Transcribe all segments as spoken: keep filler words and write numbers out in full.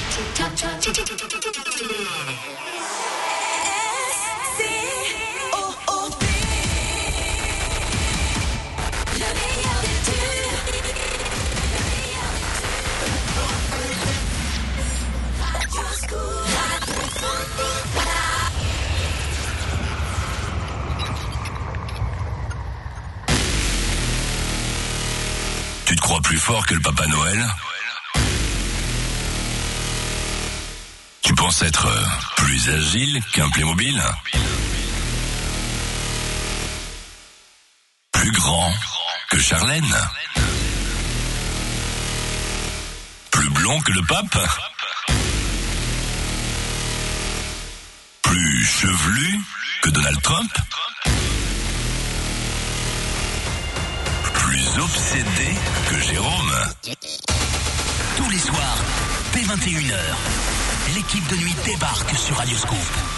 Tu te crois plus fort que le Papa Noël ? Tu penses être plus agile qu'un Playmobil ? Plus grand que Charlène ? Plus blond que le pape ? Plus chevelu que Donald Trump ? Plus obsédé que Jérôme ? Tous les soirs, dès vingt et une heures, l'équipe de nuit débarque sur Radio Scoop.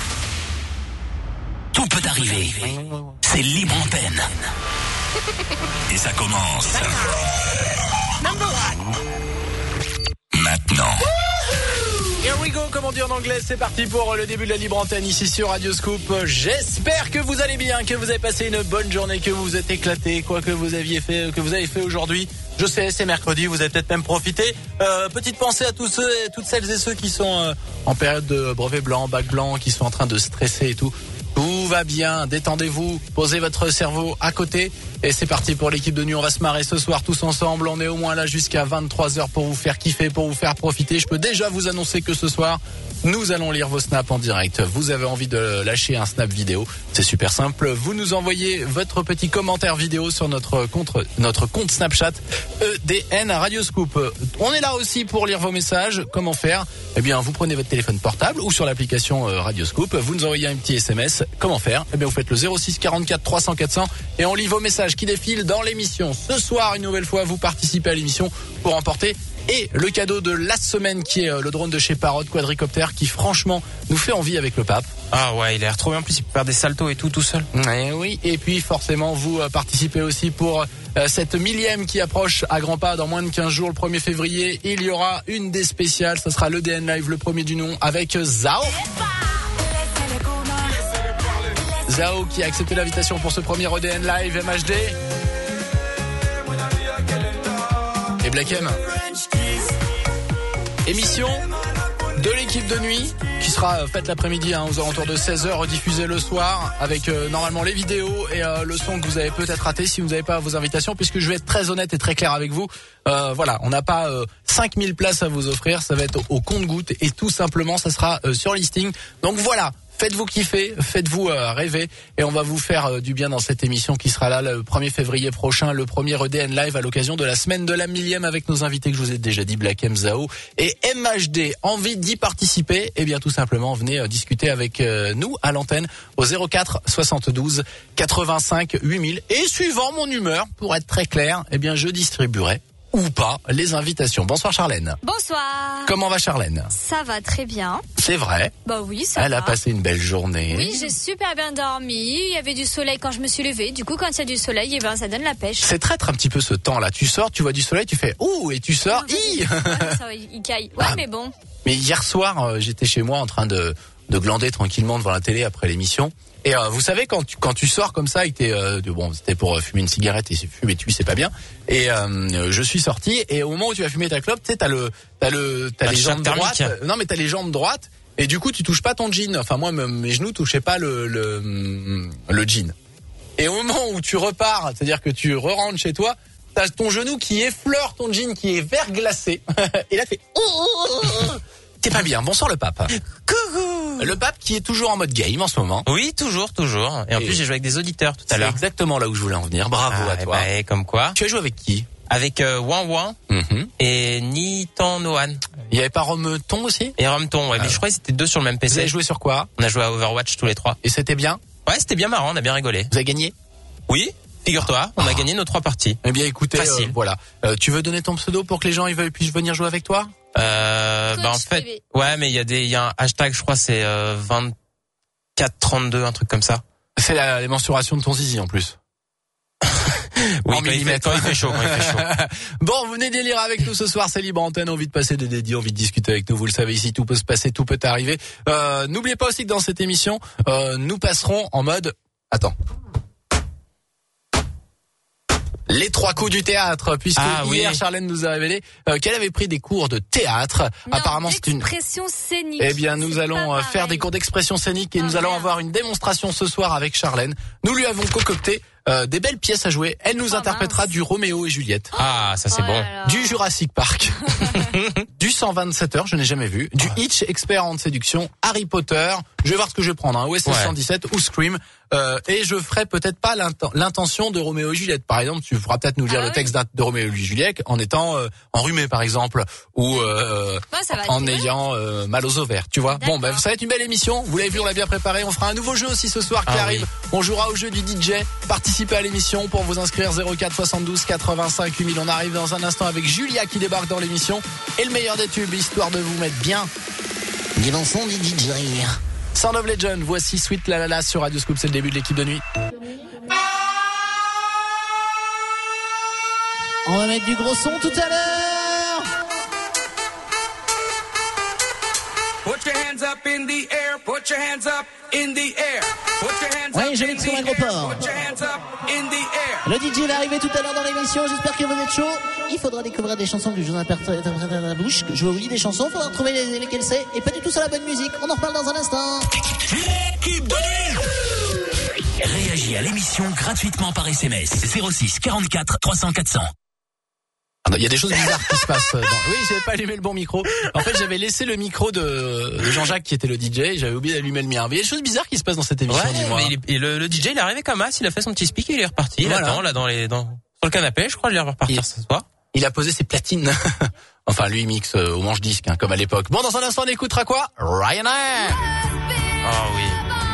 Tout peut arriver. C'est libre antenne. Et ça commence. Maintenant. Here we go, comme on dit en anglais, c'est parti pour le début de la libre antenne ici sur Radio Scoop. J'espère que vous allez bien, que vous avez passé une bonne journée, que vous vous êtes éclaté, quoi que vous aviez fait, que vous avez fait aujourd'hui. Je sais, c'est mercredi, vous avez peut-être même profité. Euh, petite pensée à tous ceux et toutes celles et ceux qui sont euh, en période de brevet blanc, bac blanc, qui sont en train de stresser et tout. Tout va bien, détendez-vous, posez votre cerveau à côté et c'est parti pour l'équipe de nuit. On va se marrer ce soir tous ensemble. On est au moins là jusqu'à vingt-trois heures pour vous faire kiffer, pour vous faire profiter. Je peux déjà vous annoncer que ce soir, nous allons lire vos snaps en direct. Vous avez envie de lâcher un snap vidéo, c'est super simple. Vous nous envoyez votre petit commentaire vidéo sur notre compte, notre compte Snapchat E D N Radio Scoop. On est là aussi pour lire vos messages. Comment faire ? Eh bien, vous prenez votre téléphone portable ou sur l'application Radio Scoop. Vous nous envoyez un petit S M S. Comment faire ? Eh bien, vous faites le zéro six quarante-quatre trois cents quatre cents et on lit vos messages qui défilent dans l'émission. Ce soir, une nouvelle fois, vous participez à l'émission pour emporter et le cadeau de la semaine qui est le drone de chez Parrot quadricoptère qui franchement nous fait envie avec le pape. Ah ouais, il a l'air trop bien. En plus, il peut faire des saltos et tout tout seul. Et oui, et puis forcément vous participez aussi pour euh, cette millième qui approche à grands pas dans moins de quinze jours, le premier février. Il y aura une des spéciales, ça sera l'E D N Live, le premier du nom avec Zao. Zao qui a accepté l'invitation pour ce premier E D N Live M H D. Et Black M. Émission de l'équipe de nuit qui sera faite l'après-midi hein, aux alentours de seize heures, rediffusée le soir avec euh, normalement les vidéos et euh, le son que vous avez peut-être raté si vous n'avez pas vos invitations, puisque je vais être très honnête et très clair avec vous. Euh, voilà, on n'a pas euh, cinq mille places à vous offrir, ça va être au, au compte-gouttes et tout simplement ça sera euh, sur listing. Donc voilà. Faites-vous kiffer, faites-vous euh, rêver et on va vous faire euh, du bien dans cette émission qui sera là le premier février prochain, le premier E D N Live à l'occasion de la semaine de la millième avec nos invités que je vous ai déjà dit, Black M, Zao et M H D. Envie d'y participer ? Eh bien tout simplement, venez euh, discuter avec euh, nous à l'antenne au zéro quatre soixante-douze quatre-vingt-cinq huit mille et suivant mon humeur, pour être très clair, eh bien je distribuerai ou pas les invitations. Bonsoir Charlène. Bonsoir. Comment va Charlène ? Ça va très bien. C'est vrai ? Bah oui, ça Elle va. a passé une belle journée. Oui, j'ai super bien dormi. Il y avait du soleil quand je me suis levée. Du coup, quand il y a du soleil, eh ben, ça donne la pêche. C'est traître un petit peu ce temps-là. Tu sors, tu vois du soleil, tu fais ouh et tu sors. Ah, hi ouais, ça, il caille. Ouais, Ah. mais bon. Mais hier soir, euh, j'étais chez moi en train de de glander tranquillement devant la télé après l'émission. Et euh, vous savez quand tu quand tu sors comme ça, et t'es euh, de- bon, c'était pour euh, fumer une cigarette et c'est fumer tu c'est pas bien. Et euh, je suis sorti et au moment où tu vas fumer ta clope, tu sais t'as le t'as le t'as La les choc jambes thermique. droites. euh, Non mais t'as les jambes droites et du coup tu touches pas ton jean. Enfin moi me- mes genoux touchaient pas le le le jean. Et au moment où tu repars, c'est-à-dire que tu re-rentres chez toi, t'as ton genou qui effleure ton jean qui est verglacé. Et là, tu fais... T'es pas bien. Bonsoir le pape. Coucou. Le pape qui est toujours en mode game en ce moment. Oui, toujours, toujours. Et en Et- plus, j'ai joué avec des auditeurs tout à C'est l'heure. exactement là où je voulais en venir. Bravo Ah, à eh toi. ben, et comme quoi. Tu as joué avec qui? Avec euh, Wan Wan Mhm. et Nitan Noan. Il y avait pas Rometon aussi? Et Romton, ouais. Ah. Mais je crois que c'était deux sur le même P Vous C. avez joué sur quoi? On a joué à Overwatch tous les trois. Et c'était bien? Ouais, c'était bien marrant, on a bien rigolé. Vous avez gagné? Oui, figure-toi, on a gagné nos trois parties. Eh bien écoutez, Facile. euh, voilà. Euh, tu veux donner ton pseudo pour que les gens ils veulent puissent venir jouer avec toi? Euh, Coach bah en fait, privé. ouais, mais il y a des, il y a un hashtag, je crois, c'est euh, vingt-quatre trente-deux, un truc comme ça. C'est la, les mensurations de ton zizi en plus. Oui, En quand il, fait, millimètres. quand il fait chaud, quand il fait chaud. Bon, venez délire avec nous ce soir, c'est Libre Antenne, envie de passer des dédits, envie de discuter avec nous, vous le savez ici, tout peut se passer, tout peut arriver. Euh, n'oubliez pas aussi que dans cette émission, euh, nous passerons en mode... Attends. Les trois coups du théâtre, puisque ah, hier oui. Charlène nous a révélé euh, qu'elle avait pris des cours de théâtre. Non, Apparemment c'est une... expression scénique. Eh bien, nous C'est allons pas euh, faire pareil. des cours d'expression scénique et Ah, nous allons merde. avoir une démonstration ce soir avec Charlène. Nous lui avons concocté euh, des belles pièces à jouer. Elle nous Oh, interprétera mince. du Roméo et Juliette, Ah, ça c'est Oh bon. là là. du Jurassic Park, du cent vingt-sept heures, je n'ai jamais vu, du Hitch, expert en séduction, Harry Potter. Je vais voir ce que je vais prendre, hein, O S S Ouais. cent dix-sept ou Scream. Euh, et je ferai peut-être pas l'inten- l'intention de Roméo et Juliette. Par exemple, tu feras peut-être nous lire Ah le oui. texte d'un- de Roméo et Juliette en étant euh, enrhumé, par exemple, ou euh, Ouais, ça va être en rigolo. ayant euh, mal aux ovaires, tu vois. Bon, D'accord. bah, ça va être une belle émission. Vous l'avez vu, on l'a bien préparé. On fera un nouveau jeu aussi ce soir qui Ah arrive. oui. On jouera au jeu du D J. Participez à l'émission pour vous inscrire zéro quatre soixante-douze quatre-vingt-cinq huit mille. On arrive dans un instant avec Julia qui débarque dans l'émission et le meilleur des tubes, histoire de vous mettre bien. Dimension du D J. Sound of Legend, voici Sweet La La La sur Radio Scoop, c'est le début de l'équipe de nuit. On va mettre du gros son tout à l'heure. Put your hands up in the air, put your hands up in the air. Put your hands Ouais, up je in mixe the comme un air. gros porc. Put your hands up in the air. Le D J va arriver tout à l'heure dans l'émission. J'espère que vous êtes chaud. Il faudra découvrir des chansons que je vous interprète à la bouche. Je vous lis des chansons. Il faudra trouver les- lesquelles c'est. Et pas du tout sur la bonne musique. On en reparle dans un instant. L'équipe de nuit. Réagis à l'émission gratuitement par S M S zéro six quarante-quatre trois cents quatre cents. Ah non, il y a des choses bizarres qui se passent. Dans... Oui, j'avais pas allumé le bon micro. En fait, j'avais laissé le micro de, de Jean-Jacques qui était le D J. Et j'avais oublié d'allumer le mien. Mais il y a des choses bizarres qui se passent dans cette émission, Ouais, dis-moi. mais il est- et le, le D J il est arrivé comme as, il a fait son petit speak et il est reparti. Il Voilà. attend là dans les dans sur le canapé, je crois, il est repartir Il- ce soir. Il a posé ses platines. Enfin, lui, il mixe euh, au manche-disque, hein, comme à l'époque. Bon, dans un instant, on écoutera quoi? Ryanair. Ah oui.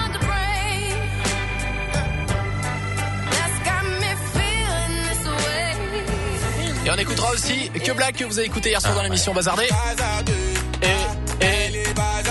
Et on écoutera aussi Que Black que vous avez écouté hier soir dans l'émission Bazardé. Et, et...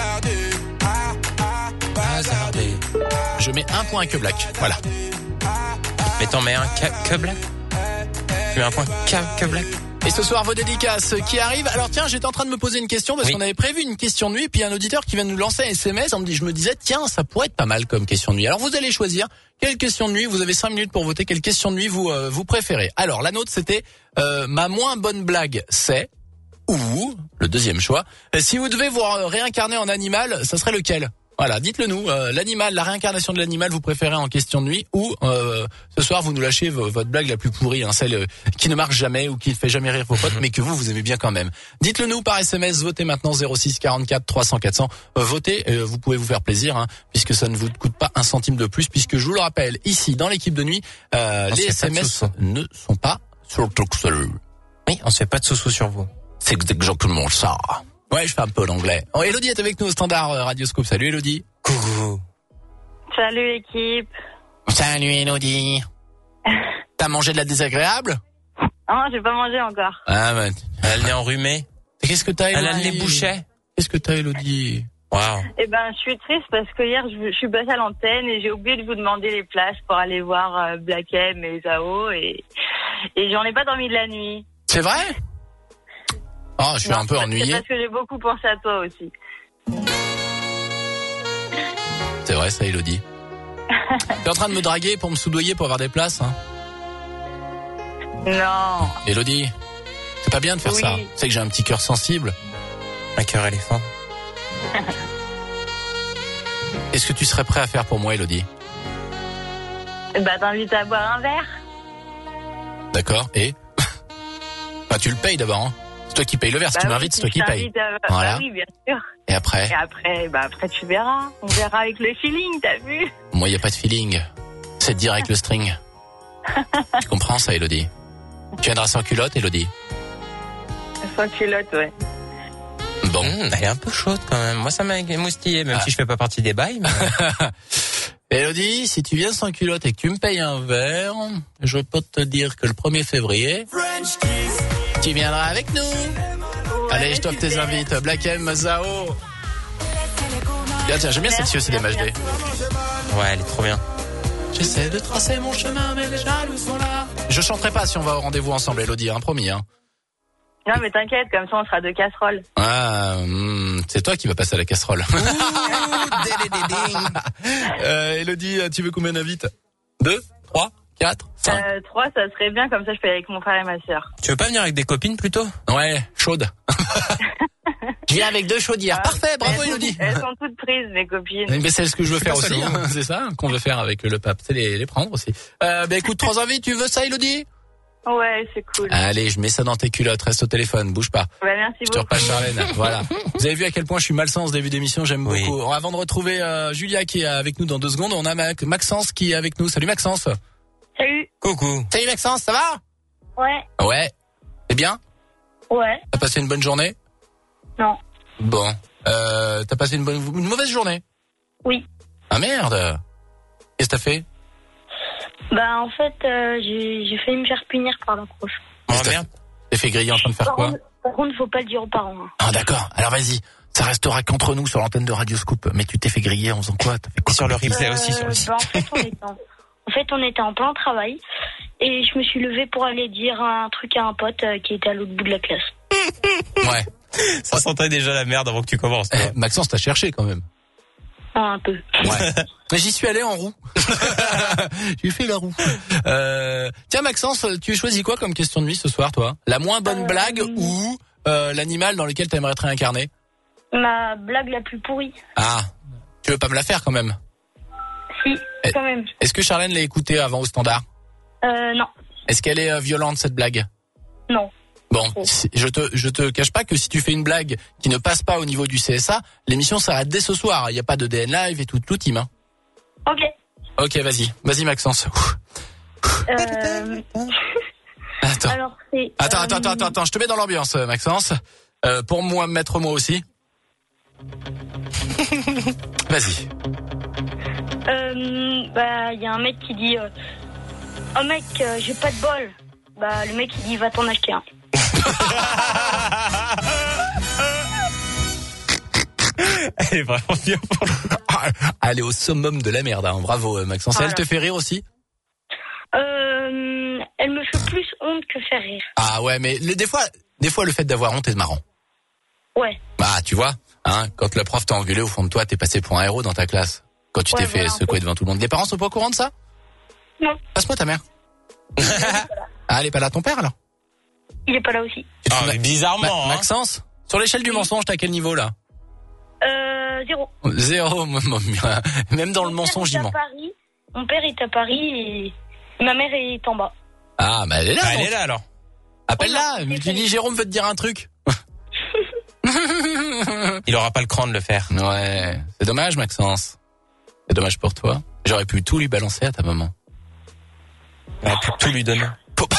Je mets un point à Que Black. Voilà. Mais t'en mets un que, que black. Tu mets un point que, que black. Et ce soir, vos dédicaces qui arrivent. Alors tiens, j'étais en train de me poser une question parce Oui. qu'on avait prévu une question de nuit, puis un auditeur qui vient de nous lancer un S M S. On me dit, je me disais, tiens, ça pourrait être pas mal comme question de nuit. Alors vous allez choisir quelle question de nuit. Vous avez cinq minutes pour voter quelle question de nuit vous euh, vous préférez. Alors la nôtre, c'était euh, ma moins bonne blague, c'est ou le deuxième choix. euh, Si vous devez vous euh, réincarner en animal, ça serait lequel? Voilà, dites-le nous. Euh, l'animal, la réincarnation de l'animal, vous préférez en question de nuit ou euh, ce soir vous nous lâchez v- votre blague la plus pourrie, hein, celle euh, qui ne marche jamais ou qui ne fait jamais rire vos potes, mais que vous vous aimez bien quand même. Dites-le nous par S M S. Votez maintenant zéro six quarante-quatre trois cents quatre cents. Euh, votez, euh, vous pouvez vous faire plaisir, hein, puisque ça ne vous coûte pas un centime de plus, puisque je vous le rappelle ici dans l'équipe de nuit, euh, On les se fait pas de S M S sous-sous. ne sont pas sur le truc seul. Oui, on se fait pas de sous-sous sur vous. C'est exactement ça. Ouais, je fais un peu l'anglais. Oh, Elodie est avec nous au standard euh, Radio Scoop. Salut Elodie. Coucou. Salut l'équipe. Salut Elodie. T'as mangé de la désagréable? Oh, j'ai pas mangé encore. Ah bah. Elle a le nez enrhumé. Qu'est-ce que t'as, Elodie? Elle a le nez bouché. Qu'est-ce que t'as, Elodie? Waouh. Eh ben, je suis triste parce que hier, je, je suis passée à l'antenne et j'ai oublié de vous demander les places pour aller voir euh, Black M et Zao et, et j'en ai pas dormi de la nuit. C'est vrai? Oh, je suis Non, un peu c'est ennuyé. parce que j'ai beaucoup pensé à toi aussi. C'est vrai, ça, Elodie. T'es en train de me draguer pour me soudoyer pour avoir des places, hein? Non. Elodie, c'est pas bien de faire Oui. ça. Tu sais que j'ai un petit cœur sensible. Un cœur éléphant. Qu'est-ce que tu serais prêt à faire pour moi, Elodie? Bah, t'invites à boire un verre. D'accord, et? Bah, tu le payes d'abord, hein? C'est toi qui payes le verre. Si Bah tu oui, m'invites, c'est si toi qui je payes. t'invite à- Voilà. Bah oui, bien sûr. Et après? Et après, bah après tu verras. On verra avec le feeling, t'as vu? Moi, y a pas de feeling. C'est direct le string. Tu comprends ça, Elodie? Tu viendras sans culotte, Elodie? Sans culotte, ouais. Bon. Mmh, elle est un peu chaude quand même. Moi, ça m'a émoustillé, même Ah. si je fais pas partie des bails. Mais... Elodie, si tu viens sans culotte et que tu me payes un verre, je peux te dire que le premier février, tu viendras avec nous. Allez, je t'offre tes invites. Black M, Zao. Tiens, tiens, j'aime bien cette fille aussi des M H D. Ouais, elle est trop bien. J'essaie de tracer mon chemin, mais les jaloux sont là. Je chanterai pas si on va au rendez-vous ensemble, Elodie, hein, promis. Hein. Non, mais t'inquiète, comme ça, on sera deux casseroles. Ah, hum, c'est toi qui vas passer à la casserole. euh, Elodie, tu veux combien d'invites? Deux, trois, quatre, cinq. Euh, trois, ça serait bien, comme ça, je peux aller avec mon frère et ma sœur. Tu veux pas venir avec des copines plutôt? Ouais, chaude. Je viens avec deux chaudières. Ah, parfait, bravo elles, Elodie. Elles sont toutes prises, mes copines. Mais c'est ce que je veux Je faire suis pas aussi. seul, Hein. C'est ça qu'on veut faire avec le pape. C'est les, les prendre aussi. Euh, bah écoute, trois invites, tu veux ça, Elodie? Ouais, c'est cool. Allez, je mets ça dans tes culottes. Reste au téléphone, bouge pas. Ouais, merci Je te beaucoup. repasse Charlène. Voilà. Vous avez vu à quel point je suis malsain en ce début d'émission. J'aime Oui. beaucoup. Avant de retrouver euh, Julia qui est avec nous dans deux secondes, on a Ma- Maxence qui est avec nous. Salut Maxence. Salut. Coucou. Salut Maxence, ça va? Ouais. Ouais. C'est bien? Ouais. T'as passé une bonne journée? Non. Bon. Euh, t'as passé une bonne, une mauvaise journée? Oui. Ah merde. Qu'est-ce que t'as fait? Bah, en fait, euh, j'ai j'ai failli me faire punir par la proche. Oh Qu'est-ce que merde. T'es fait griller en train de faire Par quoi? contre, par contre, faut pas le dire aux parents. Hein. Ah d'accord. Alors vas-y. Ça restera qu'entre nous sur l'antenne de Radio Scoop. Mais tu t'es fait griller en faisant quoi? T'as fait quoi? Sur le comme- replay aussi, sur le Euh, site. bah, en fait, on était en... en fait, on était en plein travail et je me suis levée pour aller dire un truc à un pote euh, qui était à l'autre bout de la classe. Ouais. Ça sentait déjà la merde avant que tu commences. toi. Eh, Maxence, t'as cherché quand même. Ah, un peu. Ouais. Mais j'y suis allé en roue. J'ai fait la roue. Euh, tiens Maxence, tu as choisi quoi comme question de nuit ce soir, toi? La moins bonne Euh, blague ou euh, l'animal dans lequel t'aimerais être réincarné? Ma blague la plus pourrie. Ah, tu veux pas me la faire quand même? Si, Eh. quand même. Est-ce que Charlène l'a écoutée avant au standard? Euh, non. Est-ce qu'elle est euh, violente cette blague? Non. Bon, si- je te je te cache pas que si tu fais une blague qui ne passe pas au niveau du C S A, l'émission s'arrête dès ce soir. Il n'y a pas de D N live et tout tout team. Hein. Ok. Ok, vas-y, vas-y Maxence. Euh, Attends. alors, c'est... Attends, euh, attends, attends, attends, attends, je te mets dans l'ambiance, euh, Maxence. Euh, pour moi, mettre moi aussi. Vas-y. Euh, bah, il y a un mec qui dit... Euh, oh mec, euh, j'ai pas de bol. Bah, le mec, il dit, va t'en acheter un. Elle est vraiment bien. Elle est au summum de la merde, hein. Bravo euh, Maxence. Voilà. Elle te fait rire aussi? Euh, elle me fait plus honte que faire rire. Ah ouais, mais le- des fois, des fois le fait d'avoir honte est marrant. Ouais. Bah, tu vois, hein, quand le prof t'a engueulé au fond de toi, t'es passé pour un héros dans ta classe. Quand tu Ouais, t'es fait voilà, secouer devant tout le monde. Les parents sont pas au courant de ça? Non. Passe-moi ta mère. Ah, elle est pas là ton père alors? Il est pas là aussi. Tu te Ah, fous- mais bizarrement. Ma- hein. Maxence, sur l'échelle du mensonge, t'as quel niveau là? Euh, zéro. Zéro, même dans le Mon père mensonge, est il à ment. Paris. Mon père est à Paris et ma mère est en bas. Ah, bah elle est là. Ah, elle donc. est là alors. Appelle-la. Oui, Tu dis Jérôme veut te dire un truc. Il aura pas le cran de le faire. Ouais, c'est dommage, Maxence. C'est dommage pour toi. J'aurais pu tout lui balancer à ta maman. On a pu tout lui donner.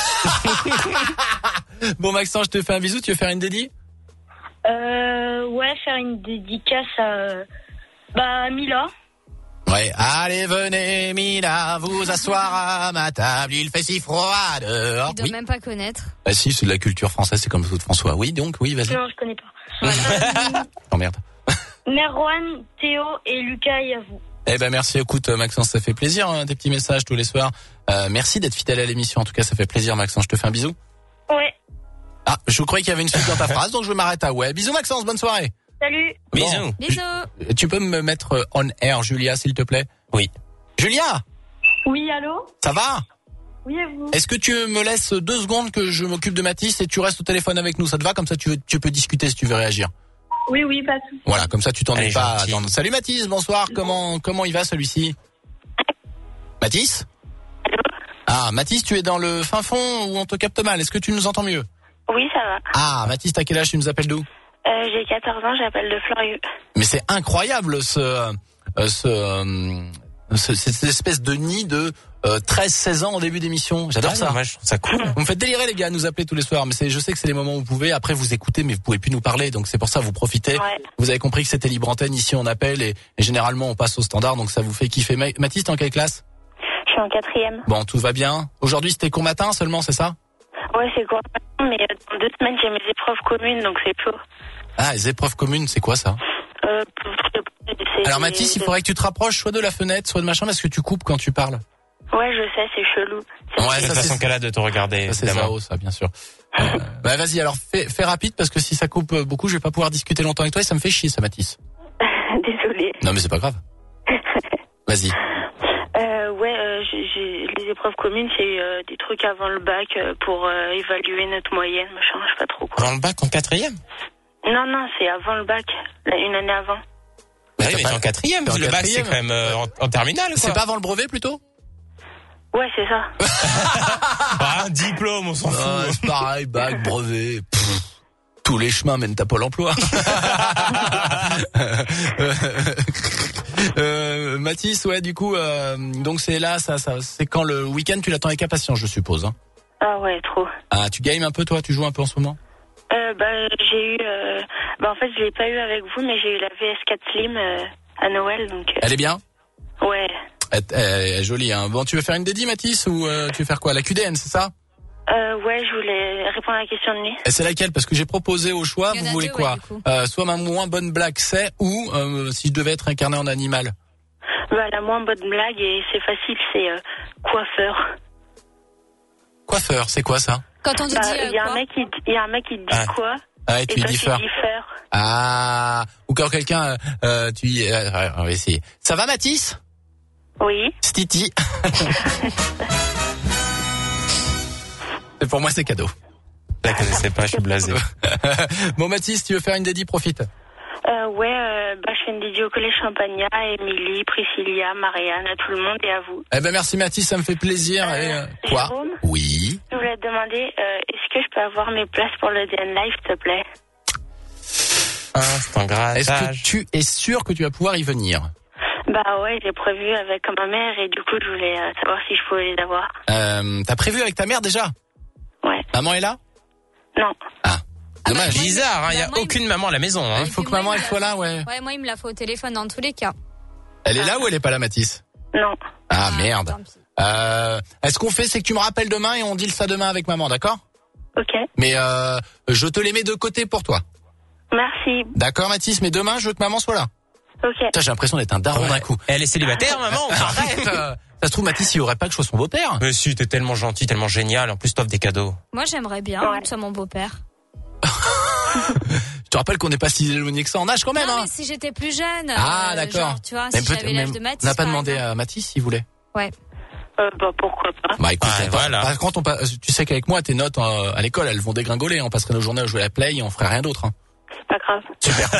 Bon, Maxence, je te fais un bisou. Tu veux faire une dédie? Euh, ouais, faire une dédicace à, bah, Mila. Ouais. Allez, venez, Mina, vous asseoir à ma table. Il fait si froid dehors. Il doit Oui. même pas connaître. Ah si, c'est de la culture française, c'est comme tout de François. Oui, donc, oui, vas-y. Non, je connais pas. Euh, Oh merde. Merwan, Théo et Lucas et à vous. Eh ben merci, écoute Maxence, ça fait plaisir hein, tes petits messages tous les soirs. Euh, merci d'être fidèle à l'émission, en tout cas ça fait plaisir Maxence, je te fais un bisou. Ouais. Ah, je croyais qu'il y avait une suite dans ta phrase, donc je m'arrête à ouais. Bisous Maxence, bonne soirée. Salut. Bisous. Bon, Bisous. Ju- Tu peux me mettre euh, on air Julia s'il te plaît? Oui. Julia, Oui, allô? ça va? Oui, et vous? Est-ce que tu me laisses deux secondes que je m'occupe de Mathis et tu restes au téléphone avec nous, ça te va? Comme ça tu, veux, tu peux discuter si tu veux réagir. Oui, oui, pas de soucis. Voilà, comme ça tu t'ennuies Allez, pas. gentil. Dans- Salut Mathis, bonsoir, comment, comment il va celui-ci? Mathis? Ah, Mathis, tu es dans le fin fond où on te capte mal, est-ce que tu nous entends mieux? Oui, ça va. Ah, Mathis, t'as quel âge? Tu nous appelles d'où? Euh, j'ai quatorze ans, j'appelle de Florieux. Mais c'est incroyable ce, euh, ce, euh, ce- cette espèce de nid de euh, treize seize ans au début d'émission. J'adore Ah, ça. non, ouais, je trouve ça cool. Vous me faites délirer les gars, à nous appeler tous les soirs. Mais c'est, je sais que c'est les moments où vous pouvez. Après vous écoutez, mais vous pouvez plus nous parler. Donc c'est pour ça vous profitez. Ouais. Vous avez compris que c'était libre antenne. Ici on appelle et, et généralement on passe au standard. Donc ça vous fait kiffer. Ma- Mathis, t'es en quelle classe? Je suis en quatrième. Bon, tout va bien. Aujourd'hui c'était cours matin seulement, c'est ça? Ouais, c'est court, mais euh, dans deux semaines, j'ai mes épreuves communes, donc c'est peu. Ah, les épreuves communes, c'est quoi ça? Euh, pour- c'est- Alors Mathis, il faudrait que tu te rapproches soit de la fenêtre, soit de machin, parce que tu coupes quand tu parles. Ouais, je sais, c'est chelou. C'est ouais, ça, la façon qu'elle a de te regarder. Ça, c'est Zao, ça, bien sûr. Euh, bah, vas-y, alors, fais, fais rapide, parce que si ça coupe beaucoup, je vais pas pouvoir discuter longtemps avec toi et ça me fait chier, ça, Mathis. Désolée. Non, mais c'est pas grave. Vas-y. Euh, ouais, euh, j'ai, j'ai, les épreuves communes, c'est euh, des trucs avant le bac euh, pour euh, évaluer notre moyenne, machin, je sais pas trop quoi. Avant le bac, en quatrième? Non, non, c'est avant le bac, une année avant. Bah oui, mais t'es en quatrième, le quatrième. bac c'est quand même euh, en, en terminale, quoi. C'est pas avant le brevet, plutôt? Ouais, c'est ça. Bah, un diplôme, on s'en fout. Ah, c'est pareil, bac, brevet, pff, tous les chemins mènent à Pôle emploi. euh, Mathis, ouais, du coup, euh, donc c'est là, ça, ça, c'est quand le week-end, tu l'attends avec impatience, je suppose. Hein. Ah ouais, trop. Ah, tu games un peu, toi, tu joues un peu en ce moment? Euh, bah, j'ai eu, euh, bah, en fait, je l'ai pas eu avec vous, mais j'ai eu la V S quatre Slim euh, à Noël, donc. Euh... Elle est bien? Ouais. Elle, elle est jolie, hein. Bon, tu veux faire une dédie, Mathis, ou euh, tu veux faire quoi? La Q D N, c'est ça? Euh, ouais, je voulais répondre à la question de nuit. Et c'est laquelle? Parce que j'ai proposé au choix, vous voulez deux, quoi? Ouais, euh, soit ma moins bonne blague, c'est, ou euh, si je devais être incarné en animal. Bah, la moins bonne blague, et c'est facile, c'est euh, coiffeur. Coiffeur, c'est quoi ça? Quand on te bah, dit il y a un mec qui il y a un mec qui te dit ah. quoi? Ah, et tu et lui dis toi, feur. tu dis feur. Ah, ou quand quelqu'un, euh, tu dis, euh, on va essayer. Ça va, Mathis? Oui. Stiti. Et pour moi, c'est cadeau. Je la connaissais pas, je suis blasé. Bon, Mathis, tu veux faire une dédie, profite. Euh, ouais, euh, bah, je fais une dédie au collège Champagnat, à Émilie, Priscilla, Marianne, à tout le monde et à vous. Eh ben, merci, Mathis, ça me fait plaisir. Euh, et, euh, quoi? Jérôme, oui. je voulais te demander, euh, est-ce que je peux avoir mes places pour le D N Live, s'il te plaît? Ah, c'est un grattage. Est-ce que tu es sûr que tu vas pouvoir y venir? Bah ouais, j'ai prévu avec ma mère et du coup, je voulais euh, savoir si je pouvais les avoir. Euh, t'as prévu avec ta mère déjà? Ouais. Maman est là? Non. Ah. Dommage. Ah bah, bizarre, hein, il bah, y a moi, aucune il... maman à la maison, hein. Il faut que maman elle soit là, ouais. Ouais, moi il me la faut au téléphone dans tous les cas. Elle est là ou elle est pas là, Mathis? Non. Ah, Ah, merde. tant pis. Euh, est-ce qu'on fait, c'est que tu me rappelles demain et on deal ça demain avec maman, d'accord? Ok. Mais euh, je te les mets de côté pour toi. Merci. D'accord, Mathis, mais demain, je veux que maman soit là. Ok. Putain, j'ai l'impression d'être un daron Ouais. d'un coup. Elle est célibataire, maman? Arrête. euh, Ça se trouve, Mathis, il aurait pas que je sois son beau-père. Mais si, t'es tellement gentil, tellement génial. En plus, t'offres des cadeaux. Moi j'aimerais bien Ouais. que ce soit mon beau-père. Je te rappelle qu'on n'est pas si éloigné que ça en âge quand même. Non, hein. mais si j'étais plus jeune. Ah, euh, d'accord. genre, tu vois, Mais si peut- j'avais l'âge mais de Mathis. on n'a pas par demandé exemple. à Mathis s'il voulait. Ouais. Euh, bah pourquoi pas. Bah écoute, Ouais, attends, voilà. par contre, on pa- tu sais qu'avec moi, tes notes euh, à l'école, elles vont dégringoler. On passerait nos journées à jouer à la play et on ferait rien d'autre. Hein. C'est pas grave. Super.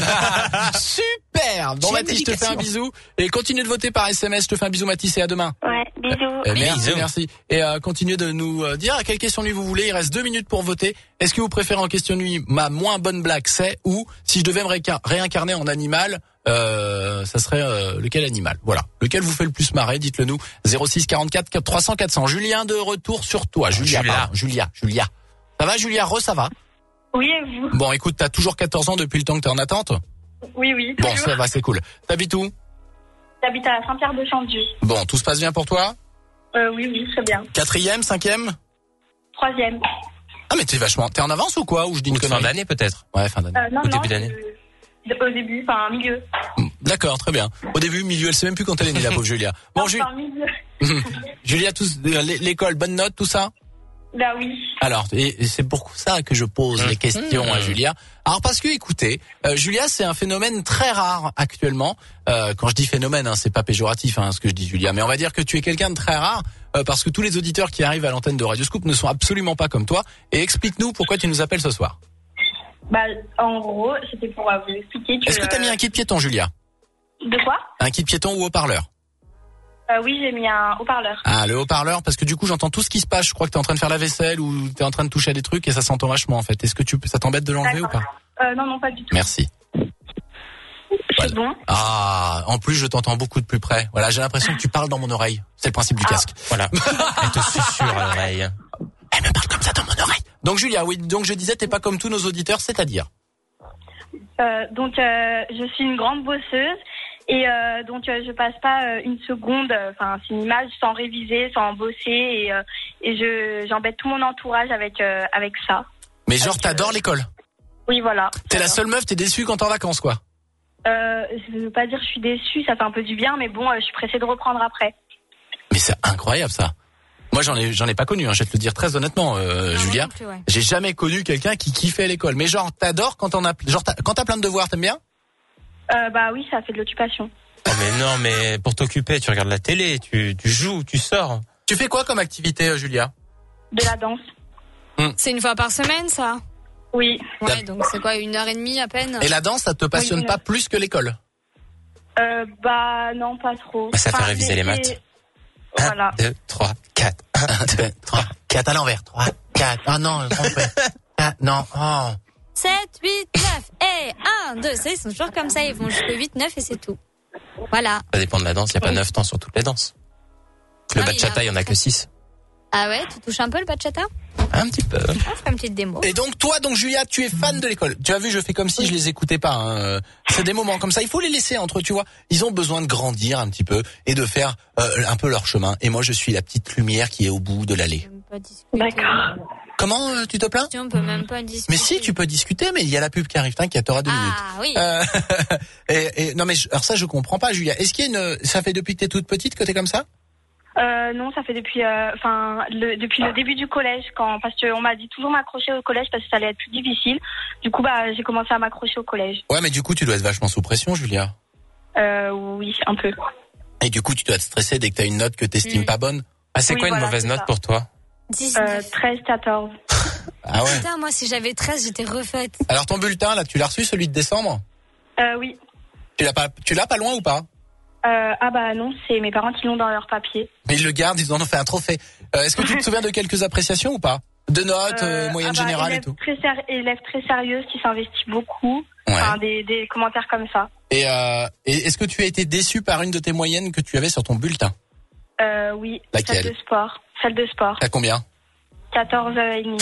Super. Bon, J'ai Mathis, je te fais un bisou. Et continue de voter par S M S. Je te fais un bisou, Mathis, et à demain. Ouais, bisous. Euh, merci, Bisous. merci. Et euh, continuez de nous euh, dire à quelle question nuit vous voulez. Il reste deux minutes pour voter. Est-ce que vous préférez en question nuit ma moins bonne blague, c'est, ou si je devais me réca- réincarner en animal, euh, ça serait euh, lequel animal? Voilà. Lequel vous fait le plus marrer? Dites-le nous. zéro six quarante-quatre trois cents quatre cents. Julien, de retour sur toi. Julia, Julia. pardon. Julia, Julia. Ça va, Julia? Re, ça va? Oui, et vous? Bon, écoute, t'as toujours quatorze ans depuis le temps que t'es en attente? Oui, oui. Bon, toujours. ça va, c'est cool. T'habites où? J'habite à Saint-Pierre-de-Chandieu. Bon, tout se passe bien pour toi? Euh, oui, oui, très bien. Quatrième, cinquième? Troisième. Ah, mais t'es vachement, t'es en avance ou quoi? Ou je dis Ou une de fin connerie? d'année, peut-être. Ouais, fin d'année. Euh, non, Au non, début d'année. je- de- Au début, enfin, milieu. D'accord, très bien. Au début, milieu, elle sait même plus quand elle est née, la pauvre Julia. Bon, Non, Ju- enfin, milieu. Julia, tous, euh, l'é- l'école, bonne note, tout ça? Bah oui. Alors, et, et c'est pour ça que je pose les questions à Julia. Alors, parce que, écoutez, euh, Julia, c'est un phénomène très rare actuellement. Euh, quand je dis phénomène, hein, c'est pas péjoratif, hein, ce que je dis, Julia. Mais on va dire que tu es quelqu'un de très rare, euh, parce que tous les auditeurs qui arrivent à l'antenne de Radio Scoop ne sont absolument pas comme toi. Et explique-nous pourquoi tu nous appelles ce soir. Bah, en gros, c'était pour euh, vous expliquer que... Est-ce que t'as mis un kit piéton, Julia? De quoi? Un kit piéton ou haut-parleur? euh, Oui, j'ai mis un haut-parleur. Ah, le haut-parleur, parce que du coup, j'entends tout ce qui se passe. Je crois que t'es en train de faire la vaisselle ou t'es en train de toucher à des trucs et ça s'entend vachement, en fait. Est-ce que tu, ça t'embête de l'enlever ou pas? Euh, non, non, pas du tout. Merci. C'est bon. Ah, en plus, je t'entends beaucoup de plus près. Voilà, j'ai l'impression que tu parles dans mon oreille. C'est le principe du Ah. casque. Voilà. Elle te susurre à l'oreille. Elle me parle comme ça dans mon oreille. Donc, Julia, oui, donc je disais, t'es pas comme tous nos auditeurs, c'est-à-dire? Euh, donc, euh, je suis une grande bosseuse. Et euh, donc, euh, je passe pas euh, une seconde, enfin, euh, c'est une image, sans réviser, sans bosser. Et, euh, et je j'embête tout mon entourage avec, euh, avec ça. Mais genre, t'adores l'école. Oui, voilà. T'es la seule meuf, t'es déçue quand t'es en vacances, quoi. Euh, je veux pas dire que je suis déçue, ça fait un peu du bien, mais bon, euh, je suis pressée de reprendre après. Mais Mais c'est incroyable ça. Moi j'en ai j'en ai pas connu, hein, je vais te le dire très honnêtement, euh, non, Julia. Plus, ouais. J'ai jamais connu quelqu'un qui kiffait l'école. Mais genre t'adores quand on a genre t'as, quand t'as plein de devoirs, t'aimes bien? Euh, bah oui, ça fait de l'occupation. Oh mais non, mais pour t'occuper, tu regardes la télé, tu, tu joues, tu sors. Tu fais quoi comme activité, euh, Julia? De la danse. Mmh. C'est une fois par semaine, ça? Oui. Ouais, La... donc c'est quoi, une heure et demie à peine? Et la danse, ça te passionne oui, pas plus que l'école? Euh, bah non, pas trop. Bah, ça fait enfin, réviser les maths. Voilà. un, deux, trois, quatre. un, deux, trois, quatre à l'envers. trois, quatre. Ah non, je trompé. quatre, non, oh. sept, huit, neuf, et un, deux, ça, ils sont toujours comme ça, ils vont jusqu'au huit, neuf et c'est tout. Voilà. Ça dépend de la danse, il n'y a pas neuf temps sur toutes les danses. Le Ah, bachata, il y en a que six. Ah ouais, tu touches un peu le bachata? Un petit peu. Ah, je ferai une petite démo. Et donc toi, donc Julia, tu es fan de l'école. Tu as vu, je fais comme si je les écoutais pas. Hein. C'est des moments comme ça, il faut les laisser entre eux, tu vois. Ils ont besoin de grandir un petit peu et de faire euh, un peu leur chemin. Et moi, je suis la petite lumière qui est au bout de l'allée. D'accord. Comment euh, tu te plains? On peut même pas discuter. Mais si, tu peux discuter, mais il y a la pub qui arrive. T'inquiète, t'auras deux minutes. Ah oui. Euh, et, et non mais je, alors ça, je comprends pas, Julia. Est-ce qu'il y a une, ça fait depuis que t'es toute petite que t'es comme ça? Euh, non, ça fait depuis, enfin, euh, le, depuis le début du collège, quand, parce qu'on m'a dit toujours m'accrocher au collège parce que ça allait être plus difficile. Du coup, bah, j'ai commencé à m'accrocher au collège. Ouais, mais du coup, tu dois être vachement sous pression, Julia. Euh, oui, un peu. Et du coup, tu dois te stresser dès que t'as une note que t'estimes mmh. pas bonne. Ah, c'est oui, quoi une voilà, mauvaise note ça. pour toi? dix-neuf. Euh, treize, quatorze. Ah ouais. Putain, moi, si j'avais treize, j'étais refaite. Alors ton bulletin, là, tu l'as reçu, celui de décembre? Euh, oui. Tu l'as pas, tu l'as pas loin ou pas? Euh, ah bah non, c'est mes parents qui l'ont dans leur papier. Mais ils le gardent, ils en ont fait un trophée. Euh, est-ce que tu te souviens de quelques appréciations ou pas? De notes, euh, Euh, moyenne ah bah, générale et élève tout. Très ser- élève très sérieuse qui s'investit beaucoup. Ouais. Enfin, des, des commentaires comme ça. Et, euh, et est-ce que tu as été déçu par une de tes moyennes que tu avais sur ton bulletin? Euh, oui. Laquelle? Celle de sport. Celle de sport. T'as combien? quatorze et demi.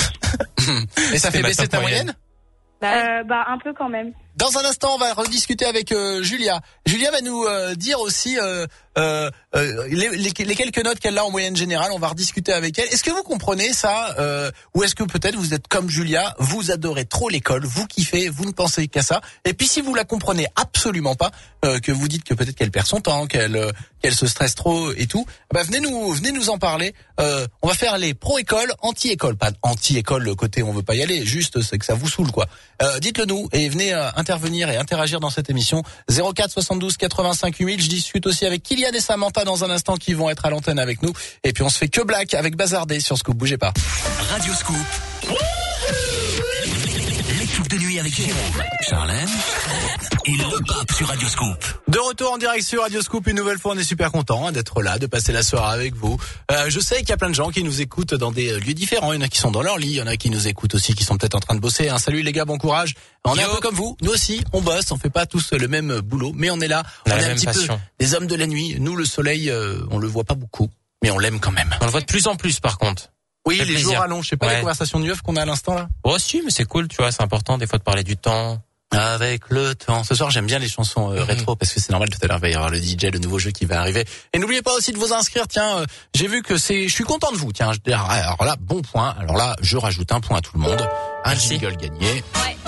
Et ça fait ma baisser top ta moyenne. moyenne? Bah, Euh, bah un peu quand même. Dans un instant, on va rediscuter avec euh, Julia. Julia va nous euh, dire aussi euh, euh, euh, les, les, les quelques notes qu'elle a en moyenne générale. On va rediscuter avec elle. Est-ce que vous comprenez ça euh, ou est-ce que peut-être vous êtes comme Julia, vous adorez trop l'école, vous kiffez, vous ne pensez qu'à ça. Et puis si vous la comprenez absolument pas, euh, que vous dites que peut-être qu'elle perd son temps, qu'elle euh, qu'elle se stresse trop et tout, bah venez nous venez nous en parler. Euh, on va faire les pro-école, anti-école, pas anti-école le côté on veut pas y aller, juste c'est que ça vous saoule quoi. Euh, dites-le nous et venez euh, intervenir et interagir dans cette émission. zéro quatre soixante-douze quatre-vingt-cinq huit mille. Je discute aussi avec Kylian et Samantha dans un instant qui vont être à l'antenne avec nous. Et puis on se fait que black avec Bazardé sur Scoop. Bougez pas. Radio Scoop. L'équipe de nuit avec Jérôme, Charlène et le pape sur Radio Scoop. De retour en direct sur Radio Scoop, une nouvelle fois, on est super content hein, d'être là, de passer la soirée avec vous. Euh, je sais qu'il y a plein de gens qui nous écoutent dans des lieux différents. Il y en a qui sont dans leur lit, il y en a qui nous écoutent aussi, qui sont peut-être en train de bosser. Hein. Salut les gars, bon courage. On Yo. est un peu comme vous, nous aussi, on bosse, on fait pas tous le même boulot, mais on est là. On a on la est un même petit passion. peu des hommes de la nuit. Nous, le soleil, euh, on le voit pas beaucoup, mais on l'aime quand même. On le voit de plus en plus par contre. Oui, fait les plaisir. jours allongent. Je sais pas Ouais. les conversations de meufs qu'on a à l'instant là. Oh si, mais c'est cool, tu vois, c'est important des fois de parler du temps. Avec le temps. Ce soir, j'aime bien les chansons euh, Mhm. rétro parce que c'est normal. Tout à l'heure, il va y avoir le D J, le nouveau jeu qui va arriver. Et n'oubliez pas aussi de vous inscrire. Tiens, euh, j'ai vu que c'est. Je suis content de vous. Tiens, je- alors là, bon point. Alors là, je rajoute un point à tout le monde. Un Merci. jingle gagné. ouais.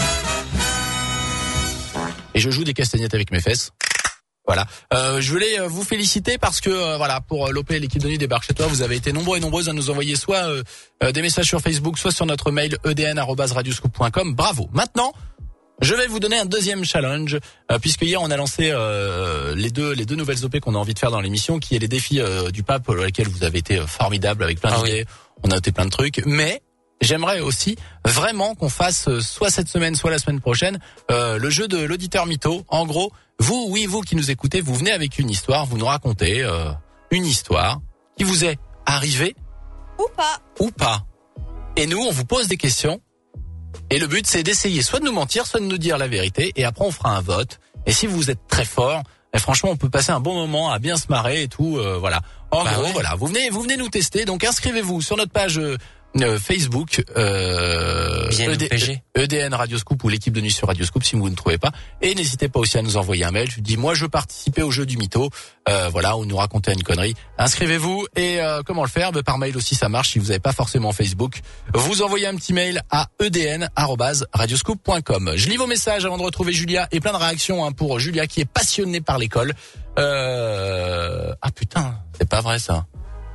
Et je joue des castagnettes avec mes fesses. Voilà. Euh, je voulais euh, vous féliciter parce que euh, voilà, pour euh, l'O P, l'équipe de nuit débarque chez toi. Vous avez été nombreux et nombreuses à nous envoyer soit euh, euh, des messages sur Facebook, soit sur notre mail e d n arobase radioscoop point com. Bravo. Maintenant, je vais vous donner un deuxième challenge euh, puisque hier on a lancé euh, les deux les deux nouvelles O P qu'on a envie de faire dans l'émission, qui est les défis euh, du pape, pour lesquels vous avez été euh, formidables avec plein Ah d'idées. On a noté plein de trucs, mais j'aimerais aussi vraiment qu'on fasse euh, soit cette semaine, soit la semaine prochaine euh, le jeu de l'auditeur mytho. En gros, vous, oui, vous qui nous écoutez, vous venez avec une histoire, vous nous racontez euh, une histoire qui vous est arrivée Ou pas. ou pas. Et nous, on vous pose des questions. Et le but, c'est d'essayer soit de nous mentir, soit de nous dire la vérité. Et après, on fera un vote. Et si vous êtes très fort, et franchement, on peut passer un bon moment à bien se marrer et tout. Euh, voilà. En Bah gros, ouais. voilà. Vous venez, vous venez nous tester. Donc, inscrivez-vous sur notre page euh, euh, Facebook euh, Bien E D- P G. E D N Radio Scoop ou l'équipe de nuit sur Radio Scoop si vous ne trouvez pas. Et n'hésitez pas aussi à nous envoyer un mail. Je dis, moi, je veux participer au jeu du mytho. Euh, voilà, ou nous raconter une connerie. Inscrivez-vous. Et euh, comment le faire? Ben, par mail aussi, ça marche. Si vous n'avez pas forcément Facebook, vous envoyez un petit mail à e d n arobase radioscoop point com. Je lis vos messages avant de retrouver Julia et plein de réactions hein, pour Julia qui est passionnée par l'école. Euh... Ah putain, c'est pas vrai ça.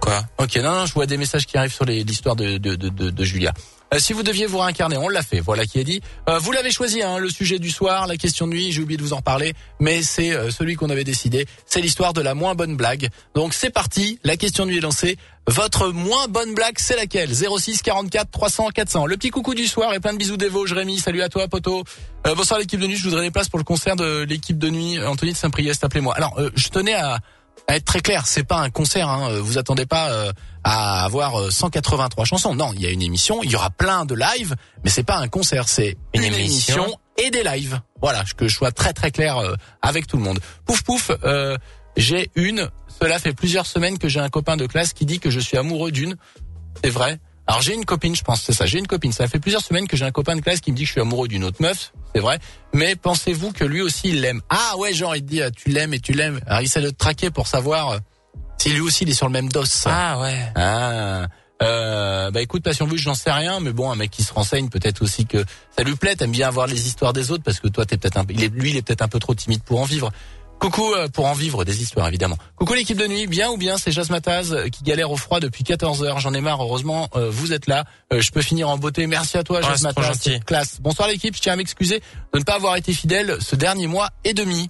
Quoi? Ok, non, non, je vois des messages qui arrivent sur les, l'histoire de, de, de, de, de Julia. Euh, si vous deviez vous réincarner, on l'a fait, voilà qui est dit. Euh, vous l'avez choisi, hein, le sujet du soir, la question de nuit, j'ai oublié de vous en parler, mais c'est euh, celui qu'on avait décidé, c'est l'histoire de la moins bonne blague. Donc c'est parti, la question de nuit est lancée. Votre moins bonne blague, c'est laquelle? zéro six quarante-quatre trois cents quatre cents. Le petit coucou du soir et plein de bisous des Vosges. Rémi, salut à toi, poto. Euh, bonsoir l'équipe de nuit, je voudrais des places pour le concert de l'équipe de nuit. Anthony de Saint-Priest, appelez-moi. Alors, euh, je tenais à... à être très clair, c'est pas un concert, hein. Vous attendez pas euh, à avoir cent quatre-vingt-trois chansons. Non, il y a une émission, il y aura plein de lives, mais c'est pas un concert, c'est une, une émission. émission et des lives. Voilà, que je sois très très clair euh, avec tout le monde. Pouf pouf, euh, j'ai une, cela fait plusieurs semaines que j'ai un copain de classe qui dit que je suis amoureux d'une. C'est vrai. Alors j'ai une copine, je pense, c'est ça, j'ai une copine. Ça fait plusieurs semaines que j'ai un copain de classe qui me dit que je suis amoureux d'une autre meuf, c'est vrai. Mais pensez-vous que lui aussi il l'aime? Ah ouais, genre il te dit tu l'aimes et tu l'aimes. Alors il essaie de te traquer pour savoir si lui aussi il est sur le même dos. Ah ouais. Ah. Euh, bah écoute, passion vue, j'en sais rien, mais bon, un mec qui se renseigne, peut-être aussi que ça lui plaît. T'aimes bien avoir les histoires des autres parce que toi t'es peut-être un, il est, lui il est peut-être un peu trop timide pour en vivre. Coucou, euh, pour en vivre des histoires évidemment. Coucou l'équipe de nuit, bien ou bien, c'est Jasmataz euh, qui galère au froid depuis quatorze heures. J'en ai marre, heureusement euh, vous êtes là. Euh, je peux finir en beauté. Merci à toi ouais, Jasmataz, c'est classe. Bonsoir l'équipe, je tiens à m'excuser de ne pas avoir été fidèle ce dernier mois et demi.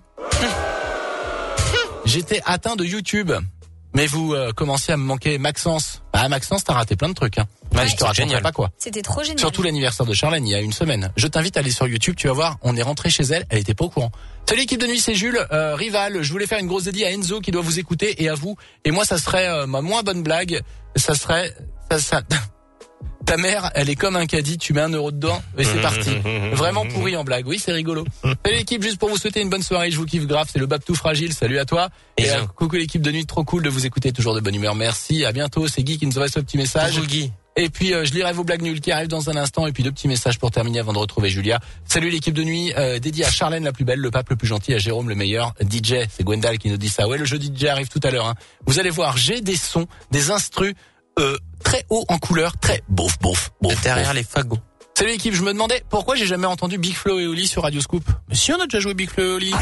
J'étais atteint de YouTube. Mais vous euh, commencez à me manquer. Maxence. Ah Maxence, t'as raté plein de trucs. Hein. Ouais, je te raconterai pas quoi. C'était trop génial. Surtout l'anniversaire de Charlène, il y a une semaine. Je t'invite à aller sur YouTube, tu vas voir, on est rentré chez elle, elle était pas au courant. Salut l'équipe de nuit, c'est Jules, euh, Rival. Je voulais faire une grosse dédie à Enzo qui doit vous écouter et à vous. Et moi, ça serait euh, ma moins bonne blague. Ça serait... Ça, ça... Ta mère, elle est comme un caddie, tu mets un euro dedans et c'est parti. Vraiment pourri en blague. Oui, c'est rigolo. Salut l'équipe, juste pour vous souhaiter une bonne soirée, je vous kiffe grave, c'est le Babtou Fragile, salut à toi. Et, et euh, coucou l'équipe de nuit, trop cool de vous écouter, toujours de bonne humeur. Merci, à bientôt, c'est Guy qui nous envoie ce petit message. Bonjour Guy. Et puis euh, je lirai vos blagues nulles qui arrivent dans un instant et puis deux petits messages pour terminer avant de retrouver Julia. Salut l'équipe de nuit, euh, dédié à Charlène la plus belle, le pape le plus gentil, à Jérôme le meilleur, D J, c'est Gwendal qui nous dit ça. Ouais, le jeu D J arrive tout à l'heure. Hein. Vous allez voir, j'ai des sons, des instrus euh, très haut en couleur, très bof bof bof. Derrière bof. Les fagots. Salut l'équipe, je me demandais pourquoi j'ai jamais entendu Big Flo et Oli sur Radio Scoop. Mais si on a déjà joué Big Flo et Oli.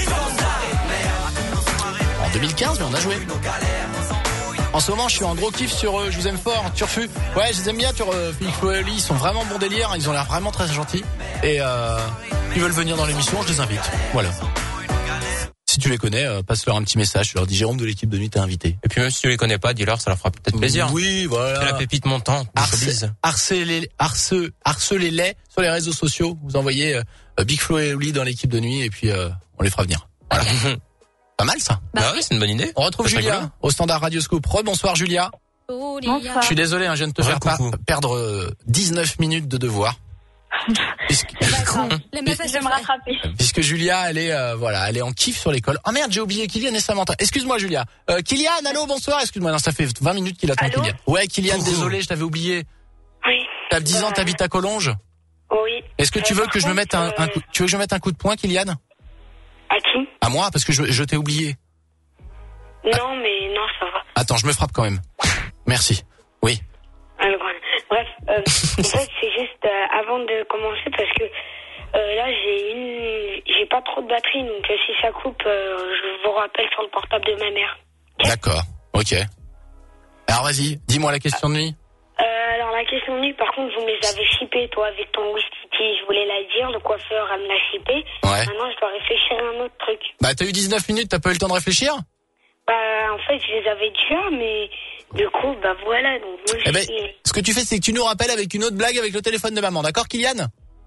En deux mille quinze, mais on a joué. En ce moment, je suis en gros kiff sur eux. Je vous aime fort, Turfu. Ouais, je les aime bien, sur euh, Big Flo et Oli. Ils sont vraiment bon délire. Ils ont l'air vraiment très gentils. Et euh, ils veulent venir dans l'émission, je les invite. Voilà. Si tu les connais, euh, passe-leur un petit message. Tu leur dis Jérôme de l'équipe de nuit t'a invité. Et puis même si tu les connais pas, dis-leur, ça leur fera peut-être plaisir. Oui, voilà. C'est la pépite montante. Harcelez, harcelez, harcelez-les sur les réseaux sociaux. Vous envoyez euh, Big Flo et Oli dans l'équipe de nuit et puis euh, on les fera venir. Voilà. Pas mal ça. Bah, bah oui, c'est une bonne idée. On retrouve Julia rigolo. Au standard Radio Scoop. Rebonsoir Julia. Oh, Bonsoir. Je suis désolé, hein, je viens de te faire pas perdre euh, dix-neuf minutes de devoir. Puisque... Les meufs, je vais me rattraper. Puisque Julia, elle est, euh, voilà, elle est en kiff sur l'école. Oh merde, j'ai oublié Kylian et Samantha. Excuse-moi Julia. Euh, Kylian, allô, bonsoir. Excuse-moi, non, ça fait vingt minutes qu'il attend Kylian. Ouais, Kylian, oh. Désolé, je t'avais oublié. Oui. T'as dix ans, t'habites à Collonges. Oui. Est-ce que tu veux que je me mette un, un coup, tu veux que je mette un coup de poing, Kylian? À qui? À moi, parce que je, je t'ai oublié. Non, ah. mais non, ça va. Attends, je me frappe quand même. Merci. Oui. Alors, bref, euh, en fait, c'est juste euh, avant de commencer parce que euh, là, j'ai une, j'ai pas trop de batterie, donc euh, si ça coupe, euh, je vous rappelle sur le portable de ma mère. Okay. D'accord. Ok. Alors vas-y, dis-moi la question de nuit. Euh, alors la question de nuit, par contre, vous me les avez chippés, toi, avec ton Wistiti, je voulais la dire, le coiffeur, elle me l'a chippé. Ouais. Maintenant, je dois réfléchir à un autre truc. Bah, t'as eu dix-neuf minutes, t'as pas eu le temps de réfléchir? Bah, en fait, je les avais déjà, mais du coup, bah voilà. Donc, moi, eh ben, ce que tu fais, c'est que tu nous rappelles avec une autre blague avec le téléphone de maman, d'accord, Kylian?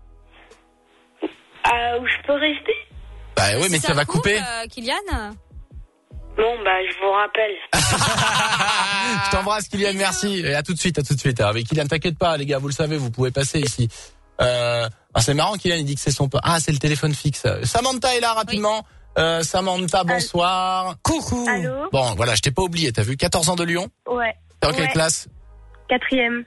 Euh, où je peux rester? Bah oui, mais si ça, ça va coupe, couper. Euh, Kylian? Bon, bah, je vous rappelle. Je t'embrasse, Kylian, merci. Et à tout de suite, à tout de suite. Avec Kylian, t'inquiète pas, les gars, vous le savez, vous pouvez passer ici. Euh, ah, c'est marrant, Kylian, il dit que c'est son... Ah, c'est le téléphone fixe. Samantha est là, rapidement. Oui. Euh, Samantha, bonsoir. Coucou. Allô. Bon, voilà, je t'ai pas oublié, t'as vu, quatorze ans de Lyon? Ouais. T'es en ouais. quelle classe? Quatrième.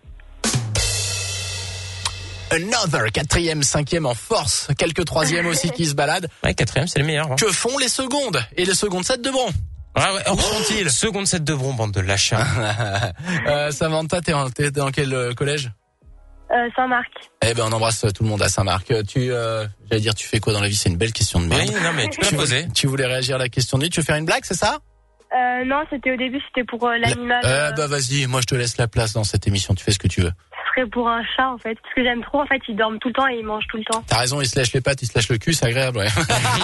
Another, quatrième, cinquième en force. Quelques troisièmes aussi qui se baladent. Ouais, quatrième, c'est le meilleur. Hein. Que font les secondes? Et les secondes sept de Bron? Ah ouais, où sont-ils? Seconde sept de Bron, bande de lâchards. euh, Samantha, t'es, en, t'es dans quel euh, collège? Euh, Saint-Marc. Eh ben, on embrasse tout le monde à Saint-Marc. Tu, euh, j'allais dire, tu fais quoi dans la vie? C'est une belle question de merde. Oui, non, mais tu peux tu la poser. Tu voulais réagir à la question de nuit. Tu veux faire une blague, c'est ça? Euh, non, c'était au début, c'était pour euh, l'animal. Euh, euh, bah vas-y, moi je te laisse la place dans cette émission, tu fais ce que tu veux. Ce serait pour un chat, en fait. Parce que j'aime trop, en fait, ils dorment tout le temps et ils mangent tout le temps. T'as raison, il se lèche les pattes, il se lèche le cul, c'est agréable, ouais.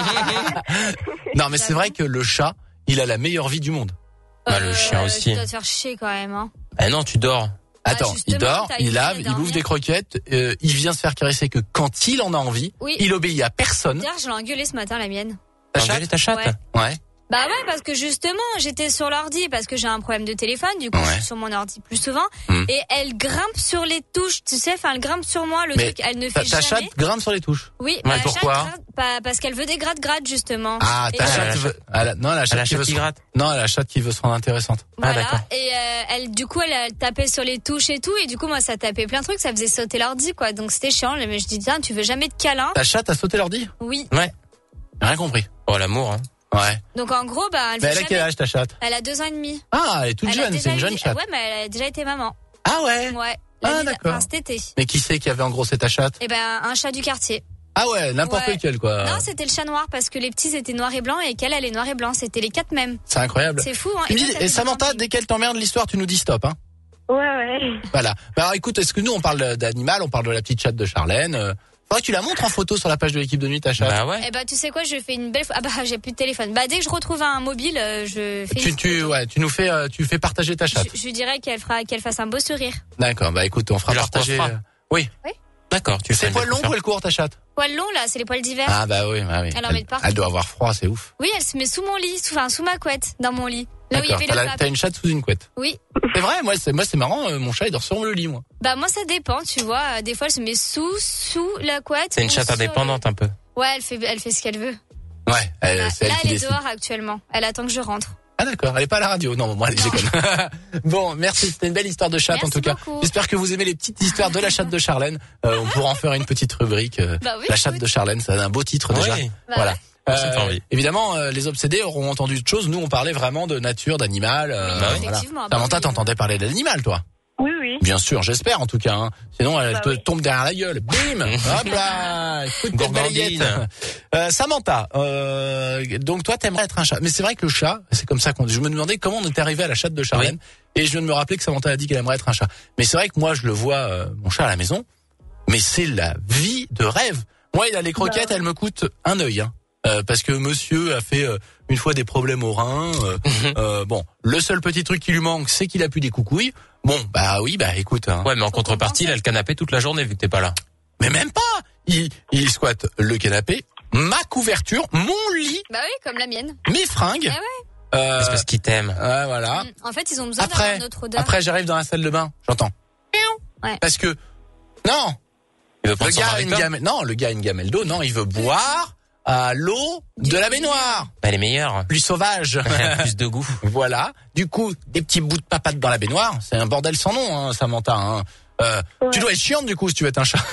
Non, mais c'est vrai que le chat, il a la meilleure vie du monde. Bah, le chien Euh, aussi. Tu dois te faire chier quand même, hein. Ah non, tu dors. Attends, il justement, dort, t'as il une lave, vie à il bouffe dormir. des croquettes, euh, il vient se faire caresser que quand il en a envie. Oui. Il obéit à personne. D'ailleurs, je l'ai engueulé ce matin, la mienne. Ta T'as engueulé chatte ta chatte? Ouais. Ouais. Bah ouais, parce que justement, j'étais sur l'ordi parce que j'ai un problème de téléphone, du coup, Ouais. je suis sur mon ordi plus souvent. Hmm. Et elle grimpe sur les touches, tu sais, enfin, elle grimpe sur moi, le Mais truc, elle ne Ta, fait ta jamais. chatte grimpe sur les touches. Oui, Ouais, bah, la pourquoi chatte grimpe- bah, parce qu'elle veut des gratte-gratte, justement. Ah, ta Et, chatte euh, veut... ah, la- non, la chatte, la qui chatte veut qui se... gratte. Non, la chatte qui veut se rendre intéressante. Voilà. d'accord. Et euh, elle, du coup, elle, elle tapait sur les touches et tout, et du coup, moi, ça tapait plein de trucs, ça faisait sauter l'ordi, quoi. Donc c'était chiant. Mais je dis, tiens, tu veux jamais de câlin? Ta chatte a sauté l'ordi? Oui. Ouais. J'ai rien compris. Oh, l'amour, hein. Ouais. Donc en gros, bah, elle Mais veut elle a quel jamais. âge ta chatte? Elle a deux ans et demi. Ah, elle est toute Elle a jeune, déjà c'est une eu- jeune chatte. Ouais, mais elle a déjà été maman. Ah ouais? Ouais. Ah, L'année- d'accord. Enfin, cet été. Mais qui c'est qui avait engrossé ta chatte? Eh ben, un chat du quartier. Ah ouais, n'importe Ouais. lequel quoi. Non, c'était le chat noir parce que les petits étaient noirs et blancs et qu'elle, elle est noir et blanc. C'était les quatre mêmes. C'est incroyable. C'est fou, hein. Tu me dis- moi, ça fait et deux Samantha, ans que- dès qu'elle t'emmerde l'histoire, tu nous dis stop, hein. Ouais, ouais. Voilà. Bah alors écoute, est-ce que nous on parle d'animal, on parle de la petite chatte de Charlène. euh, Faudrait que tu la montres en photo sur la page de l'équipe de nuit ta chatte. Bah ouais. Eh ben, tu sais quoi, je fais une belle. Ah bah, j'ai plus de téléphone. Bah, dès que je retrouve un mobile, euh, je fais. tu une- tu ouais, tu nous fais euh, tu fais partager ta chatte. Je, je lui dirais qu'elle fera, qu'elle fasse un beau sourire. D'accord. Bah écoute, on fera Tu la partager. reposeras. euh, Oui. D'accord, tu fais C'est une poil belle long coiffure. ou elle court ta chatte? Poil long là, c'est les poils d'hiver. Ah bah oui, bah oui. Elle en Elle, met de partout. elle doit avoir froid, c'est ouf. Oui, elle se met sous mon lit, sous, enfin sous ma couette, dans mon lit. Là où il y D'accord. avait T'as, le la- pape. t'as une chatte sous une couette. Oui. C'est vrai, moi c'est moi c'est marrant, euh, mon chat il dort sur le lit moi. Bah moi ça dépend, tu vois. Euh, Des fois elle se met sous sous la couette. C'est une ou chatte sur le- indépendante un peu. Ouais, elle fait elle fait ce qu'elle veut. Ouais, elle- Là, c'est elle là, qui elle est décide. dehors actuellement. Elle attend que je rentre. Ah d'accord, elle est pas à la radio. Non, bon, moi, allez, je déconne. Bon, merci, c'était une belle histoire de chatte Merci en tout cas. beaucoup. J'espère que vous aimez les petites histoires de la chatte de Charlène. Euh, on pourra en faire une petite rubrique. euh, Bah oui, la chatte écoute. de Charlène, ça a un beau titre déjà. Oui. Bah Voilà. ouais. Ça me fait envie. Évidemment, euh, les obsédés auront entendu de choses. Nous, on parlait vraiment de nature, d'animal. Euh, Oui, voilà. effectivement, bah Samantha, oui. t'entendais parler d'animal, toi? Oui, oui. Bien sûr, j'espère en tout cas. Hein. Sinon, elle Bah te oui. tombe derrière la gueule. Bim. Hop là. Coup de Gourgandine. balayette. Euh, Samantha, euh, donc toi, t'aimerais être un chat. Mais c'est vrai que le chat, c'est comme ça qu'on. Je me demandais comment on était arrivé à la chatte de Charlène. Et je viens de me rappeler que Samantha a dit qu'elle aimerait être un chat. Mais c'est vrai que moi, je le vois, euh, mon chat à la maison. Mais c'est la vie de rêve. Moi, il a les croquettes, Bah. elles me coûtent un œil. Hein. Euh, parce que monsieur a fait euh, une fois des problèmes aux reins. Euh, euh, bon, le seul petit truc qui lui manque, c'est qu'il a plus des coucouilles. Bon, bah oui, bah écoute. Hein. Ouais, mais en contrepartie, il a le canapé toute la journée vu que t'es pas là. Mais même pas. Il, il squatte le canapé, ma couverture, mon lit, Bah oui, comme la mienne. mes fringues. Ah ouais. Euh, C'est parce qu'il t'aime. ouais, voilà. Mm. En fait, ils ont besoin Après, d'avoir notre odeur. après, j'arrive dans la salle de bain, j'entends. Ouais. Parce que non, Il veut le prendre son gars a avec une toi. gamelle. Non, le gars a une gamelle d'eau. Non, il veut boire à l'eau de la baignoire, Bah, elle est meilleure. plus sauvage. Plus de goût. Voilà. Du coup, des petits bouts de papate dans la baignoire, c'est un bordel sans nom, hein, Samantha. Hein. Euh, Ouais. Tu dois être chiante du coup si tu veux être un chat.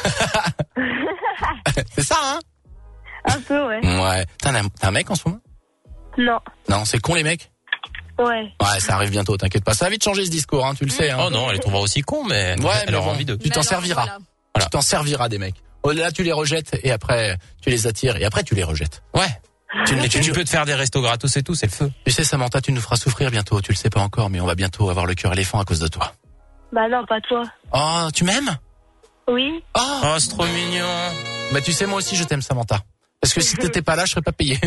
C'est ça, hein? Un peu, ouais. Ouais. T'as un, t'as un mec en ce moment? Non. Non, c'est con les mecs. Ouais. Ouais, ça arrive bientôt, t'inquiète pas. Ça va vite changer ce discours, hein, tu le sais. Hein. Oh non, elle les trouvera aussi con, mais Ouais, elle mais aura bon, envie de. tu Mais t'en alors, serviras. voilà. Tu t'en serviras des mecs. Oh, là, tu les rejettes et après, tu les attires et après, tu les rejettes. Ouais. Tu, Et tu, tu, tu peux te faire des restos gratos et tout, c'est le feu. tu sais, Samantha, tu nous feras souffrir bientôt. Tu le sais pas encore, mais on va bientôt avoir le cœur éléphant à cause de toi. Bah non, pas toi. Oh, tu m'aimes? Oui. Oh, Oh, c'est trop mignon. bah tu sais, moi aussi, je t'aime, Samantha. Parce que si t'étais pas là, je serais pas payé.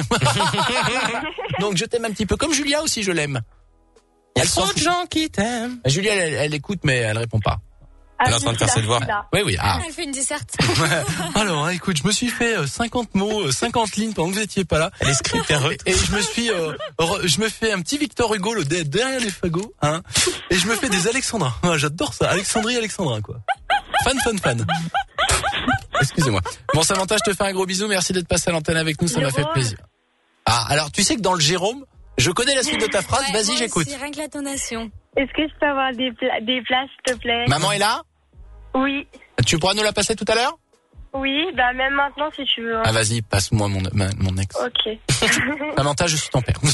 Donc, je t'aime un petit peu. Comme Julia aussi, je l'aime. Il y a Elle s'en trop de fout. gens qui t'aiment. Julia, elle, elle écoute, mais elle répond pas. Ah, Elle est en train de faire ses devoirs. Oui, oui. Ah. Elle fait une disserte. Alors, écoute, je me suis fait euh, cinquante mots, euh, cinquante lignes pendant que vous étiez pas là. Elle est scripteuse. Et je me suis, euh, re- je me fais un petit Victor Hugo le dé- derrière les fagots, hein. Et je me fais des Alexandrins. Ah, j'adore ça, Alexandrie, Alexandrin, quoi. Fan, fan, fan. Excusez-moi. Bon, Samantha, je te fais un gros bisou. Merci d'être passé à l'antenne avec nous, ça m'a fait Jérôme. plaisir. Ah, alors tu sais que dans le Jérôme, je connais la suite de ta phrase. Ouais, Vas-y, moi j'écoute. aussi, rien que l'intonation. Est-ce que je peux avoir des, pla- des places, s'il te plaît? Maman est là? Oui. Tu pourras nous la passer tout à l'heure? Oui, bah même maintenant si tu veux. hein. Ah, vas-y, passe-moi mon, ma- mon ex. Ok. Samantha, je suis ton père.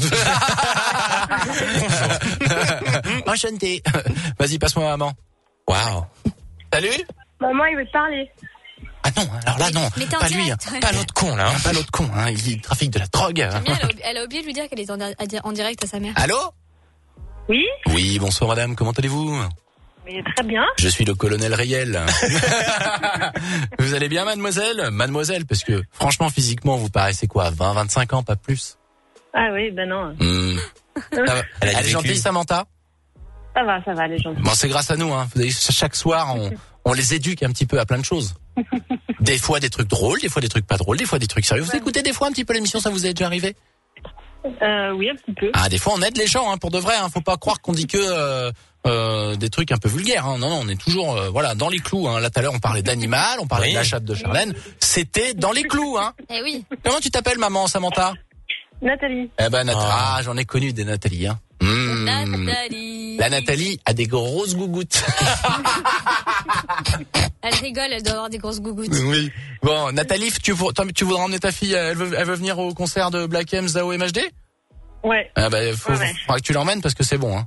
Enchanté. Vas-y, passe-moi maman. Waouh. Salut. Maman, il veut te parler. Ah non, alors là non, Mais t'es en pas lui, direct. hein. Pas l'autre con, là. hein. pas l'autre con, hein. Il trafique de la drogue. Bien, elle, a, elle a oublié de lui dire qu'elle était en, en direct à sa mère. Allô? Oui. Oui, bonsoir madame, comment allez-vous? Mais très bien. Je suis le colonel Riel. Vous allez bien mademoiselle? Mademoiselle, parce que franchement physiquement vous paraissez quoi, vingt, vingt-cinq ans, pas plus? Ah oui, ben non. Mmh. Ça va. Elle, elle est gentille Samantha? Ça va, ça va, elle est gentille. Bon, c'est grâce à nous, hein. Vous savez, chaque soir on, on les éduque un petit peu à plein de choses. Des fois des trucs drôles, des fois des trucs pas drôles, des fois des trucs sérieux. Vous écoutez des fois un petit peu l'émission, ça vous est déjà arrivé? Euh, oui, un petit peu. Ah, des fois on aide les gens, hein, pour de vrai. Hein. Faut pas croire qu'on dit que euh, euh, des trucs un peu vulgaires. Hein. Non, non, on est toujours, euh, voilà, dans les clous. Hein. Là, tout à l'heure, on parlait d'animal, on parlait oui. de la chatte de Charlène. C'était dans les clous, hein. Eh oui. Comment tu t'appelles, maman, Samantha? Nathalie. Eh ben, Nathalie. Ah, ah j'en ai connu des Nathalie, hein. Mmh. Nathalie. La Nathalie a des grosses gougouttes. Elle rigole, elle doit avoir des grosses gougouttes. Oui. Bon, Nathalie, tu, tu voudrais emmener ta fille, elle veut, elle veut venir au concert de Black M, Zao et M H D? Ouais. Ah bah, faut, ouais, ouais. faudra que tu l'emmènes parce que c'est bon, hein.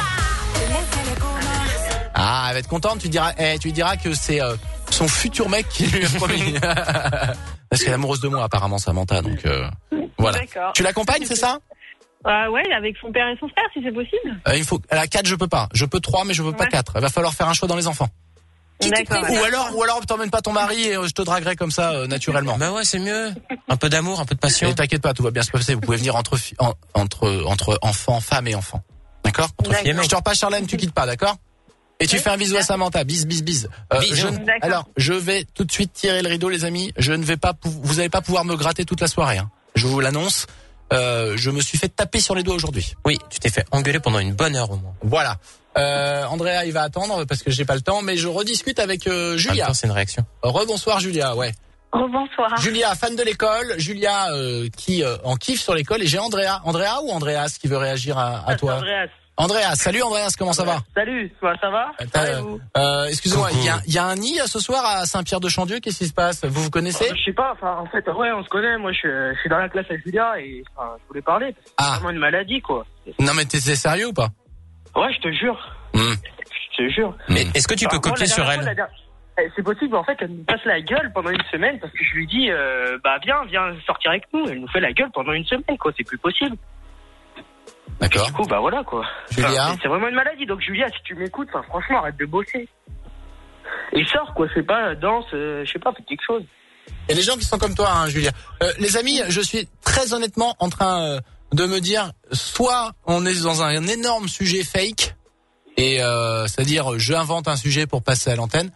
Ah, elle va être contente, tu diras, eh, tu lui diras que c'est euh, son futur mec qui lui a promis. Parce qu'elle est amoureuse de moi, apparemment, Samantha, donc euh, voilà. D'accord. Tu l'accompagnes, c'est ça? Euh, ouais, avec son père et son frère, si c'est possible. Euh, il faut, elle a quatre, je peux pas. Je peux trois, mais je veux ouais. pas quatre. Il va falloir faire un choix dans les enfants. D'accord. Ou alors, ou alors, t'emmènes pas ton mari et je te draguerai comme ça, euh, naturellement. Bah ouais, c'est mieux. Un peu d'amour, un peu de passion. Et t'inquiète pas, tout va bien se passer. Vous pouvez venir entre, en, entre, entre enfants, femmes et enfants. D'accord? Je te repasse, Charlène, tu quittes pas, d'accord? Et tu oui, fais un bisou à Samantha. Bis, bis, bis. Euh, je, alors, je vais tout de suite tirer le rideau, les amis. Je ne vais pas, vous allez pas pouvoir me gratter toute la soirée, hein. Je vous l'annonce. Euh, je me suis fait taper sur les doigts aujourd'hui. Oui, tu t'es fait engueuler pendant une bonne heure au moins. Voilà. Euh, Andrea, il va attendre parce que j'ai pas le temps, mais je rediscute avec euh, Julia. Attends, c'est une réaction. Rebonsoir Julia, ouais. Rebonsoir. Julia, fan de l'école. Julia euh, qui euh, en kiffe sur l'école. Et j'ai Andrea. Andrea ou Andreas qui veut réagir à, à toi? Andreas. Andreas. Salut Andreas, comment ça va? Salut, ça va? Euh, euh, excusez-moi, il y a, y a un nid ce soir à Saint-Pierre-de-Chandieu. Qu'est-ce qui se passe? Vous vous connaissez? euh, Je sais pas. Enfin, en fait, ouais, on se connaît. Moi, je, je suis dans la classe avec Julia et enfin, je voulais parler. Parce que ah. C'est vraiment une maladie, quoi. Non, mais t'es sérieux ou pas? Ouais, je te jure. Mmh. Je te jure. Mais est-ce que tu enfin, peux copier moi, sur elle? Fois, dernière... C'est possible, en fait, elle nous passe la gueule pendant une semaine parce que je lui dis, euh, bah viens, viens sortir avec nous. Elle nous fait la gueule pendant une semaine, quoi. C'est plus possible. D'accord. Du coup, bah voilà, quoi. Julia, enfin, c'est vraiment une maladie. Donc, Julia, si tu m'écoutes, enfin, franchement, arrête de bosser. Et sors, quoi. C'est pas danse, euh, je sais pas, fais quelque chose. Il y a des gens qui sont comme toi, hein, Julia. Euh, les amis, je suis très honnêtement en train euh, de me dire, soit on est dans un énorme sujet fake, et euh, c'est-à-dire je invente un sujet pour passer à l'antenne,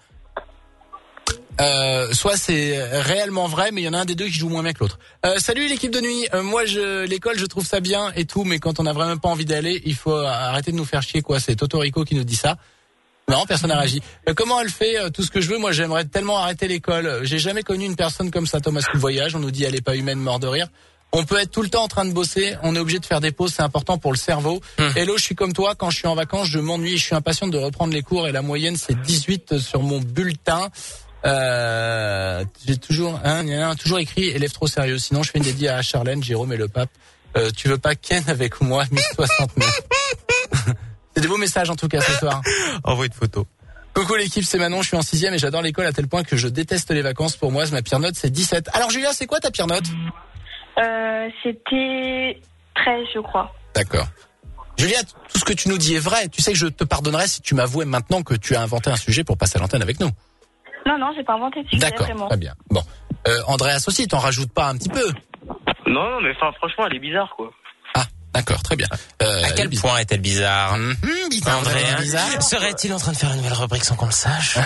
euh, soit c'est réellement vrai, mais il y en a un des deux qui joue moins bien que l'autre. Euh, salut l'équipe de nuit. Euh, moi, je, l'école, je trouve ça bien et tout, mais quand on a vraiment pas envie d'aller, il faut arrêter de nous faire chier, quoi. C'est Totorico qui nous dit ça. Non, personne n'a réagi. Euh, comment elle fait euh, tout ce que je veux? Moi, j'aimerais tellement arrêter l'école. J'ai jamais connu une personne comme ça, Thomas School Voyage. On nous dit elle est pas humaine, mort de rire. On peut être tout le temps en train de bosser. On est obligé de faire des pauses. C'est important pour le cerveau. Mmh. Hello, je suis comme toi. Quand je suis en vacances, je m'ennuie. Je suis impatiente de reprendre les cours et la moyenne c'est dix-huit sur mon bulletin. Euh, j'ai toujours, hein, y a toujours écrit élève trop sérieux. Sinon, je fais une dédiée à Charlène, Jérôme et le pape. Euh, tu veux pas Ken avec moi, mille soixante-neuf. C'est des beaux messages en tout cas ce soir. Envoie une photo. Coucou l'équipe, c'est Manon, je suis en sixième et j'adore l'école à tel point que je déteste les vacances. Pour moi, ma pire note c'est dix-sept. Alors Julia, c'est quoi ta pire note? euh, C'était treize, je crois. D'accord. Julia, tout ce que tu nous dis est vrai. Tu sais que je te pardonnerais si tu m'avouais maintenant que tu as inventé un sujet pour passer à l'antenne avec nous. Non, non, j'ai pas inventé de sujet. D'accord, vraiment. Très bien. Bon, euh, Andreas aussi, t'en rajoutes pas un petit peu? Non, non, mais enfin, franchement, elle est bizarre, quoi. Ah, d'accord, très bien. Euh, à quel point est-elle bizarre? Mmh, bizarre, André, bizarre. Serait-il en train de faire une nouvelle rubrique sans qu'on le sache?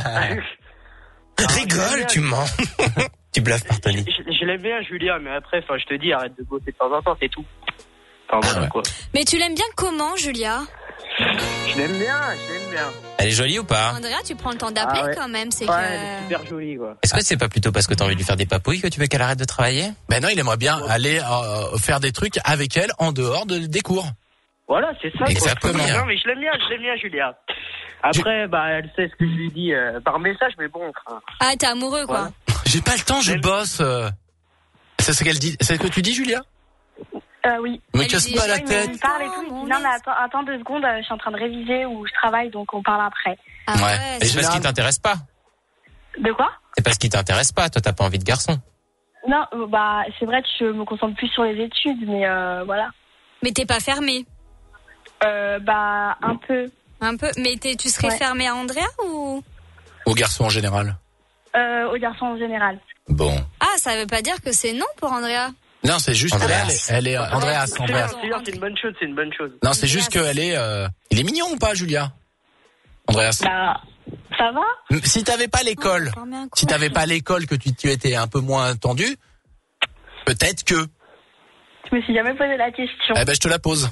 Rigole, tu mens. Tu bluffes par Tony. Je, je l'aime bien, Julia, mais après, enfin, je te dis, arrête de bosser de temps en temps, c'est tout. Enfin, voilà, ouais. quoi. Mais tu l'aimes bien comment, Julia? Je l'aime bien, je l'aime bien. Elle est jolie ou pas? Andrea, tu prends le temps d'appeler ah ouais. quand même, c'est ouais, que... elle est super jolie, quoi. Est-ce que c'est pas plutôt parce que t'as envie de lui faire des papouilles que tu veux qu'elle arrête de travailler? Ben non, il aimerait bien aller euh, faire des trucs avec elle en dehors de, des cours. Voilà, c'est ça. Exactement. Quoi. Non, mais je l'aime bien, je l'aime bien, Julia. Après, je... bah, elle sait ce que je lui dis euh, par message, mais bon. Enfin... Ah, t'es amoureux, quoi. Voilà. J'ai pas le temps, je bosse. Euh... C'est ce qu'elle dit. C'est ce que tu dis, Julia? Euh, oui. Me casse pas la tête. Il parle et tout. Il dit, non, mais attends, attends deux secondes, je suis en train de réviser ou je travaille, donc on parle après. Ah ouais. ouais. Et c'est parce qu'il t'intéresse pas. De quoi? C'est parce qu'il t'intéresse pas. Toi, t'as pas envie de garçon. Non, bah, c'est vrai que je me concentre plus sur les études, mais euh, voilà. Mais t'es pas fermé. Euh, bah, un peu. Un peu. Mais t'es, tu serais Ouais. fermée à Andrea ou? Aux garçons en général. Euh, aux garçons en général. Bon. Ah, ça veut pas dire que c'est non pour Andrea. Non, c'est juste Andreas. elle, elle est Andreas. Ouais, Andreas. c'est C'est bien, c'est une bonne chose, c'est une bonne chose. Non, c'est juste qu'elle est. Euh... Il est mignon ou pas, Julia? Andreas. Bah, ça va? Si t'avais pas l'école, Oh, formé un si t'avais pas l'école, que tu, tu étais un peu moins tendu, peut-être que. Je me suis jamais posé la question. Eh ben, je te la pose.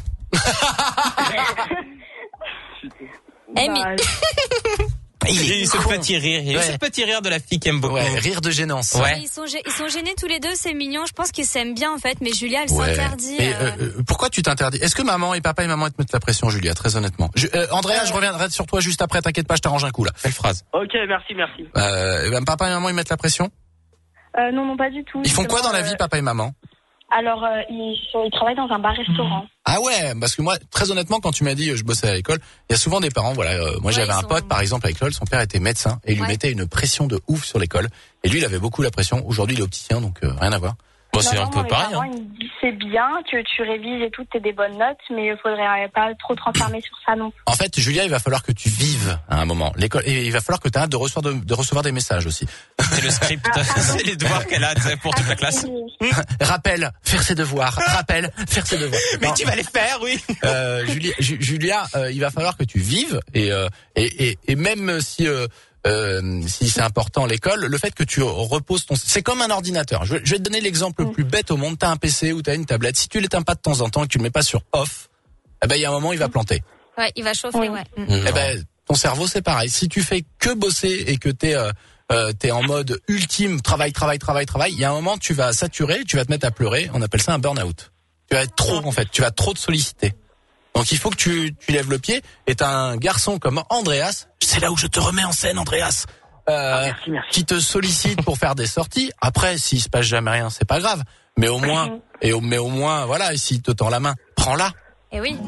Eh, mais- Bah, Il Et ce con. petit rire, il y a eu Ouais. ce petit rire de la fille qui aime beaucoup. Ouais, rire de gênance. Ouais. Ils sont, gê- ils sont gênés tous les deux, c'est mignon. Je pense qu'ils s'aiment bien en fait, mais Julia, elle Ouais. s'interdit. Et, euh, euh, euh, pourquoi tu t'interdis? Est-ce que maman et papa et maman ils te mettent la pression, Julia, très honnêtement? Je, euh, Andrea, je reviendrai sur toi juste après, t'inquiète pas, je t'arrange un coup là. Belle phrase. Ok, merci, merci. Euh, ben, papa et maman ils mettent la pression? euh, non, non, pas du tout. Ils font quoi Justement, dans la vie, euh, papa et maman? Alors, euh, ils, sont, ils travaillent dans un bar-restaurant. Ah ouais, parce que moi, très honnêtement, quand tu m'as dit euh, je bossais à l'école, il y a souvent des parents, voilà, euh, moi Ouais, j'avais ils un sont- pote par exemple à l'école, son père était médecin et il lui Ouais. mettait une pression de ouf sur l'école. Et lui, il avait beaucoup la pression. Aujourd'hui, il est opticien, donc euh, rien à voir. Bon, Non, c'est non, un peu mes pareil. parents, Hein. ils me disent c'est bien que tu révises et tout, t'es des bonnes notes, mais il faudrait pas trop te renfermer sur ça non plus. En fait, Julia, il va falloir que tu vives à un moment l'école et il va falloir que tu arrêtes de recevoir de, de recevoir des messages aussi. C'est le script, Ah, c'est les devoirs qu'elle a tu sais, pour toute la classe. Rappel, faire ses devoirs. Rappel, faire ses devoirs. Mais Non, tu vas les faire, oui. euh, Julia, Ju- Julia euh, il va falloir que tu vives et euh, et, et, et même si euh, euh, si c'est important l'école, le fait que tu reposes ton, c'est comme un ordinateur. Je vais, je vais te donner l'exemple le plus bête au monde. T'as un P C ou t'as une tablette. Si tu l'éteins pas de temps en temps et que tu le mets pas sur off, eh ben il y a un moment il va planter. Ouais, il va chauffer, Oui. ouais. Mm. Eh ben ton cerveau c'est pareil. Si tu fais que bosser et que t'es euh, euh, t'es en mode ultime travail travail travail travail, il y a un moment tu vas saturer, tu vas te mettre à pleurer. On appelle ça un burn-out. Tu vas être trop en fait. Tu vas trop te solliciter. Donc il faut que tu, tu lèves le pied. Et t'as un garçon comme Andreas, c'est là où je te remets en scène, Andreas, euh, Ah, merci, merci. qui te sollicite pour faire des sorties. Après, s'il se passe jamais rien, c'est pas grave. Mais au moins, et au, mais au moins, voilà, s'il te tend la main, prends-la. Et oui.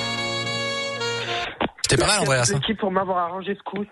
C'était pas mal, Andreas. hein. L'équipe pour m'avoir arrangé ce coup.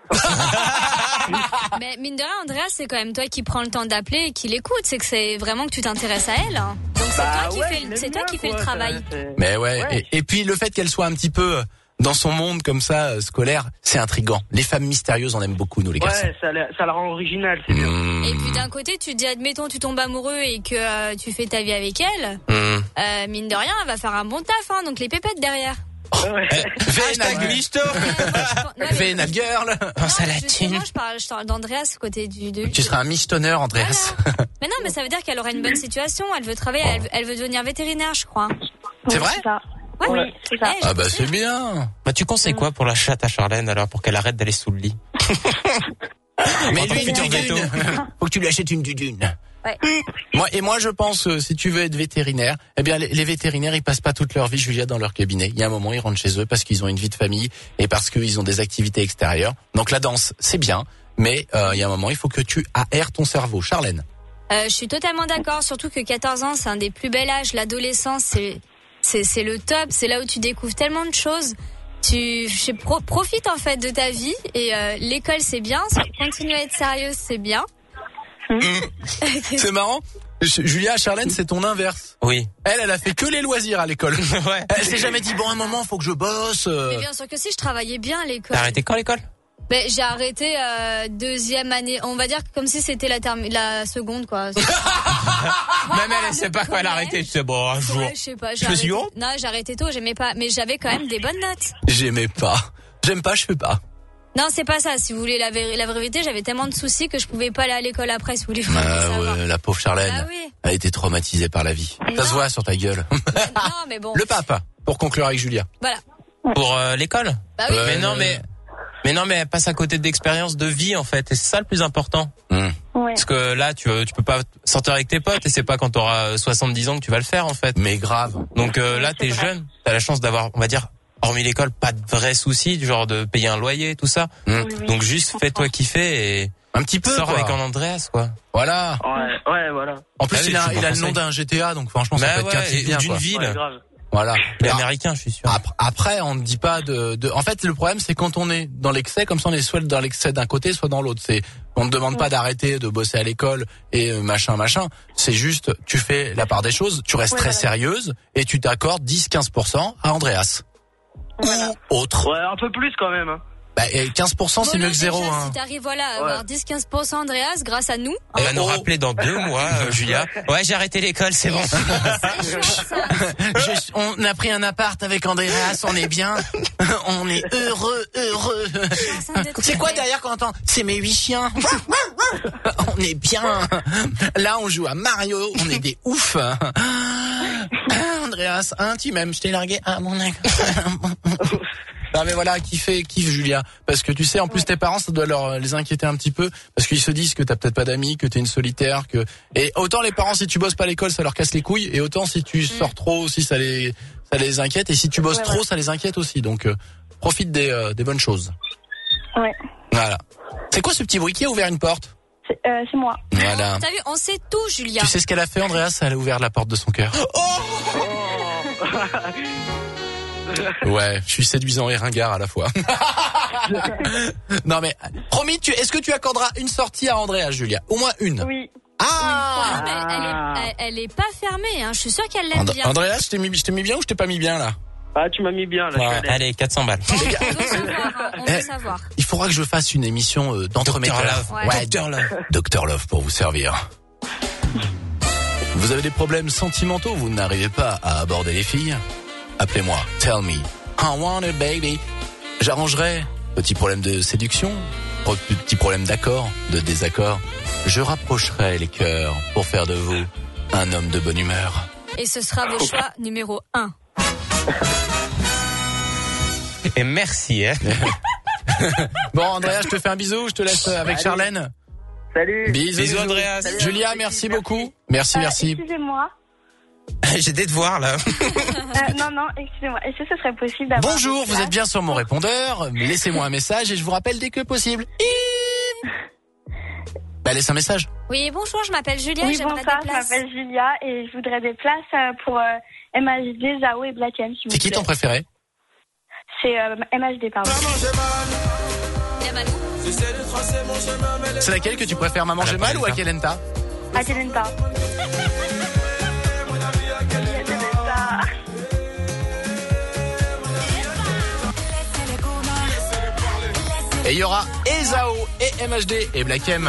Mais mine de rien, Andrea, c'est quand même toi qui prends le temps d'appeler et qui l'écoute. C'est que c'est vraiment que tu t'intéresses à elle. hein. Donc c'est Bah toi qui ouais, fais, je le- l'aime c'est toi bien, qui fais le quoi, travail. ça, c'est- Mais ouais, Ouais. Et, et puis le fait qu'elle soit un petit peu euh, dans son monde comme ça, euh, scolaire, c'est intriguant. Les femmes mystérieuses, on aime beaucoup, nous, les garçons. Ouais, ça, la- ça la rend originale, c'est bien. Mmh. Et puis d'un côté, tu te dis, admettons, tu tombes amoureux et que euh, tu fais ta vie avec elle. Mmh. Euh, mine de rien, elle va faire un bon taf, hein, donc les pépettes derrière. Ouais. Hashtag Ouais. Misto. Non, mais- Vénal girl. Pense à la justement, thune. je parle, je parle d'Andreas côté du. De... Tu seras un michetonner, Andreas. Mais non, mais ça veut dire qu'elle aura une bonne situation. Elle veut travailler, elle, elle veut devenir vétérinaire, je crois. C'est Oui, vrai ça. Ouais. Oui, c'est ça. Eh, je Ah bah te c'est jure. bien. Bah, tu conseilles quoi pour la chatte à Charlène alors pour qu'elle arrête d'aller sous le lit? Mais Entre lui, une futurs dudune. veto. Faut que tu lui achètes une dudune. Ouais. Moi, et moi, je pense, euh, si tu veux être vétérinaire, eh bien, les, les vétérinaires, ils passent pas toute leur vie, Julia, dans leur cabinet. Il y a un moment, ils rentrent chez eux parce qu'ils ont une vie de famille et parce qu'ils ont des activités extérieures. Donc, la danse, c'est bien. Mais, euh, il y a un moment, il faut que tu aères ton cerveau. Charlène. Euh, je suis totalement d'accord, surtout que quatorze ans, c'est un des plus bels âges. L'adolescence, c'est, c'est, c'est le top. C'est là où tu découvres tellement de choses. Tu je sais, pro, profite en fait de ta vie. Et euh, l'école, c'est bien. Continuer à être sérieuse, c'est bien. C'est marrant. J- Julia, Charlène, c'est ton inverse. Oui. Elle, elle a fait que les loisirs à l'école. Ouais. Elle s'est jamais dit, bon, un moment, faut que je bosse. euh. Mais bien sûr que si, je travaillais bien à l'école. T'as arrêté quand l'école? Ben, j'ai arrêté euh, deuxième année. On va dire comme si c'était la, termi- la seconde, quoi. Même elle, elle sait pas quoi elle a arrêté. Je sais, bon, un jour. Ouais, je sais pas. j'ai Je me suis dit, arrêté- oh. Non, j'ai arrêté tôt, j'aimais pas. Mais j'avais quand même des bonnes notes. J'aimais pas. J'aime pas, je fais pas. Non, c'est pas ça. Si vous voulez la, vé- la vérité, j'avais tellement de soucis que je pouvais pas aller à l'école après, si vous voulez vraiment Ah savoir. ouais, la pauvre Charlène. Ah oui. Elle a été traumatisée par la vie. Ça Non. se voit sur ta gueule. Non, mais bon. Le pape, pour conclure avec Julia. Voilà. Pour euh, l'école? Bah oui. Ouais. Mais non, mais, mais non, mais elle passe à côté d'expériences de vie, en fait. Et c'est ça le plus important. Mmh. Ouais. Parce que là, tu, tu peux pas sortir avec tes potes et c'est pas quand t'auras soixante-dix ans que tu vas le faire, en fait. Mais grave. Donc euh, là, t'es jeune. T'as la chance d'avoir, on va dire, hormis l'école, pas de vrais soucis, du genre de payer un loyer, tout ça. Mmh. Oui, oui. Donc juste fais-toi kiffer et Un petit peu, sors quoi. avec un Andreas, quoi. Voilà. Ouais, ouais, voilà. En plus, Ah oui, il a, je suis il bon a le nom conseil. d'un G T A, donc franchement, ça Bah peut être qu'un ouais, type et bien, d'une quoi. ville. Ouais, grave. Voilà. Il est Alors, américain, je suis sûr. Après, après, on ne dit pas de, de. En fait, le problème, c'est quand on est dans l'excès, comme ça, on est soit dans l'excès d'un côté, soit dans l'autre. C'est, on ne demande pas d'arrêter de bosser à l'école et euh, machin, machin. C'est juste, tu fais la part des choses, tu restes Ouais, très voilà. sérieuse et tu t'accordes dix, quinze pour cent à Andreas. Voilà. ou autre. Ouais, un peu plus quand même. Hein. Bah, et quinze pour cent, c'est Bon, mieux là, que zéro. déjà, Hein. Si t'arrives voilà, à avoir dix à quinze pour cent Andreas, grâce à nous. Elle va Oh, nous oh. rappeler dans deux mois, euh, Julia. Ouais, j'ai arrêté l'école, c'est bon. Je- on a pris un appart avec Andreas, on est bien. On est heureux, heureux. C'est quoi derrière qu'on entend? C'est mes huit chiens. On est bien. Là, on joue à Mario, on est des oufs. Andreas, hein, tu m'aimes, je t'ai largué. Ah, mon mec. Non mais voilà, kiffe, kiffe Julia, parce que tu sais, en plus tes parents, ça doit leur les inquiéter un petit peu, parce qu'ils se disent que t'as peut-être pas d'amis, que t'es une solitaire, que et autant les parents si tu bosses pas à l'école, ça leur casse les couilles, et autant si tu sors trop aussi, ça les ça les inquiète, et si tu bosses Ouais, trop, ouais. ça les inquiète aussi. Donc euh, profite des euh, des bonnes choses. Ouais. Voilà. C'est quoi ce petit bruit qui a ouvert une porte? C'est euh, c'est moi. Voilà. T'as vu, on sait tout, Julia. Tu sais ce qu'elle a fait, Andreas? Elle a ouvert la porte de son cœur. Ouais, je suis séduisant et ringard à la fois. Non mais promis, tu est-ce que tu accorderas une sortie à Andrea, Julia? Au moins une. Oui. Ah. Mais elle, est, elle, elle est pas fermée, hein. Je suis sûre qu'elle l'aime And- bien. Andrea, je t'ai mis, je t'ai mis bien ou je t'ai pas mis bien là? Ah, tu m'as mis bien là. Ouais. je suis à l'aise. Allez, quatre cents balles. On veut savoir, hein. On veut Eh, savoir. Il faudra que je fasse une émission euh, d'entremetteur. Docteur Love. Ouais. Ouais, Docteur Love. Docteur Love pour vous servir. Vous avez des problèmes sentimentaux, vous n'arrivez pas à aborder les filles? Appelez-moi. Tell me. I want it, baby. J'arrangerai. Petit problème de séduction. Petit problème d'accord, de désaccord. Je rapprocherai les cœurs pour faire de vous un homme de bonne humeur. Et ce sera vos choix numéro un. Et merci, hein. Bon, Andrea, je te fais un bisou. Je te laisse avec Allez. Charlène. Salut. Bisous, Bisous, Andreas. Salut, Julia, Alexis, merci merci. beaucoup. Merci, Euh, merci. Excusez-moi. J'ai des devoirs, là. Euh, non, non, excusez-moi. Est-ce que ce serait possible d'avoir... Bonjour, des vous êtes places bien sur mon répondeur. Laissez-moi un message et je vous rappelle dès que possible. Bah, laisse un message. Oui, bonjour, je m'appelle Julia, Oui, j'aimerais bonsoir, des je places. m'appelle Julia et je voudrais des places euh, pour euh, M H D, Zao et Black M, s'il vous C'est qui plaît. ton préféré? C'est euh, M H D, pardon. Et Manu. C'est laquelle que tu préfères, Maman À la j'ai mal ou à polenta. Kelenta? À Kelenta. Et il y aura Ezao et M H D et Black M.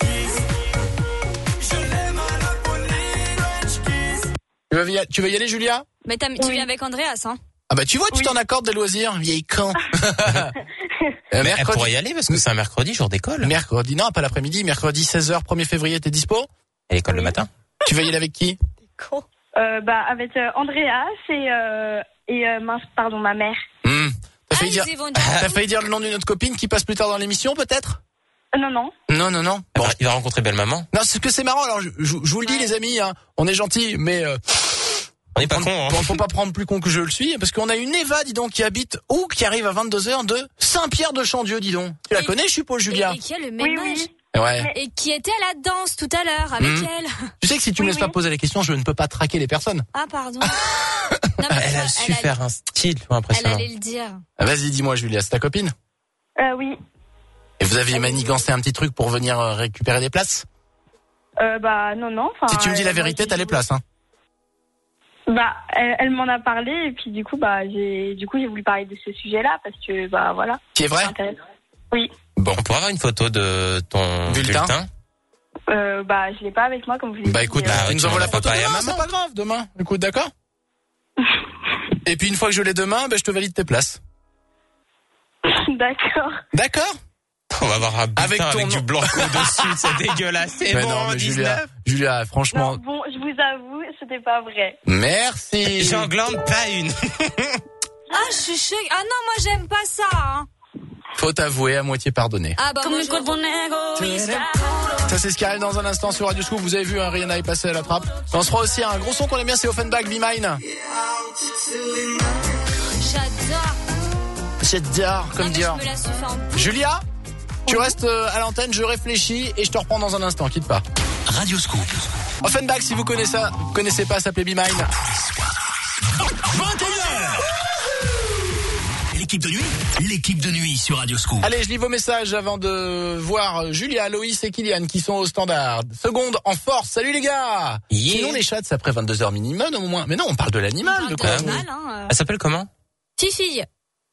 Tu veux, y- tu veux y aller, Julia? Mais t'as- tu viens avec Andreas, hein? Ah bah tu vois, tu t'en accordes des loisirs, vieille con. Euh, Mais elle pourrait y aller parce que c'est un mercredi, jour d'école. Mercredi, non, pas l'après-midi, mercredi seize heures, premier février, t'es dispo? Et l'école le matin. Tu vas y aller avec qui? Euh, bah, avec euh, Andreas et, euh, et euh, mince, pardon, ma mère. Hmm. T'as Ah, failli, dire... ils y vont dire. T'as failli dire le nom d'une autre copine qui passe plus tard dans l'émission, peut-être? Euh, non, non. Non, non, non. Il Bon. va- Il va rencontrer belle maman. Non, c'est que c'est marrant, alors je, je- je vous le dis, les amis, hein, on est gentils, mais... Euh... On est pas On con, hein. ne faut pas prendre plus con que je le suis, parce qu'on a une Eva, dis donc, qui habite où, qui arrive à vingt-deux heures de Saint-Pierre-de-Chandieu, dis donc. Tu la Et- connais, je suppose, Et, Julia? et qui a le même Oui, âge. oui. Ouais. Et qui était à la danse tout à l'heure avec Mhm. elle. Tu sais que si tu me Oui, laisses pas oui. poser les questions, je ne peux pas traquer les personnes. Ah, pardon. Non, mais Elle a elle su allait- faire un style Elle impressionnant. allait le dire. Ah, vas-y, dis-moi, Julia, c'est ta copine? Euh, oui. Et vous avez manigancé un petit truc pour venir euh, récupérer des places? Euh, bah, non, non. enfin, Si tu me dis la euh, vérité, moi, t'as j'ai- les places, hein. Bah, elle, elle m'en a parlé et puis du coup, bah, j'ai, du coup, j'ai voulu parler de ce sujet-là parce que, bah, voilà. Qui est vrai? C'est intéressant. Oui. Bon. On pourra avoir une photo de ton Bulletin. bulletin. Euh, bah, je l'ai pas avec moi, comme vous l'avez Bah dit, écoute, euh, bah, tu oui, nous tu envoies la m'envoies photo pas à demain, maman. c'est pas grave, demain. Écoute, d'accord? Et puis une fois que je l'ai demain, bah, je te valide tes places. D'accord. D'accord? On va avoir un bulletin Avec avec, ton du nom. blanco dessus, c'est dégueulasse. C'est Mais bon, non, mais Julia, dix-neuf. Julia, franchement, Non, bon, je vous avoue, c'était pas vrai. merci. J'en glande pas une. Ah, je suis choquée. Ah non, moi, j'aime pas ça, hein. Faut t'avouer, à moitié pardonné. Ah, bah, moi, je... Ça, c'est ce qui arrive dans un instant sur Radio Scoop. Vous avez vu, hein, Rihanna est passée à la trappe. On se fera aussi un gros son qu'on aime bien, c'est Offenbach, Be Mine. J'adore. J'adore, comme Non, mais dire. je me la suis fait en plus. Julia, tu restes euh, à l'antenne, je réfléchis et je te reprends dans un instant, quitte pas. Radio Scoop. Offenbach, si vous connaissez ça, vous connaissez pas, ça s'appelait Be Mine. vingt et une heures. L'équipe de nuit, l'équipe de nuit sur Radio Scoop. Allez, je lis vos messages avant de voir Julia, Loïs et Kylian qui sont au standard. Seconde en force, salut les gars. Yeah. Sinon les chats, c'est après vingt-deux heures minimum au moins. Mais non, on parle de l'animal, de quoi? Mal, hein. euh. Elle s'appelle comment? Fifi.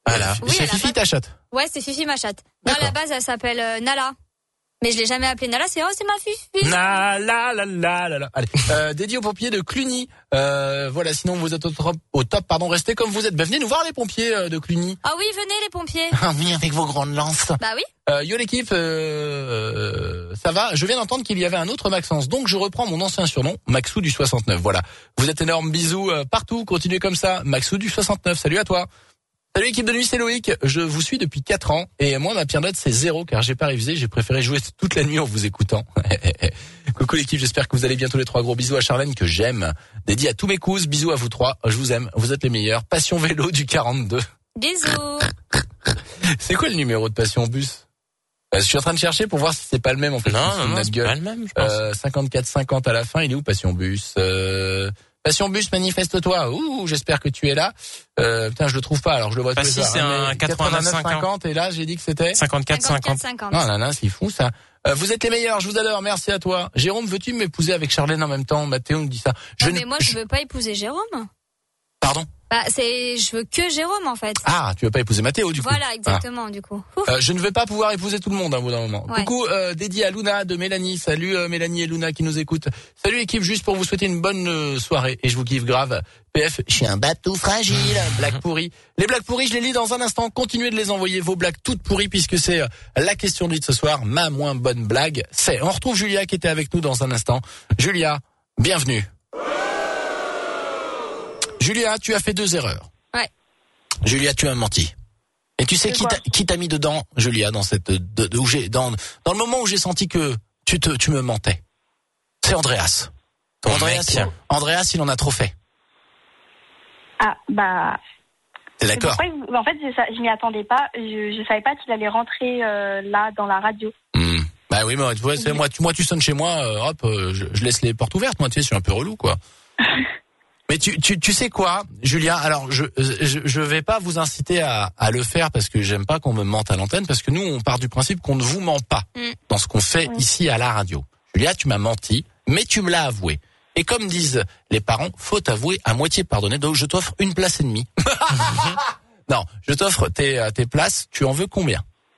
Voilà. Oui, c'est elle a Fifi pas- ta chatte. Ouais, c'est Fifi ma chatte. Non, à D'accord. la base, elle s'appelle euh, Nala. Mais je l'ai jamais appelée Nala, c'est oh, c'est ma Fifi. La la la la la la. Allez, euh, dédié aux pompiers de Cluny. Euh, voilà, sinon vous êtes au top, au top, pardon, restez comme vous êtes. Ben, venez nous voir les pompiers euh, de Cluny. Ah oui, venez les pompiers. Ah oui, avec vos grandes lances. Bah oui. Euh, yo l'équipe, euh, euh, ça va. Je viens d'entendre qu'il y avait un autre Maxence, donc je reprends mon ancien surnom, Maxou du soixante-neuf. Voilà. Vous êtes énorme, bisous euh, partout. Continuez comme ça, Maxou du soixante-neuf. Salut à toi. Salut équipe de nuit, c'est Loïc. Je vous suis depuis quatre ans et moi ma pire note c'est zéro car j'ai pas révisé, j'ai préféré jouer toute la nuit en vous écoutant. Coucou l'équipe, j'espère que vous allez bien tous les trois. Gros bisous à Charlène que j'aime. Dédié à tous mes cousins, bisous à vous trois. Je vous aime, vous êtes les meilleurs. Passion vélo du quarante-deux. Bisous. C'est quoi le numéro de Passion Bus? euh, Je suis en train de chercher pour voir si c'est pas le même en fait. Non, C'est non, non, notre c'est gueule. pas le même, je pense. Euh, cinquante-quatre cinquante à la fin, il est où Passion Bus euh... Passion Bus, manifeste-toi. Ouh, j'espère que tu es là. Euh, putain, je le trouve pas, alors je le vois Bah tous les si, soirs, c'est hein, un mais quatre-vingt-neuf cinquante et là, j'ai dit que c'était cinquante-quatre cinquante. cinquante. Oh là là, c'est fou ça. Euh, vous êtes les meilleurs, je vous adore, merci à toi. Jérôme, veux-tu m'épouser avec Charlène en même temps? Mathéo me dit ça. Je Non, ne- mais moi, je veux pas épouser Jérôme. Pardon? Bah, c'est, je veux que Jérôme, en fait. Ah, tu veux pas épouser Mathéo du coup? Voilà, exactement, du coup. Ouf. Euh, je ne vais pas pouvoir épouser tout le monde à bout d'un moment. Ouais. Coucou, euh, dédié à Luna de Mélanie. Salut euh, Mélanie et Luna qui nous écoutent. Salut équipe, juste pour vous souhaiter une bonne euh, soirée et je vous kiffe grave. P F, je suis un bateau fragile. Blague pourrie. Les blagues pourries, je les lis dans un instant. Continuez de les envoyer, vos blagues toutes pourries, puisque c'est euh, la question de ce soir. Ma moins bonne blague, c'est. On retrouve Julia qui était avec nous dans un instant. Julia, bienvenue. Julia, tu as fait deux erreurs. Ouais. Julia, tu as menti. Et tu sais C'est qui quoi t'a, qui t'a mis dedans, Julia, dans cette, de, de- où j'ai, dans, dans le moment où j'ai senti que tu te, tu me mentais. C'est Andreas. Ton Andreas, mec. Andreas, il en a trop fait. Ah, bah. T'es c'est d'accord? pourquoi il- En fait, je, sa- je m'y attendais pas. Je, je savais pas qu'il allait rentrer euh, là dans la radio. Hmm. Bah oui, mais ouais, c'est, moi, tu, moi, tu sonnes chez moi, euh, hop, euh, je, je laisse les portes ouvertes. Moi, tu sais, je suis un peu relou, quoi. Mais tu, tu, tu sais quoi, Julia? Alors, je, je, je vais pas vous inciter à, à le faire parce que j'aime pas qu'on me mente à l'antenne, parce que nous, on part du principe qu'on ne vous ment pas Mm. dans ce qu'on fait Mm. ici à la radio. Julia, tu m'as menti, mais tu me l'as avoué. Et comme disent les parents, faut avouer à moitié pardonner. Donc, je t'offre une place et demie. Non, je t'offre tes, tes places. Tu en veux combien?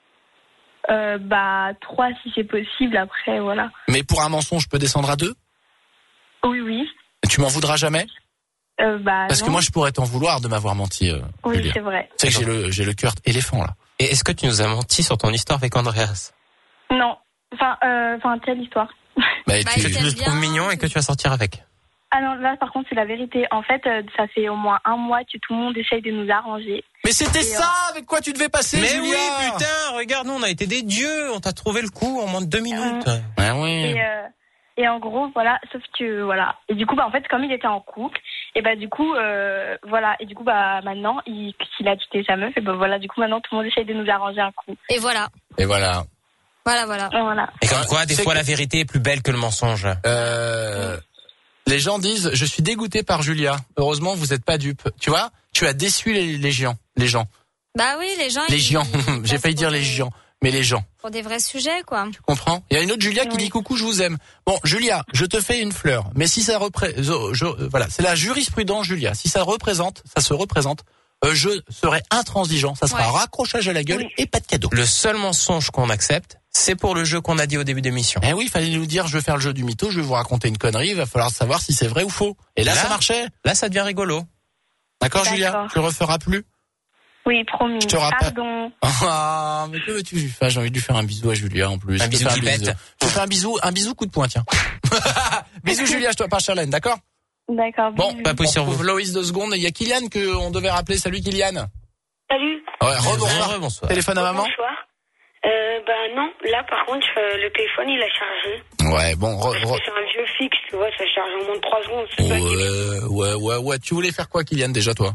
Euh, bah, trois si c'est possible. Après, voilà. Mais pour un mensonge, je peux descendre à deux? Oui, oui. Et tu m'en voudras jamais? Euh, bah, Parce que non. moi, je pourrais t'en vouloir de m'avoir menti, euh, Oui, Julia. c'est vrai. Tu sais que j'ai le, j'ai le cœur éléphant, là. Et est-ce que tu nous as menti sur ton histoire avec Andreas? Non. Enfin, euh, enfin, quelle histoire? Bah, Bah, tu, il Que tu t'aime le bien. trouves mignon et que tu vas sortir avec? Ah non, là, par contre, c'est la vérité. En fait, euh, ça fait au moins un mois que tout le monde essaye de nous arranger. Mais c'était Et, ça avec quoi tu devais passer, Mais Julia. oui, putain, regarde, nous on a été des dieux, on t'a trouvé le coup en moins de deux minutes. Ah oui. Et, euh, et en gros, voilà, sauf que, voilà. Et du coup, bah, en fait, comme il était en couple, et bah, du coup, euh, voilà. Et du coup, bah, maintenant, il, qu'il a quitté sa meuf, et bah, voilà, du coup, maintenant, tout le monde essaye de nous arranger un coup. Et voilà. Et voilà. Voilà, voilà. Voilà. Et comme quoi, des C'est fois que- la vérité est plus belle que le mensonge. Euh, les gens disent, je suis dégoûté par Julia. Heureusement, vous êtes pas dupe. Tu vois, tu as déçu les, les gens. Les gens. Bah oui, les gens. Les ils- gens. ils J'ai passent failli dire pour les des- gens. Mais les gens. Pour des vrais sujets, quoi. Tu comprends? Il y a une autre Julia qui Oui. dit coucou, je vous aime. Bon, Julia, je te fais une fleur. Mais si ça représente, voilà, c'est la jurisprudence, Julia. Si ça représente, ça se représente, euh, je serai intransigeant. Ça sera Ouais. raccrochage à la gueule Oui. et pas de cadeau. Le seul mensonge qu'on accepte, c'est pour le jeu qu'on a dit au début d'émission. Eh oui, il fallait nous dire, je vais faire le jeu du mytho, je vais vous raconter une connerie, il va falloir savoir si c'est vrai ou faux. Et là, Là ça marchait. Là, ça devient rigolo. D'accord, D'accord. Julia? Tu le referas plus? Oui, promis. Je te rappelle- Pardon. Ah, mais que veux-tu que je lui fasse? J'ai envie de lui faire un bisou à Julia, en plus. Un Je te bisou fais qui pète. Je te fais un bisou, un bisou coup de poing, tiens. Bisous, Julia, je te parle Charlène, d'accord? D'accord. Bon, bisous. pas on plus sur retrouve vous. Loïs deux secondes. Il y a Kylian que on devait rappeler. Salut, Kylian. Salut. Ouais, rebonsoir. Re- bonsoir. Téléphone à maman? Bonsoir. Euh, bah non, là par contre, euh, le téléphone il a chargé. Ouais, bon, re, re- C'est un vieux fixe, tu vois, ça charge en moins de trois secondes. C'est pas qu'il- Ouais, ouais, ouais, ouais. Tu voulais faire quoi, Kylian, déjà, toi?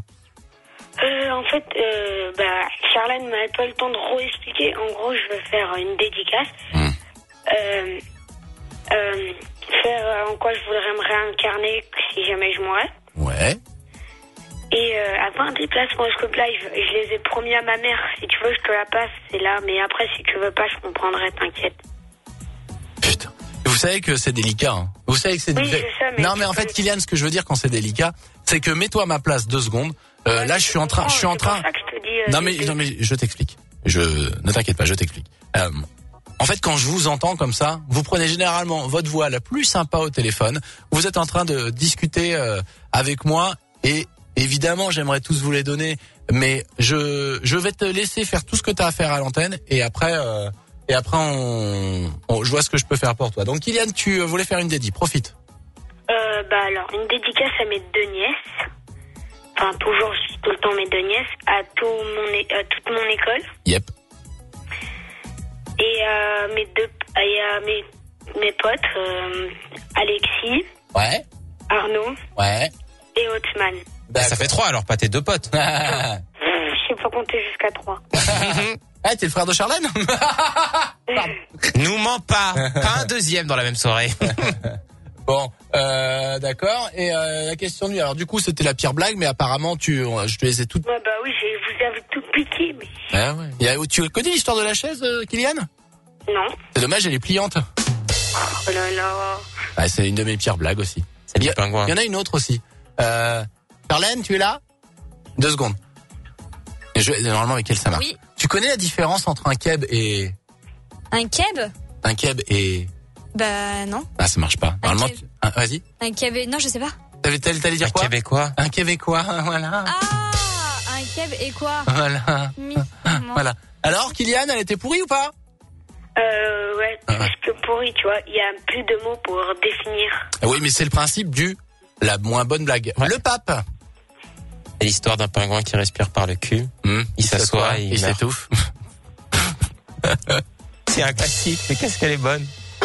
Euh, en fait, euh, bah, Charlène m'avait pas le temps de réexpliquer. En gros, je veux faire une dédicace. Hmm. Euh, euh, faire euh, en quoi je voudrais me réincarner si jamais je mourrais. Ouais. Et euh, avoir un déplacement au Scope Live, je les ai promis à ma mère. Si tu veux, je te la passe, c'est là. Mais après, si tu veux pas, je comprendrai, t'inquiète. Putain. Vous savez que c'est délicat, hein. Vous savez que c'est Oui, délicat. je sais, mais Non, tu mais en peux- fait, Kylian, ce que je veux dire quand c'est délicat, c'est que mets-toi à ma place deux secondes. Euh, là, je suis en train, je suis en train. C'est pour ça que je te dis. Euh, Non mais, non mais je t'explique. Je ne t'inquiète pas, je t'explique. Euh, en fait, quand je vous entends comme ça, vous prenez généralement votre voix la plus sympa au téléphone. Vous êtes en train de discuter euh, avec moi et évidemment, j'aimerais tous vous les donner, mais je je vais te laisser faire tout ce que tu as à faire à l'antenne et après euh, et après on, on je vois ce que je peux faire pour toi. Donc Kylian, tu voulais faire une dédie, profite. Euh, bah alors une dédicace à mes deux nièces. Enfin toujours, je dis tout le temps mes deux nièces à tout mon é- à toute mon école. Yep. Et à mes deux et à mes mes potes euh, Alexis. Ouais. Arnaud. Ouais. Et Othman. Bah, ça fait trois alors, pas tes deux potes. Je sais pas compter jusqu'à trois. Ah, t'es le frère de Charlène? Nous mens pas. Pas un deuxième dans la même soirée. Bon, euh, d'accord. Et euh, la question de lui. Alors du coup, c'était la pire blague, mais apparemment, tu, je te les ai toutes. Ouais, bah oui, je vous avais tout piqué, mais. Ah ouais. Il y a, tu connais l'histoire de la chaise, euh, Kylian? Non. C'est dommage, elle est pliante. Oh là là. Ah, c'est une de mes pires blagues aussi. C'est du pingouin. Il y en a une autre aussi. Euh, Charlène, tu es là? Deux secondes. Et je, normalement, avec elle, ça marche. Oui. Tu connais la différence entre un keb et Un keb? un keb et Bah non. ah, ça marche pas. Normalement, keb. tu... ah, vas-y. Un keb, non, je sais pas. T'allais, t'allais, t'allais dire Un quoi? Québécois. Un québécois, voilà. Ah, un keb et quoi? Voilà. Mi- Voilà. Alors, Kylian, elle était pourrie ou pas? Euh, ouais, Ah ouais. parce que pourri, tu vois, il y a plus de mots pour définir. Ah oui, mais c'est le principe du la moins bonne blague. Ouais. Le pape. C'est l'histoire d'un pingouin qui respire par le cul. Mmh. Il s'assoit et il il meurt. s'étouffe. C'est un classique, mais qu'est-ce qu'elle est bonne.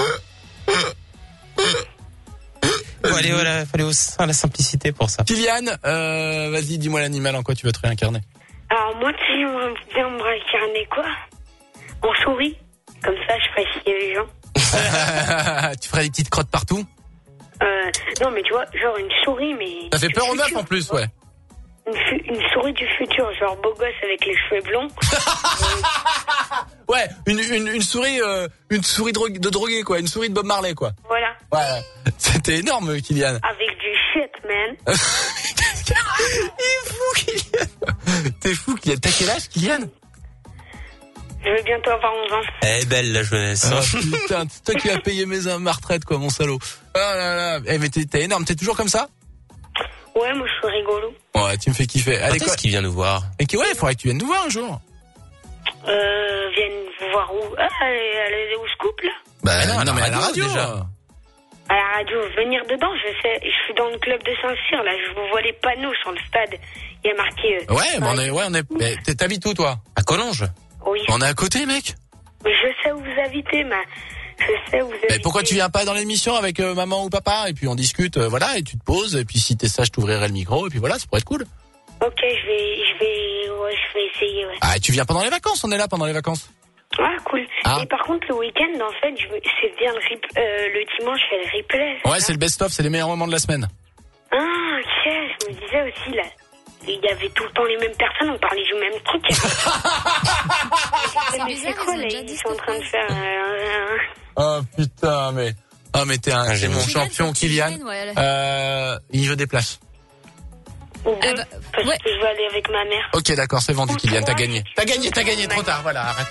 Faut aller, voilà, faut aller au, à la simplicité pour ça. Kylian, euh, vas-y, dis-moi l'animal en quoi tu veux te réincarner. Alors, moi, tu sais, j'aimerais bien me réincarner quoi? En souris. Comme ça, je ferais chier les gens. Tu ferais des petites crottes partout? Euh, non, mais tu vois, genre une souris, mais. Ça fait du peur aux meufs futur, en plus, tu vois. ouais. Une, fu- une souris du futur, genre beau gosse avec les cheveux blonds. Ouais, une, une, une souris, euh, une souris drogue, de drogué, quoi. Une souris de Bob Marley, quoi. Voilà. Ouais, c'était énorme, Kylian. Avec du shit, man. Il est fou, Kylian. T'es fou, Kylian. T'as quel âge, Kylian? Je vais bientôt avoir onze ans. Elle est belle, la jeunesse. Ah, putain, c'est toi qui as payé mes, ma retraite, quoi, mon salaud. Oh là là. Eh, mais t'es, t'es énorme. T'es toujours comme ça? Ouais, moi, je suis rigolo. Ouais, tu me fais kiffer. Allez, Quand quoi. est-ce qu'il vient nous voir? Et qui, ouais, il faudrait que tu viennes nous voir un jour. Euh, viennent vous voir où? Ah, elle est, elle est au scoop, là? Bah, Ah non, non, mais à la radio, radio, déjà. déjà. À la radio, venir dedans, je sais. Je suis dans le club de Saint-Cyr, là. Je vous vois les panneaux sur le stade. Il y a marqué. Euh, Ouais, bah, on est, ouais, on est, mais t'es- t'habites où, toi? À Collonges. Oui. On est à côté, mec. Mais je sais où vous habitez, ma. Je sais où vous habitez. Mais pourquoi tu viens pas dans l'émission avec euh, maman ou papa et puis on discute, euh, voilà, et tu te poses et puis si t'es sage, t'ouvrirai le micro et puis voilà, ça pourrait être cool. Ok, je vais, je vais, ouais, je vais essayer, ouais. Ah, et tu viens pendant les vacances, on est là pendant les vacances. Ah, cool. Ah. Et par contre, le week-end, en fait, je veux- c'est bien le, rep- euh, le dimanche, je fais le replay. Ouais, c'est le best-of, c'est les meilleurs moments de la semaine. Ah, ok, je me disais aussi, là. Il y avait tout le temps les mêmes personnes, on parlait du même truc. C'est Mais bizarre, c'est quoi, ils ont là, déjà ils dit sont en ce train de qu'on faire euh, Oh putain, mais ah mais t'es un, Un t'es génie. mon Kylian, champion, faut que tu Kylian. viennes, ouais, là. Euh, il veut des places. un... deux, Ah bah, parce ouais. que je veux aller avec ma mère. Ok, d'accord, c'est vendu, Ou Kylian, t'as trois, gagné. si tu T'as veux. gagné, t'as gagné, trop tard, voilà, arrête.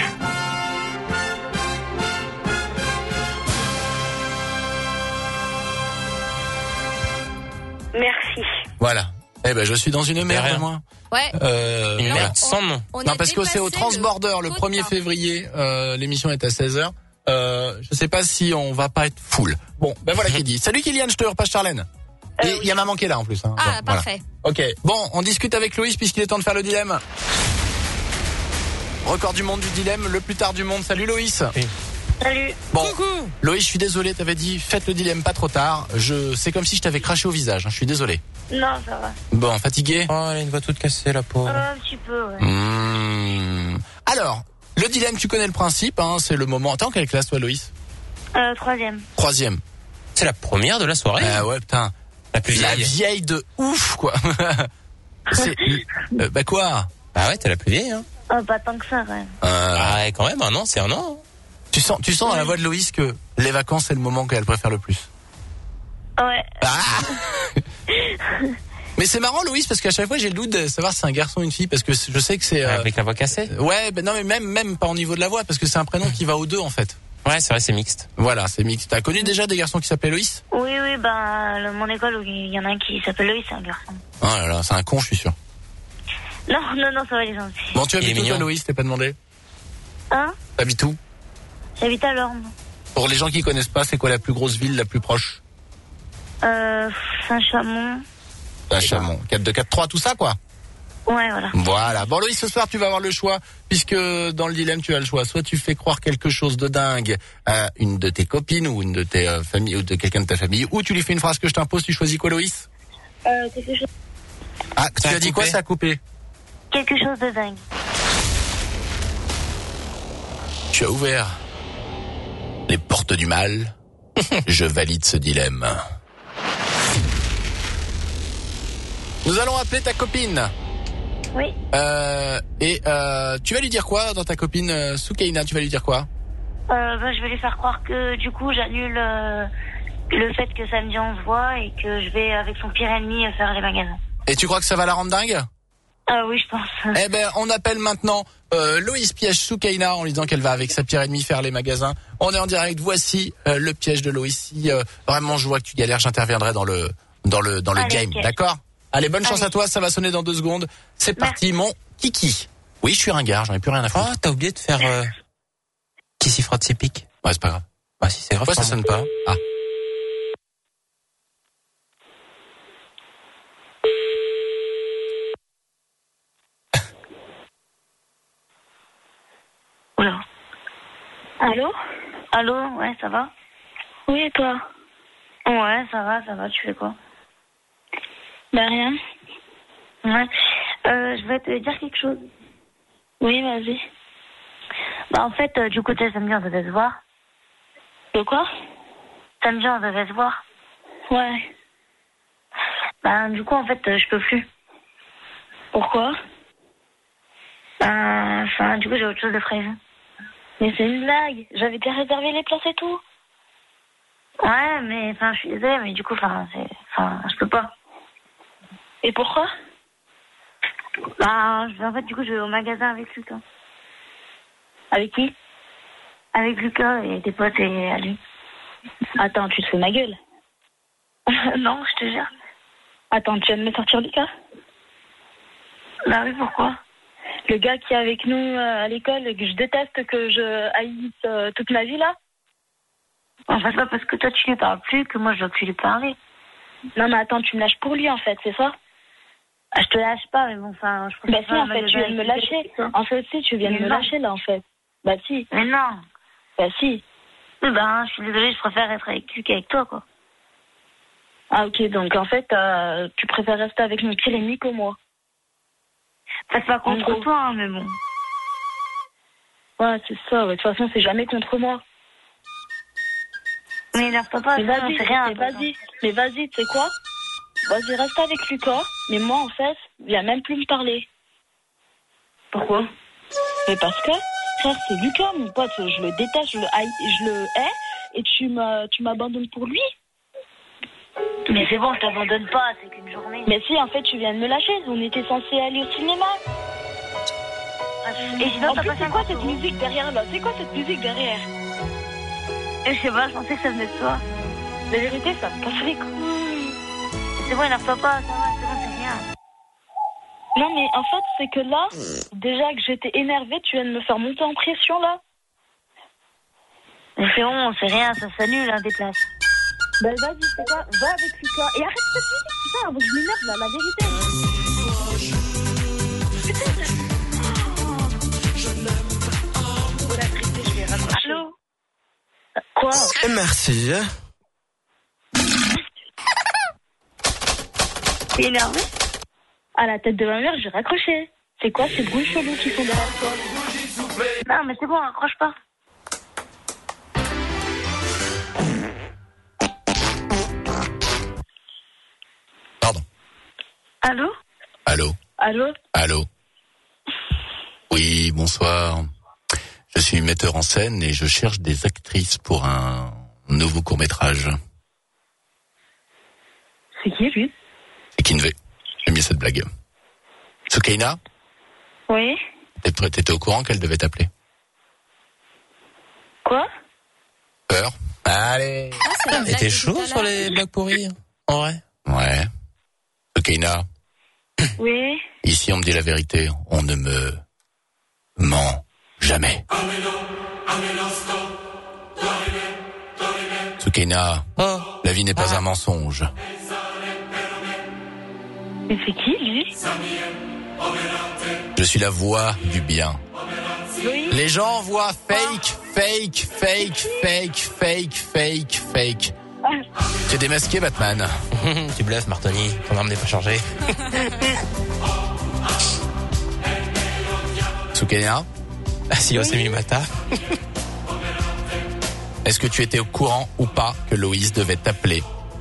Merci. Voilà. Eh ben, je suis dans une merde, rien. moi. Ouais. Euh, Une voilà. merde sans nom. On Non, a parce que c'est au dépassé Transborder le quota. premier février. Euh, l'émission est à seize heures. Euh, je sais pas si on va pas être full. Bon, ben voilà qui est dit. Salut Kylian, je te repasse Charlène. Et il oui. y a maman qui est là en plus. Hein. Ah, Bon, voilà. parfait. Ok. Bon, on discute avec Loïs puisqu'il est temps de faire le dilemme. Record du monde du dilemme, le plus tard du monde. Salut Loïs. Oui. Salut. Bon, Loïs, je suis désolé, t'avais dit faites le dilemme pas trop tard. Je, c'est comme si je t'avais craché au visage. Hein. Je suis désolé. Non, ça va. Bon, fatigué. Oh, elle a une voix toute cassée, la pauvre. Un petit peu, ouais. Mmh. Alors, le dilemme, tu connais le principe. Hein, c'est le moment. T'es en quelle classe toi, Loïs? Euh, troisième. Troisième. C'est la première de la soirée. Ah ouais, putain. La plus La vieille. vieille de ouf, quoi. C'est, euh, bah quoi? Ah ouais, t'es la plus vieille, hein. Oh, pas tant que ça, quand même. Euh, Ah ouais, quand même, un an, c'est un an. tu sens, tu sens dans la voix de Loïs que les vacances c'est le moment qu'elle préfère le plus. Ouais. Ah Mais c'est marrant, Loïs, parce qu'à chaque fois j'ai le doute de savoir si c'est un garçon ou une fille, parce que je sais que c'est euh... avec la voix cassée. Ouais, ben non, mais même même pas au niveau de la voix, parce que c'est un prénom qui va aux deux en fait. Ouais, c'est vrai, c'est mixte. Voilà, c'est mixte. T'as connu déjà des garçons qui s'appelaient Loïs? Oui, oui, bah, le, mon école, il y en a un qui s'appelle Loïs, c'est un garçon. Oh là là, c'est un con, je suis sûr. Non, non, non, ça va les gens aussi. Bon, tu habites où, toi, Loïs, t'es pas demandé? Hein? T'habites où? J'habite à Lorme. Pour les gens qui connaissent pas, c'est quoi la plus grosse ville la plus proche? Euh, Saint-Chamond. Saint-Chamond. quatre deux quatre trois, tout ça, quoi? Ouais, voilà. Voilà. Bon, Loïs, ce soir, tu vas avoir le choix, puisque dans le dilemme, tu as le choix. Soit tu fais croire quelque chose de dingue à une de tes copines, ou une de tes euh, familles, ou de quelqu'un de ta famille, ou tu lui fais une phrase que je t'impose. Tu choisis quoi, Loïs? Euh, quelque chose. Ah, tu as dit quoi? Ça a coupé. Quelque chose de dingue. Tu as ouvert les portes du mal. Je valide ce dilemme. Nous allons appeler ta copine. Oui. Euh, et euh, tu vas lui dire quoi dans ta copine euh, Soukaina? Tu vas lui dire quoi? euh, bah, Je vais lui faire croire que du coup j'annule euh, le fait que samedi on se voit et que je vais avec son pire ennemi faire les magasins. Et tu crois que ça va la rendre dingue? Ah oui, je pense. Eh ben, on appelle maintenant euh, Loïs piège Soukaina en lui disant qu'elle va avec sa pire ennemie faire les magasins. On est en direct. Voici euh, le piège de Loïs. Si euh, vraiment je vois que tu galères, j'interviendrai dans le dans le dans le Allez, game. okay. D'accord? Allez, bonne chance Allez. à toi. Ça va sonner dans deux secondes. C'est parti, mon kiki. Oui, je suis ringard. J'en ai plus rien à foutre. Oh, t'as oublié de faire euh... qui s'y frotte ses pics. Ouais, c'est pas grave. Bah si, c'est grave. Pourquoi ça sonne pas? Ah. Oula. Allô? Allô, ouais, ça va? Oui, et toi? Ouais, ça va, ça va, tu fais quoi? Bah rien. Ouais. Euh, je vais te dire quelque chose. Oui, vas-y. Bah en fait, euh, du côté samedi, on devait se voir. De quoi? Samedi, on devait se voir. Ouais. Bah du coup, en fait, euh, je peux plus. Pourquoi? Bah, enfin, du coup, j'ai autre chose de prévu. Mais c'est une blague. J'avais déjà réservé les places et tout. Ouais, mais enfin, je suis désolée, mais du coup, enfin, c'est, enfin, je peux pas. Et pourquoi? Bah, je vais, en fait, du coup, je vais au magasin avec Lucas. Avec qui? Avec Lucas et tes potes et à lui. Attends, tu te fais ma gueule? Non, je te jure. Attends, tu viens de me sortir Lucas? Bah oui, pourquoi? Le gars qui est avec nous euh, à l'école, que je déteste, que je haïsse euh, toute ma vie, là? En fait, pas parce que toi, tu lui parles plus que moi, je dois plus lui parler. Non, mais attends, tu me lâches pour lui, en fait, c'est ça? Ah, je te lâche pas, mais bon, enfin... Je bah si, en fait, tu viens de me lâcher. En fait, si, tu viens de me lâcher, là, en fait. Bah si. Mais non. Bah si. Oui, ben, je suis désolée, je préfère être avec lui qu'avec toi, quoi. Ah, ok, donc, en fait, euh, tu préfères rester avec mon pire ennemi que moi. C'est pas contre toi, hein, mais bon. Ouais, c'est ça, ouais. De toute façon, c'est jamais contre moi. Mais énerve-toi pas, mais vas-y, c'est rien. Mais vas-y, mais vas-y, tu sais quoi? Vas-y, reste avec Lucas, mais moi, en fait, viens même plus me parler. Pourquoi? Mais parce que, frère, c'est Lucas, mon pote, je le déteste, je le haïs, je le hais, et tu m'as, tu m'abandonnes pour lui? Mais c'est bon, je t'abandonne pas, c'est qu'une journée. Mais si, en fait, tu viens de me lâcher, on était censés aller au cinéma. Et sinon, en plus, c'est quoi cette musique derrière, là? C'est quoi cette musique derrière? Je sais pas, je pensais que ça venait de toi. La vérité, ça me casse les couilles. C'est bon, énerve-toi pas, ça va, c'est bon, c'est rien. Non, mais en fait, c'est que là, déjà que j'étais énervée, tu viens de me faire monter en pression, là. Mais c'est bon, c'est rien, ça s'annule, hein, des places. Bah vas-y, c'est quoi? Va avec Lucas. Et arrête cette musique, putain, avant que je m'énerve, là, la vérité. Putain. Allô? Quoi? Merci. T'es énervé? À la tête de ma mère, j'ai raccroché. C'est quoi ces bruits chelous qui sont derrière toi? Non, mais c'est bon, raccroche pas. Pardon. Allô? Allô? Allô? Allô? Oui, bonsoir. Je suis metteur en scène et je cherche des actrices pour un nouveau court-métrage. C'est qui, lui? C'est Kinvé. J'aime bien cette blague. Soukaina? Oui. T'étais au courant qu'elle devait t'appeler? Quoi? Peur? Allez. Ah, Et t'es chaud sur les blagues pourries? En vrai? Ouais. Soukaina? Oui. Ici, on me dit la vérité. On ne me ment jamais. Soukaina, oh. la vie n'est pas ah. un mensonge. Mais c'est qui, lui? Je suis la voix du bien. Oui. Les gens voient fake, fake, fake, fake, fake, fake, fake. Tu es démasqué, Batman. Tu bluffes, Martoni. Ton arme n'est pas chargée. Soukaina? Ah si, oui. Mimata. Est-ce que tu étais au courant ou pas que Loïs devait t'appeler?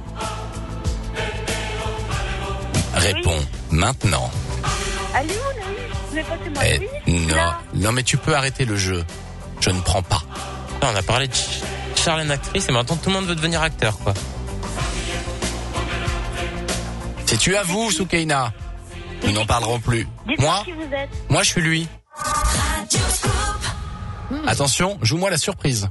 Réponds oui. maintenant. Allez où, Loïs? Vous avez passé moi, eh, oui? Non, Là. non, mais tu peux arrêter le jeu. Je ne prends pas. Non, on a parlé de Charlène actrice et maintenant tout le monde veut devenir acteur, quoi. Si tu avoues, Soukaina, nous n'en parlerons plus. Moi, qui vous êtes. moi, je suis lui. Hmm. Attention, joue-moi la surprise.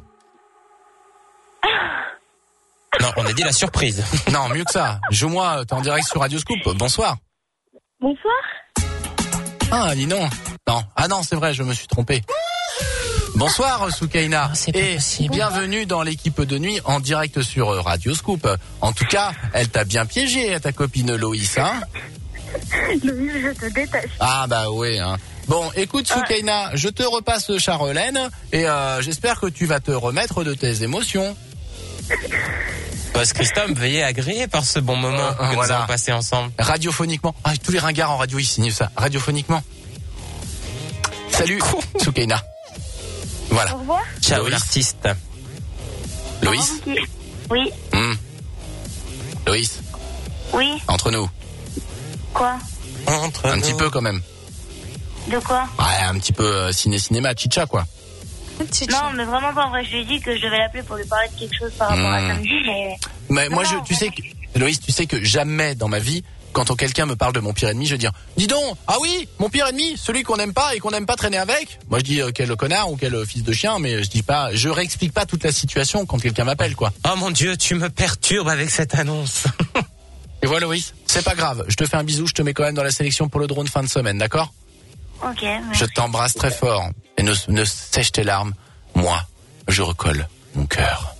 Non, on a dit la surprise. Non, mieux que ça. Joue-moi, t'es en direct sur Radio Scoop. Bonsoir. Bonsoir. Ah, dis non. Non. Ah non, c'est vrai, je me suis trompé. Bonsoir, Soukaina. Oh, c'est pas et possible. Bienvenue dans l'équipe de nuit en direct sur Radio Scoop. En tout cas, elle t'a bien piégé, ta copine Loïs, hein? Loïs, je te déteste. Ah bah oui, hein. Bon, écoute, Soukaina, ouais. je te repasse Charlène et euh, j'espère que tu vas te remettre de tes émotions. Parce que Christophe, veuillez agréer par ce bon moment euh, que voilà. nous avons passé ensemble. Radiophoniquement. Ah, tous les ringards en radio, ils signent ça. Radiophoniquement. Salut, Soukaina. Voilà. Au revoir. Ciao, l'artiste. Loïs? Oui. Mmh. Loïs? Oui. Entre nous. Quoi? Entre Un nous. petit peu quand même. De quoi? Ouais, un petit peu euh, ciné-cinéma, chicha quoi. Non, mais vraiment pas en vrai. Je lui ai dit que je devais l'appeler pour lui parler de quelque chose par rapport mmh. à samedi, mais... Mais non, moi, non, je, tu sais que, Loïs, tu sais que jamais dans ma vie, quand quelqu'un me parle de mon pire ennemi, je vais dire, dis donc, ah oui, mon pire ennemi, celui qu'on n'aime pas et qu'on n'aime pas traîner avec. Moi, je dis euh, quel connard ou quel fils de chien, mais je dis pas, je réexplique pas toute la situation quand quelqu'un m'appelle, quoi. Oh mon Dieu, tu me perturbes avec cette annonce. Et voilà, Loïs, c'est pas grave. Je te fais un bisou, je te mets quand même dans la sélection pour le drone fin de semaine, d'accord? Ok. Merci. Je t'embrasse très fort et ne, ne sèche tes larmes. Moi, je recolle mon cœur.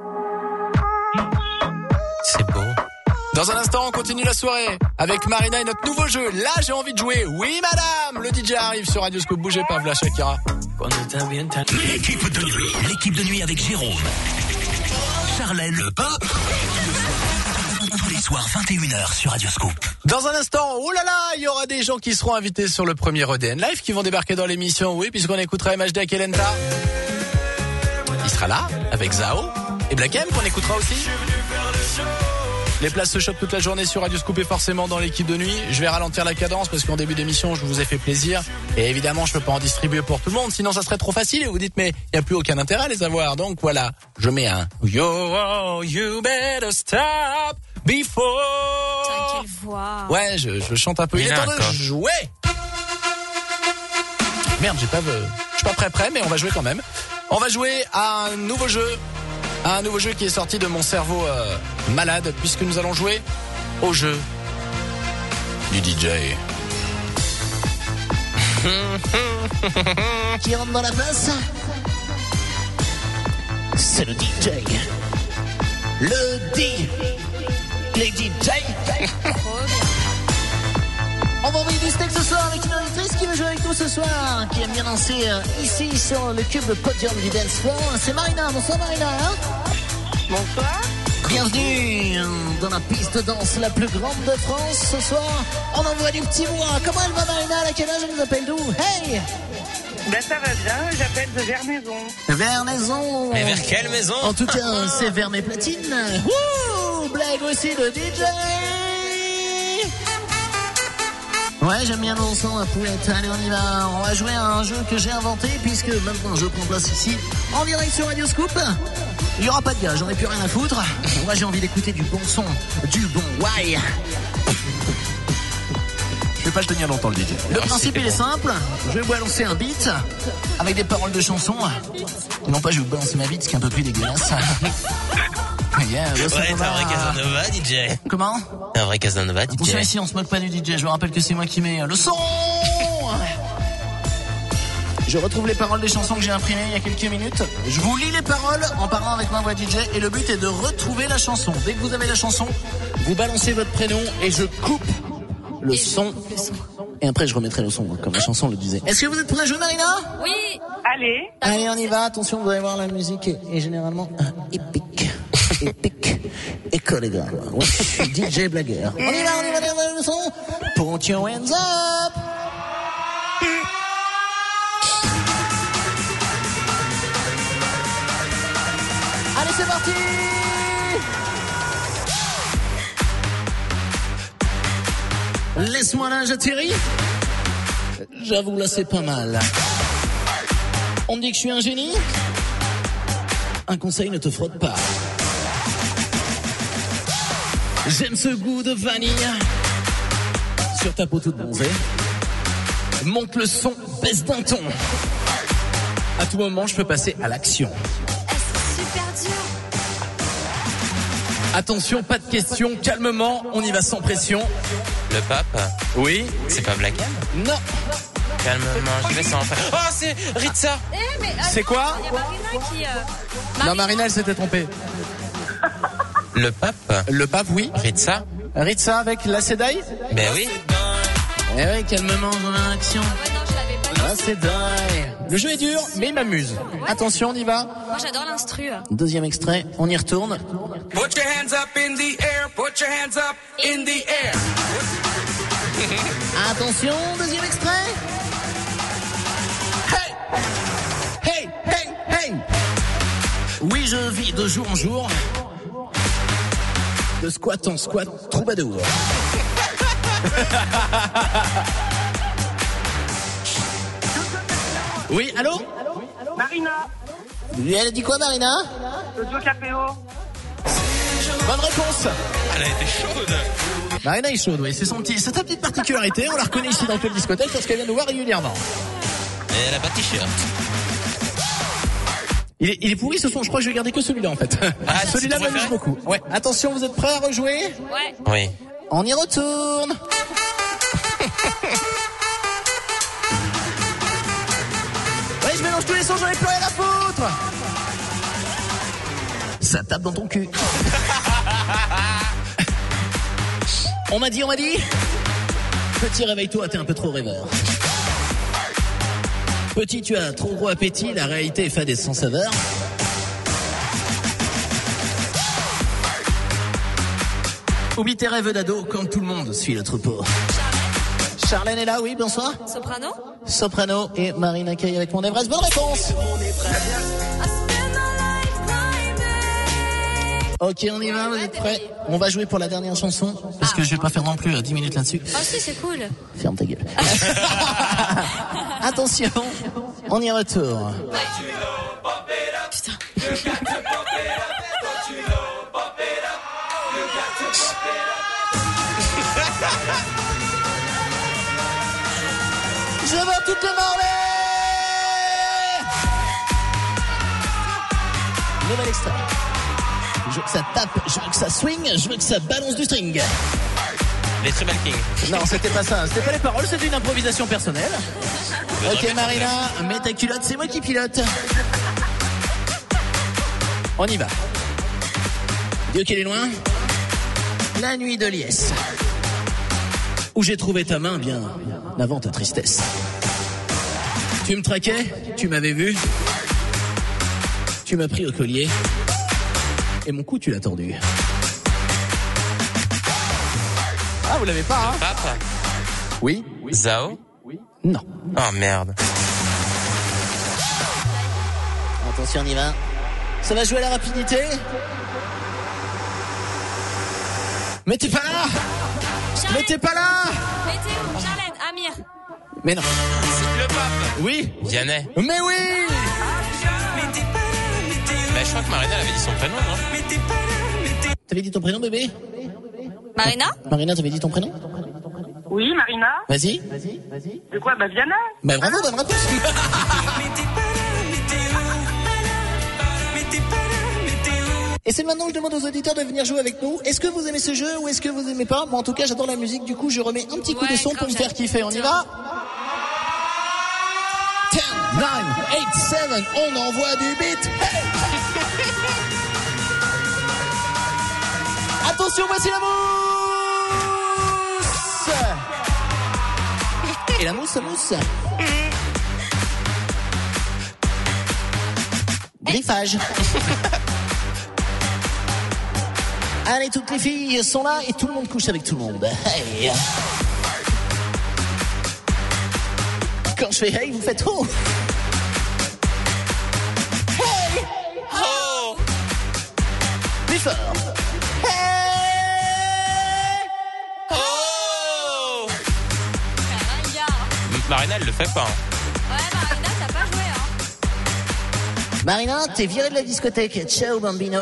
C'est beau. Dans un instant, on continue la soirée avec Marina et notre nouveau jeu. Là, j'ai envie de jouer. Oui, madame. Le D J arrive sur Radio Scoop. Bougez pas, Vla Shakira. L'équipe de nuit. L'équipe de nuit avec Jérôme. Charlène Le Pop. Tous les soirs, vingt et une heures sur Radio Scoop. Dans un instant, oh là là, il y aura des gens qui seront invités sur le premier E D N Live qui vont débarquer dans l'émission. Oui, puisqu'on écoutera M H D Akelenta. Il sera là avec Zao et Black M qu'on écoutera aussi. Les places se chopent toute la journée sur Radio Scoop et forcément dans l'équipe de nuit. Je vais ralentir la cadence parce qu'en début d'émission, je vous ai fait plaisir. Et évidemment, je peux pas en distribuer pour tout le monde, sinon ça serait trop facile. Et vous dites, mais il n'y a plus aucun intérêt à les avoir. Donc voilà, je mets un Yo, oh, you better stop before. Putain, quelle voix. Ouais, je, je chante un peu. Il, Il est temps de jouer. Merde, j'ai pas, je suis pas prêt prêt, mais on va jouer quand même. On va jouer à un nouveau jeu. Un nouveau jeu qui est sorti de mon cerveau euh, malade, puisque nous allons jouer au jeu du D J. Qui rentre dans la place? C'est le D J. Le D. Les D J. On va envoyer du steak ce soir avec une auditrice qui veut jouer avec nous ce soir, qui aime bien danser euh, ici sur le cube podium du dance floor. C'est Marina. Bonsoir Marina. Bonsoir. Bienvenue dans la piste de danse la plus grande de France ce soir. On envoie du petit bois. Comment elle va Marina? À quel âge elle nous appelle d'où? Hey! Ben ça va bien, j'appelle de Vernaison. Vernaison. Mais vers quelle maison? En tout cas, c'est vers mes platines. Wouh! Blague aussi de D J. Ouais, j'aime bien le son, la poulette. Allez, on y va. On va jouer à un jeu que j'ai inventé, puisque maintenant je prends place ici, en direct sur Radio Scoop. Il n'y aura pas de gars, j'en ai plus rien à foutre. Moi, j'ai envie d'écouter du bon son, du bon why. Je vais pas le tenir longtemps le D J. Le principe il est simple, je vais vous balancer un beat avec des paroles de chansons. Non pas je vais vous balancer ma bite, ce qui est un peu plus dégueulasse. Yeah, ouais, t'es un vrai Casanova, D J. Comment? T'es un vrai Casanova, D J. Attention ici, on se moque pas du D J, je vous rappelle que c'est moi qui mets le son. Je retrouve les paroles des chansons que j'ai imprimées il y a quelques minutes. Je vous lis les paroles en parlant avec ma voix D J et le but est de retrouver la chanson. Dès que vous avez la chanson, vous balancez votre prénom et je coupe le son. Et après je remettrai le son comme la chanson le disait. Est-ce que vous êtes prêts à jouer, Marina? Oui. Allez. Allez, on y va. Attention, vous allez voir, la musique est, est généralement euh, épique, épique et chorégraphe. Ouais, je suis D J blagueur. On y va, on y va, on y va, le son. Put your hands up. Allez, c'est parti. Laisse-moi là, j'atterris. J'avoue, là, c'est pas mal. On me dit que je suis un génie. Un conseil, ne te frotte pas. J'aime ce goût de vanille sur ta peau toute bronzée. Monte le son, baisse d'un ton. À tout moment, je peux passer à l'action. Super dur. Attention, pas de questions, calmement, on y va sans pression. Le pape? Oui. C'est pas Black M? Non. Calmement, je vais sans faire. Oh, c'est Ritza. Eh, mais, euh, c'est quoi? Il y a Marina qui... Euh... Marina. Non, Marina, elle s'était trompée. Le pape? Le pape, oui. Ritza? Ritza avec la Sedai? Ben oui. Eh oui, calmement, dans l'action. Ah ouais, non, je l'avais pas. La Sedai. Le jeu est dur, mais il m'amuse. Attention, on y va. Moi, j'adore l'instru. Deuxième extrait, on y retourne. Put your hands up in the air, put your hands up in the air. Attention, deuxième extrait. Hey, hey, hey, hey. Oui, je vis de jour en jour. De squat en squat, troubadour. Oui, allô? Marina. Elle a dit quoi, Marina? Le Joe Capéo. Bonne réponse. Elle a été chaude. Marina est chaude, oui. C'est son petit, c'est sa petite particularité. On la reconnaît ici dans le discothèque parce qu'elle vient nous voir régulièrement. Et elle a pas de t-shirt. Il est, il est pourri ce son, je crois que je vais garder que celui-là en fait. Ah, celui-là m'amuse beaucoup. Ouais. Attention, vous êtes prêts à rejouer? Ouais. Oui. On y retourne. Ouais, je mélange tous les sons, j'en ai plus rien à foutre. Ça tape dans ton cul. On m'a dit, on m'a dit. Petit, réveille-toi, t'es un peu trop rêveur. Petit, tu as trop gros appétit, la réalité est fade et sans saveur. Oublie tes rêves d'ado, comme tout le monde suit le troupeau. Charlène est là, oui, bonsoir. Soprano? Soprano et Marina Kaye avec mon Everest. Bonne réponse. Ok, on y va, vous êtes prêts? On va jouer pour la dernière chanson, parce que je vais pas faire non plus dix minutes là-dessus. Oh si, c'est cool. Ferme ta gueule. Attention, on y retourne. Putain. Je veux toutes les morlées. Nouvel extrait. Je veux que ça tape, je veux que ça swing, je veux que ça balance du string. Les Tribal Kings. Non, c'était pas ça. C'était pas les paroles, c'était une improvisation personnelle. Ok Marina, mets ta culotte, c'est moi qui pilote. On y va. Dieu qu'elle est loin. La nuit de liesse. Où j'ai trouvé ta main bien avant ta tristesse. Tu me traquais, tu m'avais vu. Tu m'as pris au collier. Et mon cou tu l'as tordu. Ah, vous l'avez pas, hein? Pape? Oui. Zao? Non. Oh merde. Attention, on y va. Ça va jouer à la rapidité. Mais t'es pas là. Charlène. Mais t'es pas là. Mais t'es où? Charlène, Amir. Mais non. C'est le pape. Oui. Vianney. Mais oui. Bah, je crois que Marina elle avait dit son prénom, non? T'avais dit ton prénom, bébé? Marina? Marina, t'avais dit ton prénom? Oui, Marina. Vas-y. De quoi? Bah, Diana. Bah bravo, bonne réponse. Et c'est maintenant que je demande aux auditeurs de venir jouer avec nous. Est-ce que vous aimez ce jeu ou est-ce que vous aimez pas? Moi en tout cas j'adore la musique, du coup je remets un petit coup Ouais, de son pour me faire kiffer. On y va? dix, neuf, huit, sept, on envoie du beat. Hey. Attention, voici la mousse. Et la mousse, la mousse. Griffage. Allez, toutes les filles sont là et tout le monde couche avec tout le monde. Hey. Quand je fais hey, vous faites oh. Hey. Oh. Plus fort. Hey. Oh. Marina, elle le fait pas. Hein. Ouais, Marina, t'as pas joué, hein. Marina, t'es virée de la discothèque. Ciao, bambino.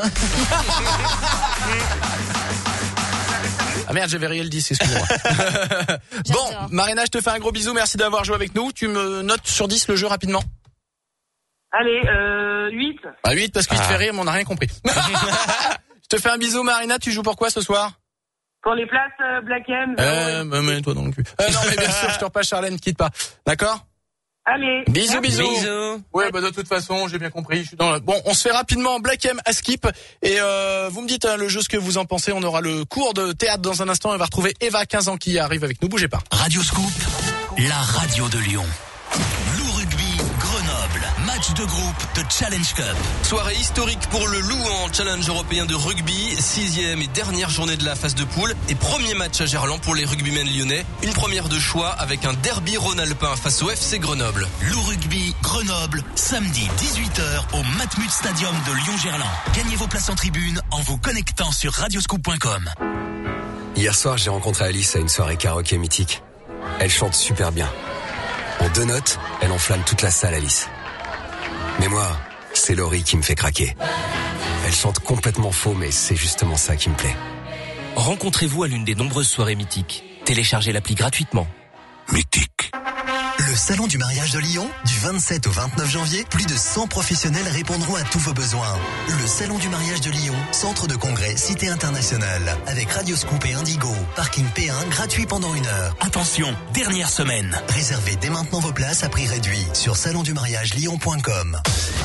Ah merde, j'avais réel le dix, excuse-moi. Bon, Marina, je te fais un gros bisou, merci d'avoir joué avec nous. Tu me notes sur dix le jeu rapidement? Allez, euh, huit. Ah, huit parce qu'il Ah. te fait rire, mais on n'a rien compris. Je te fais un bisou, Marina, tu joues pour quoi ce soir? Pour les places euh, Black M. Euh, mais mets-toi dans le cul. Euh, non, mais bien sûr, je te repasse, Charlène, quitte pas. D'accord? Allez. Bisous, bisous. Bisous. Ouais, bah de toute façon, j'ai bien compris. Je suis dans le... Bon, on se fait rapidement Black M à skip et euh, vous me dites hein, le jeu ce que vous en pensez. On aura le cours de théâtre dans un instant. On va retrouver Eva, quinze ans, qui arrive avec nous. Bougez pas. Radio Scoop, la radio de Lyon. Loup Rugby Grenoble, match de groupe de Challenge Cup. Soirée historique pour le Loup en Challenge européen de rugby, sixième et dernière journée de la phase de poule et premier match à Gerland pour les rugbymen lyonnais. Une première de choix avec un derby rhône-alpin face au F C Grenoble. Loup Rugby Grenoble, samedi dix-huit heures au Matmut Stadium de Lyon-Gerland. Gagnez vos places en tribune en vous connectant sur radioscoop point com. Hier soir, j'ai rencontré Alice à une soirée karaoké mythique. Elle chante super bien. En deux notes, elle enflamme toute la salle, Alice. Mais moi, c'est Laurie qui me fait craquer. Elle chante complètement faux, mais c'est justement ça qui me plaît. Rencontrez-vous à l'une des nombreuses soirées mythiques. Téléchargez l'appli gratuitement. Mythique. Le Salon du mariage de Lyon, du vingt-sept au vingt-neuf janvier, plus de cent professionnels répondront à tous vos besoins. Le Salon du mariage de Lyon, centre de congrès, cité internationale, avec Radio Scoop et Indigo. Parking P un gratuit pendant une heure. Attention, dernière semaine. Réservez dès maintenant vos places à prix réduit sur salon du mariage lyon point com.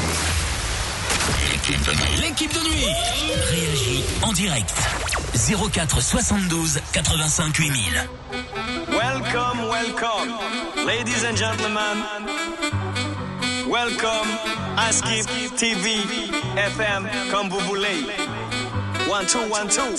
L'équipe de nuit. L'équipe de nuit réagit en direct. zéro quatre soixante-douze quatre-vingt-cinq huit mille. Welcome, welcome, ladies and gentlemen. Welcome à Skip T V, F M, comme vous voulez. One, two, one, two.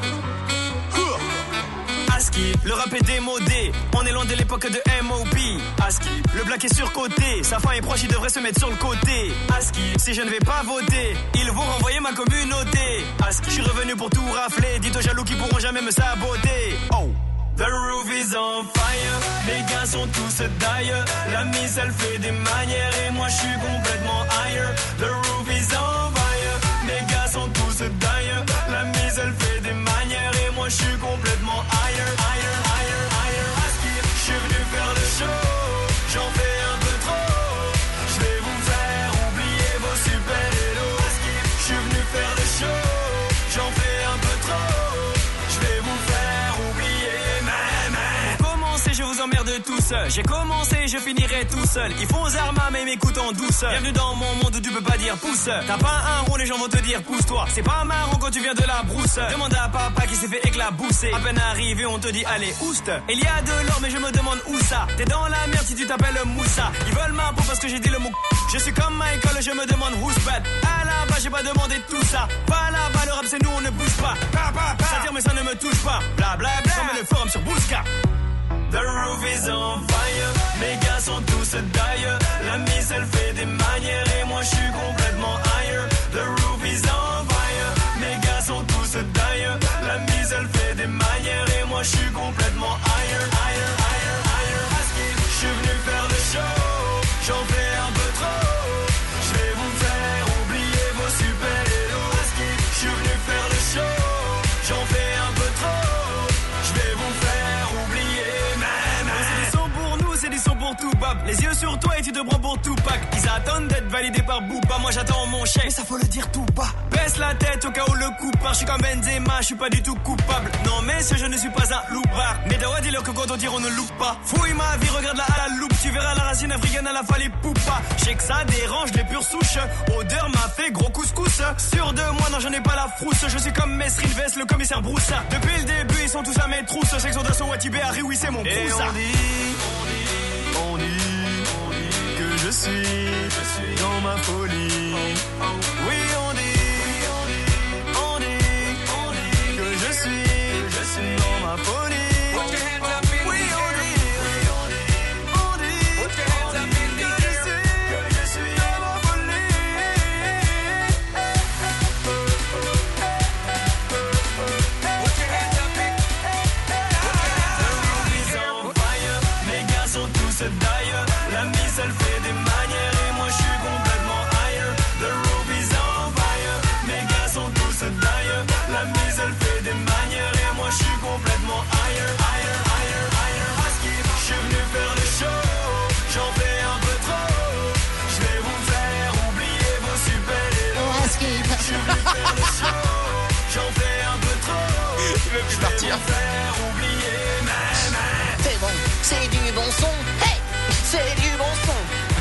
Aski, le rap est démodé. On est loin de l'époque de M O P. Aski, le black est surcoté. Sa fin est proche, il devrait se mettre sur le côté. Aski, si je ne vais pas voter, ils vont renvoyer ma communauté. Aski, je suis revenu pour tout rafler. Dites aux jaloux qui pourront jamais me saboter. Oh. The roof is on fire, les gars sont tous d'ailleurs. La mise elle fait des manières et moi je suis complètement ailleurs. The roof is on fire, les gars sont tous d'ailleurs. La mise elle fait des manières et moi je suis complètement ailleurs, ailleurs, ailleurs, ailleurs. Je suis venu faire le show, j'en fais un peu trop. Je vais vous faire oublier vos super héros. Je suis venu faire le show, j'en fais un peu trop. Je vais vous faire oublier. Je vous emmerde tout seul. J'ai commencé, je finirai tout seul. Ils font aux armes, mais ils m'écoutent en douceur. Bienvenue dans mon monde où tu peux pas dire pouce. T'as pas un rond, les gens vont te dire pousse-toi. C'est pas marrant quand tu viens de la brousse. Demande à papa qui s'est fait éclabousser. À peine arrivé, on te dit allez, ouste. Il y a de l'or, mais je me demande où ça. T'es dans la merde si tu t'appelles Moussa. Ils veulent ma peau parce que j'ai dit le mot. Je suis comme Michael, je me demande who's bad. À la base, j'ai pas demandé tout ça. Pas là-bas, le rap, c'est nous, on ne bouge pas. Ça tire, mais ça ne me touche pas. Bla bla bla. Comme le forum sur Bousca. The roof is on fire, mes gars sont tous d'ailleurs. La mise elle fait des manières et moi je suis complètement ailleurs. The roof is on fire, mes gars sont tous d'ailleurs. La mise elle fait des manières et moi je suis complètement ailleurs, ailleurs, ailleurs, ailleurs. Je suis venu faire le show, j'en fais un peu trop. Je vais vous faire oublier vos super héros. Je suis venu faire le show, j'en fais un peu trop. Je vais vous faire oublier. pour tout bab. Les yeux sur toi et tu te prends pour tout pack. Ils attendent d'être validés par Booba. Moi j'attends mon chèque. Mais ça faut le dire tout bas. Baisse la tête au cas où le coup part. Je suis comme Benzema, je suis pas du tout coupable. Non messieurs, je ne suis pas un loupard. Mais Dawa dis-leur que quand on tire on ne loupe pas. Fouille ma vie, regarde-la à la loupe. Tu verras la racine africaine à la fois les poupas. Je sais que ça dérange les pures souches. Odeur m'a fait gros couscous. Sûr de moi, non j'en ai pas la frousse. Je suis comme Mesrine Vest, le commissaire Broussa. Depuis le début ils sont tous à mes trousses. Section d'assaut Watibé à oui c'est mon et on dit, on dit, on dit, on dit que je suis, je suis dans ma folie. Oui on dit, on dit, on dit, on dit que je suis, je suis dans ma folie. Oui on dit, on dit, on dit, que je suis, que je suis dans ma folie. D'ailleurs, la mise elle fait des manières et moi je suis complètement ailleurs. The rope is on fire, mes gars sont tous d'ailleurs. La mise elle fait des manières et moi je suis complètement ailleurs, ailleurs, ailleurs, ailleurs. Je suis venu faire le show, j'en fais un peu trop. Je vais vous faire oublier vos super héros. Je suis venu faire le show, j'en fais un peu trop. Je vais plus partir. Faire oublier, mais, mais. C'est bon, c'est du bon son. Hey, c'est du bon son.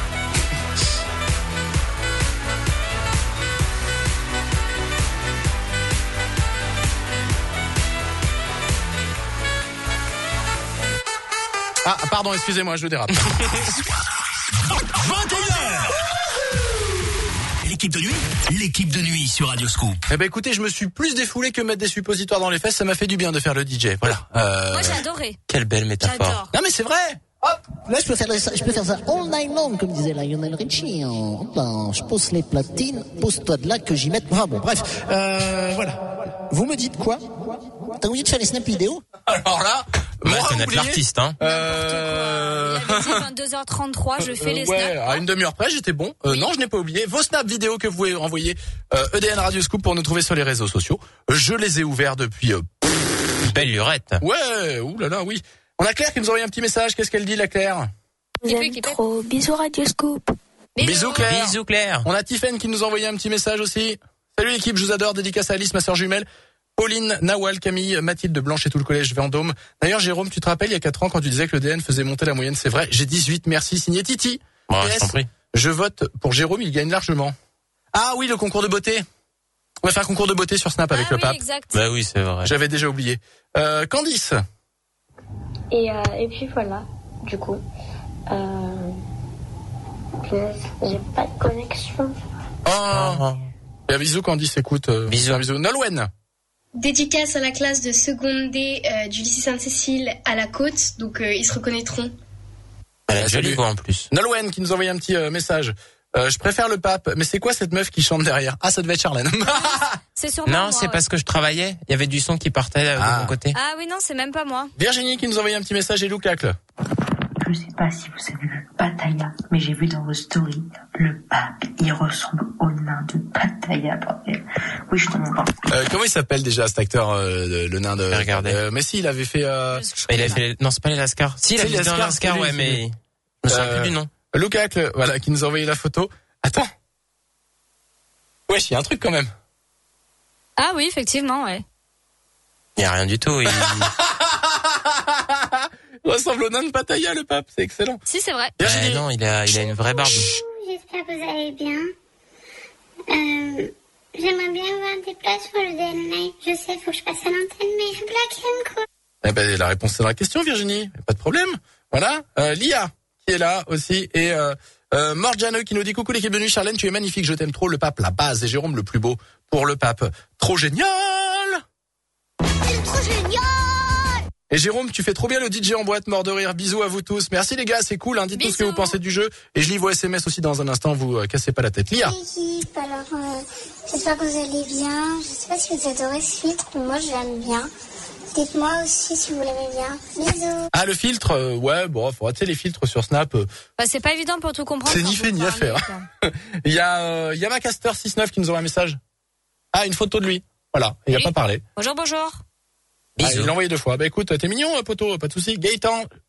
Ah, pardon, excusez-moi, je dérape. vingt et une heures. L'équipe de nuit, l'équipe de nuit sur Radio Scoop. Eh ben écoutez, je me suis plus défoulé que mettre des suppositoires dans les fesses, ça m'a fait du bien de faire le D J. Voilà. Euh... Moi j'ai adoré. Quelle belle métaphore. J'adore. Non mais c'est vrai. Hop, là je peux faire ça, je peux faire ça all night long comme disait Lionel Richie. Hop là, je pose les platines, pose-toi de là que j'y mette. Ah bon, bref, euh, voilà. Vous me dites quoi? T'as oublié de faire les snap vidéo? Alors là, bah, moi c'est notre artiste, hein. Euh... Il avait dit vingt-deux heures trente-trois, je fais euh, les ouais, snaps. à une demi-heure près, j'étais bon. Euh, non, je n'ai pas oublié. Vos snaps vidéo que vous pouvez envoyer euh, E D N Radio Scoop pour nous trouver sur les réseaux sociaux. Je les ai ouverts depuis. Euh... Belle lurette. Ouais, oulala, oui. On a Claire qui nous a envoyé un petit message. Qu'est-ce qu'elle dit, la Claire? J'aime trop. Bisous Radio Scoop. Bisous Claire. Bisous Claire. On a Tiffen qui nous a envoyé un petit message aussi. Salut l'équipe, je vous adore. Dédicace à Alice, ma sœur jumelle. Pauline, Nawal, Camille, Mathilde, Blanche et tout le collège Vendôme. D'ailleurs, Jérôme, tu te rappelles, il y a quatre ans, quand tu disais que le D N faisait monter la moyenne, c'est vrai. J'ai dix-huit, merci, signé Titi. Bon, P S, je t'en prie. Je vote pour Jérôme, il gagne largement. Ah oui, le concours de beauté. On va faire un concours de beauté sur Snap avec ah, le oui, pape. Exact. Bah oui, c'est vrai. J'avais déjà oublié. Euh, Candice. Et, euh, et puis voilà, du coup. Euh, j'ai pas de connexion. Oh. Et un bisou Candice, écoute. Euh, bisous. Un bisou. Nolwenn. Dédicace à la classe de seconde D euh, du lycée Sainte-Cécile à la Côte, donc euh, ils se reconnaîtront. Elle a une jolie voix en plus. Nolwenn qui nous a envoyé un petit euh, message. Euh, je préfère le pape, mais c'est quoi cette meuf qui chante derrière? Ah, ça devait être Charlène. C'est sûrement Non, moi, c'est ouais. parce que je travaillais. Il y avait du son qui partait euh, Ah. de mon côté. Ah oui, non, c'est même pas moi. Virginie qui nous a envoyé un petit message et Lou Cacle. Je sais pas si vous avez vu Pattaya, mais j'ai vu dans vos stories, le pape, il ressemble au nain de Pattaya, bordel. Oui, je te montre. Euh, comment il s'appelle déjà cet acteur, euh, le, le nain de... Regardez. Euh, mais si, il avait fait... Euh... Il avait fait les... Non, c'est pas les Lascars. Si, il C'est a les fait dans Lascars, Lascar, c'est ouais, lui, mais... c'est Je me souviens Euh, plus du nom. Lou Cacle, voilà, qui nous a envoyé la photo. Attends. Wesh, il y a un truc quand même. Ah oui, effectivement, ouais. Il y a rien du tout. Il... Il ressemble au nain de Pattaya, le pape, c'est excellent. Si, c'est vrai. Ouais, non, il a, il a une vraie barbe. J'espère que vous allez bien. Euh, j'aimerais bien avoir des places pour le D N Live. Je sais, faut que je passe à l'antenne, mais Black M, quoi. Eh ben, la réponse c'est dans la question, Virginie. Pas de problème. Voilà. Euh, Lia, qui est là aussi, et euh, euh, Morgiano qui nous dit coucou l'équipe de nuit. Charlène, tu es magnifique, je t'aime trop. Le pape, la base, et Jérôme le plus beau pour le pape. Trop génial. C'est trop génial. Et Jérôme, tu fais trop bien le D J en boîte, mort de rire. Bisous à vous tous. Merci les gars, c'est cool. Hein. Dites-nous ce que vous pensez du jeu. Et je lis vos S M S aussi dans un instant. Vous euh, cassez pas la tête. Lia. L'équipe, alors euh, j'espère que vous allez bien. Je sais pas si vous adorez ce filtre, mais moi je l'aime bien. Dites-moi aussi si vous l'aimez bien. Bisous. Ah, le filtre, euh, ouais, bon, faut arrêter les filtres sur Snap. Euh, Bah, c'est pas évident pour tout comprendre. c'est quand ni vous fait ni à parlez, faire. quoi. Il y a euh, Yamacaster soixante-neuf qui nous envoie un message. Ah, une photo de lui. Voilà, il a Oui. pas parlé. Bonjour, bonjour. Ah, il l'a envoyé deux fois. Bah écoute, t'es mignon, poteau, pas de souci. Gaëtan,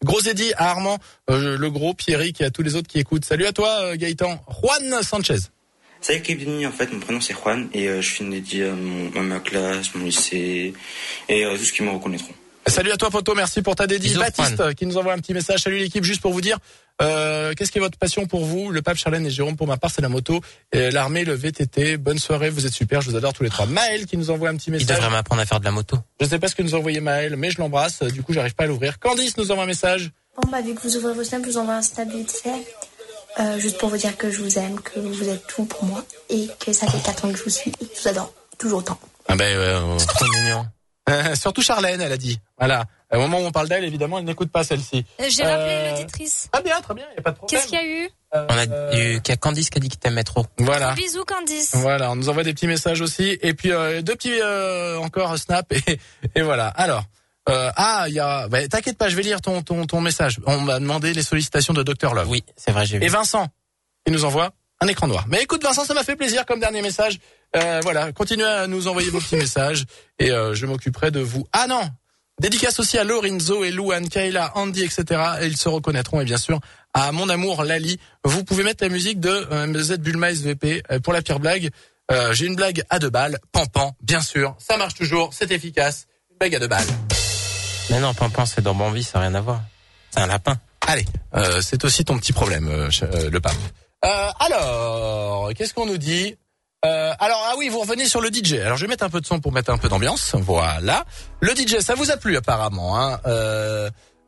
Gros Eddie à Armand, euh, le gros Pierrick et à tous les autres qui écoutent. Salut à toi euh, Gaëtan. Juan Sanchez. Salut l'équipe de nuit, en fait mon prénom c'est Juan et euh, je fais une dédié à, mon, à ma classe, mon lycée et euh, tout ce qui me reconnaîtront. Salut à toi Poto, merci pour ta dédie. Bisous, Baptiste Juan. qui nous envoie un petit message. Salut l'équipe, juste pour vous dire, euh, qu'est-ce qui est votre passion pour vous? Le pape, Charlène et Jérôme, pour ma part c'est la moto, et l'armée, le V T T. Bonne soirée, vous êtes super, je vous adore tous les trois. Maël qui nous envoie un petit message. Il devrait m'apprendre à faire de la moto. Je sais pas ce que nous a envoyé Maël, mais je l'embrasse, du coup j'arrive pas à l'ouvrir. Candice nous envoie un message. Bon bah vu que vous ouvrez vos snaps, je vous envoie un snap vite fait. Euh, juste pour vous dire que je vous aime, que vous êtes tout pour moi et que ça fait quatre ans que je vous suis et que je vous adore toujours autant. Ah ben ouais, ouais. C'est trop mignon. Euh, surtout Charlène, elle a dit. Voilà. Au moment où on parle d'elle, évidemment, elle n'écoute pas celle-ci. J'ai Euh, rappelé l'auditrice. Très bien, très bien, il y a pas de problème. Qu'est-ce qu'il y a eu? On a eu qu'il y a Candice qui a dit qu'il t'aimait trop. Voilà. Bisous Candice. Voilà, on nous envoie des petits messages aussi et puis euh, deux petits euh, encore snap et, et voilà. Alors euh, ah il y a bah, t'inquiète pas, je vais lire ton ton ton message. On m'a demandé les sollicitations de Docteur Love. Oui, c'est vrai, j'ai vu. Et Vincent, il nous envoie un écran noir. Mais écoute Vincent, ça m'a fait plaisir comme dernier message. Euh, voilà, continuez à nous envoyer vos petits messages et euh, je m'occuperai de vous. Ah non. Dédicace aussi à Lorenzo et Louane, Kayla, Andy, et cetera. Et ils se reconnaîtront et bien sûr à mon amour Lali. Vous pouvez mettre la musique de euh, M Z Bulma S V P euh, pour la pire blague. Euh, j'ai une blague à deux balles, Pampan, bien sûr, ça marche toujours, c'est efficace. Une blague à deux balles. Mais non, Pampan, c'est dans Bambi, ça n'a rien à voir. C'est un lapin. Allez, euh, c'est aussi ton petit problème, euh, euh, le pape. Euh, alors, qu'est-ce qu'on nous dit? Euh, alors, ah oui, vous revenez sur le D J. Alors, je vais mettre un peu de son pour mettre un peu d'ambiance. Voilà. Le D J, ça vous a plu apparemment, hein. Euh,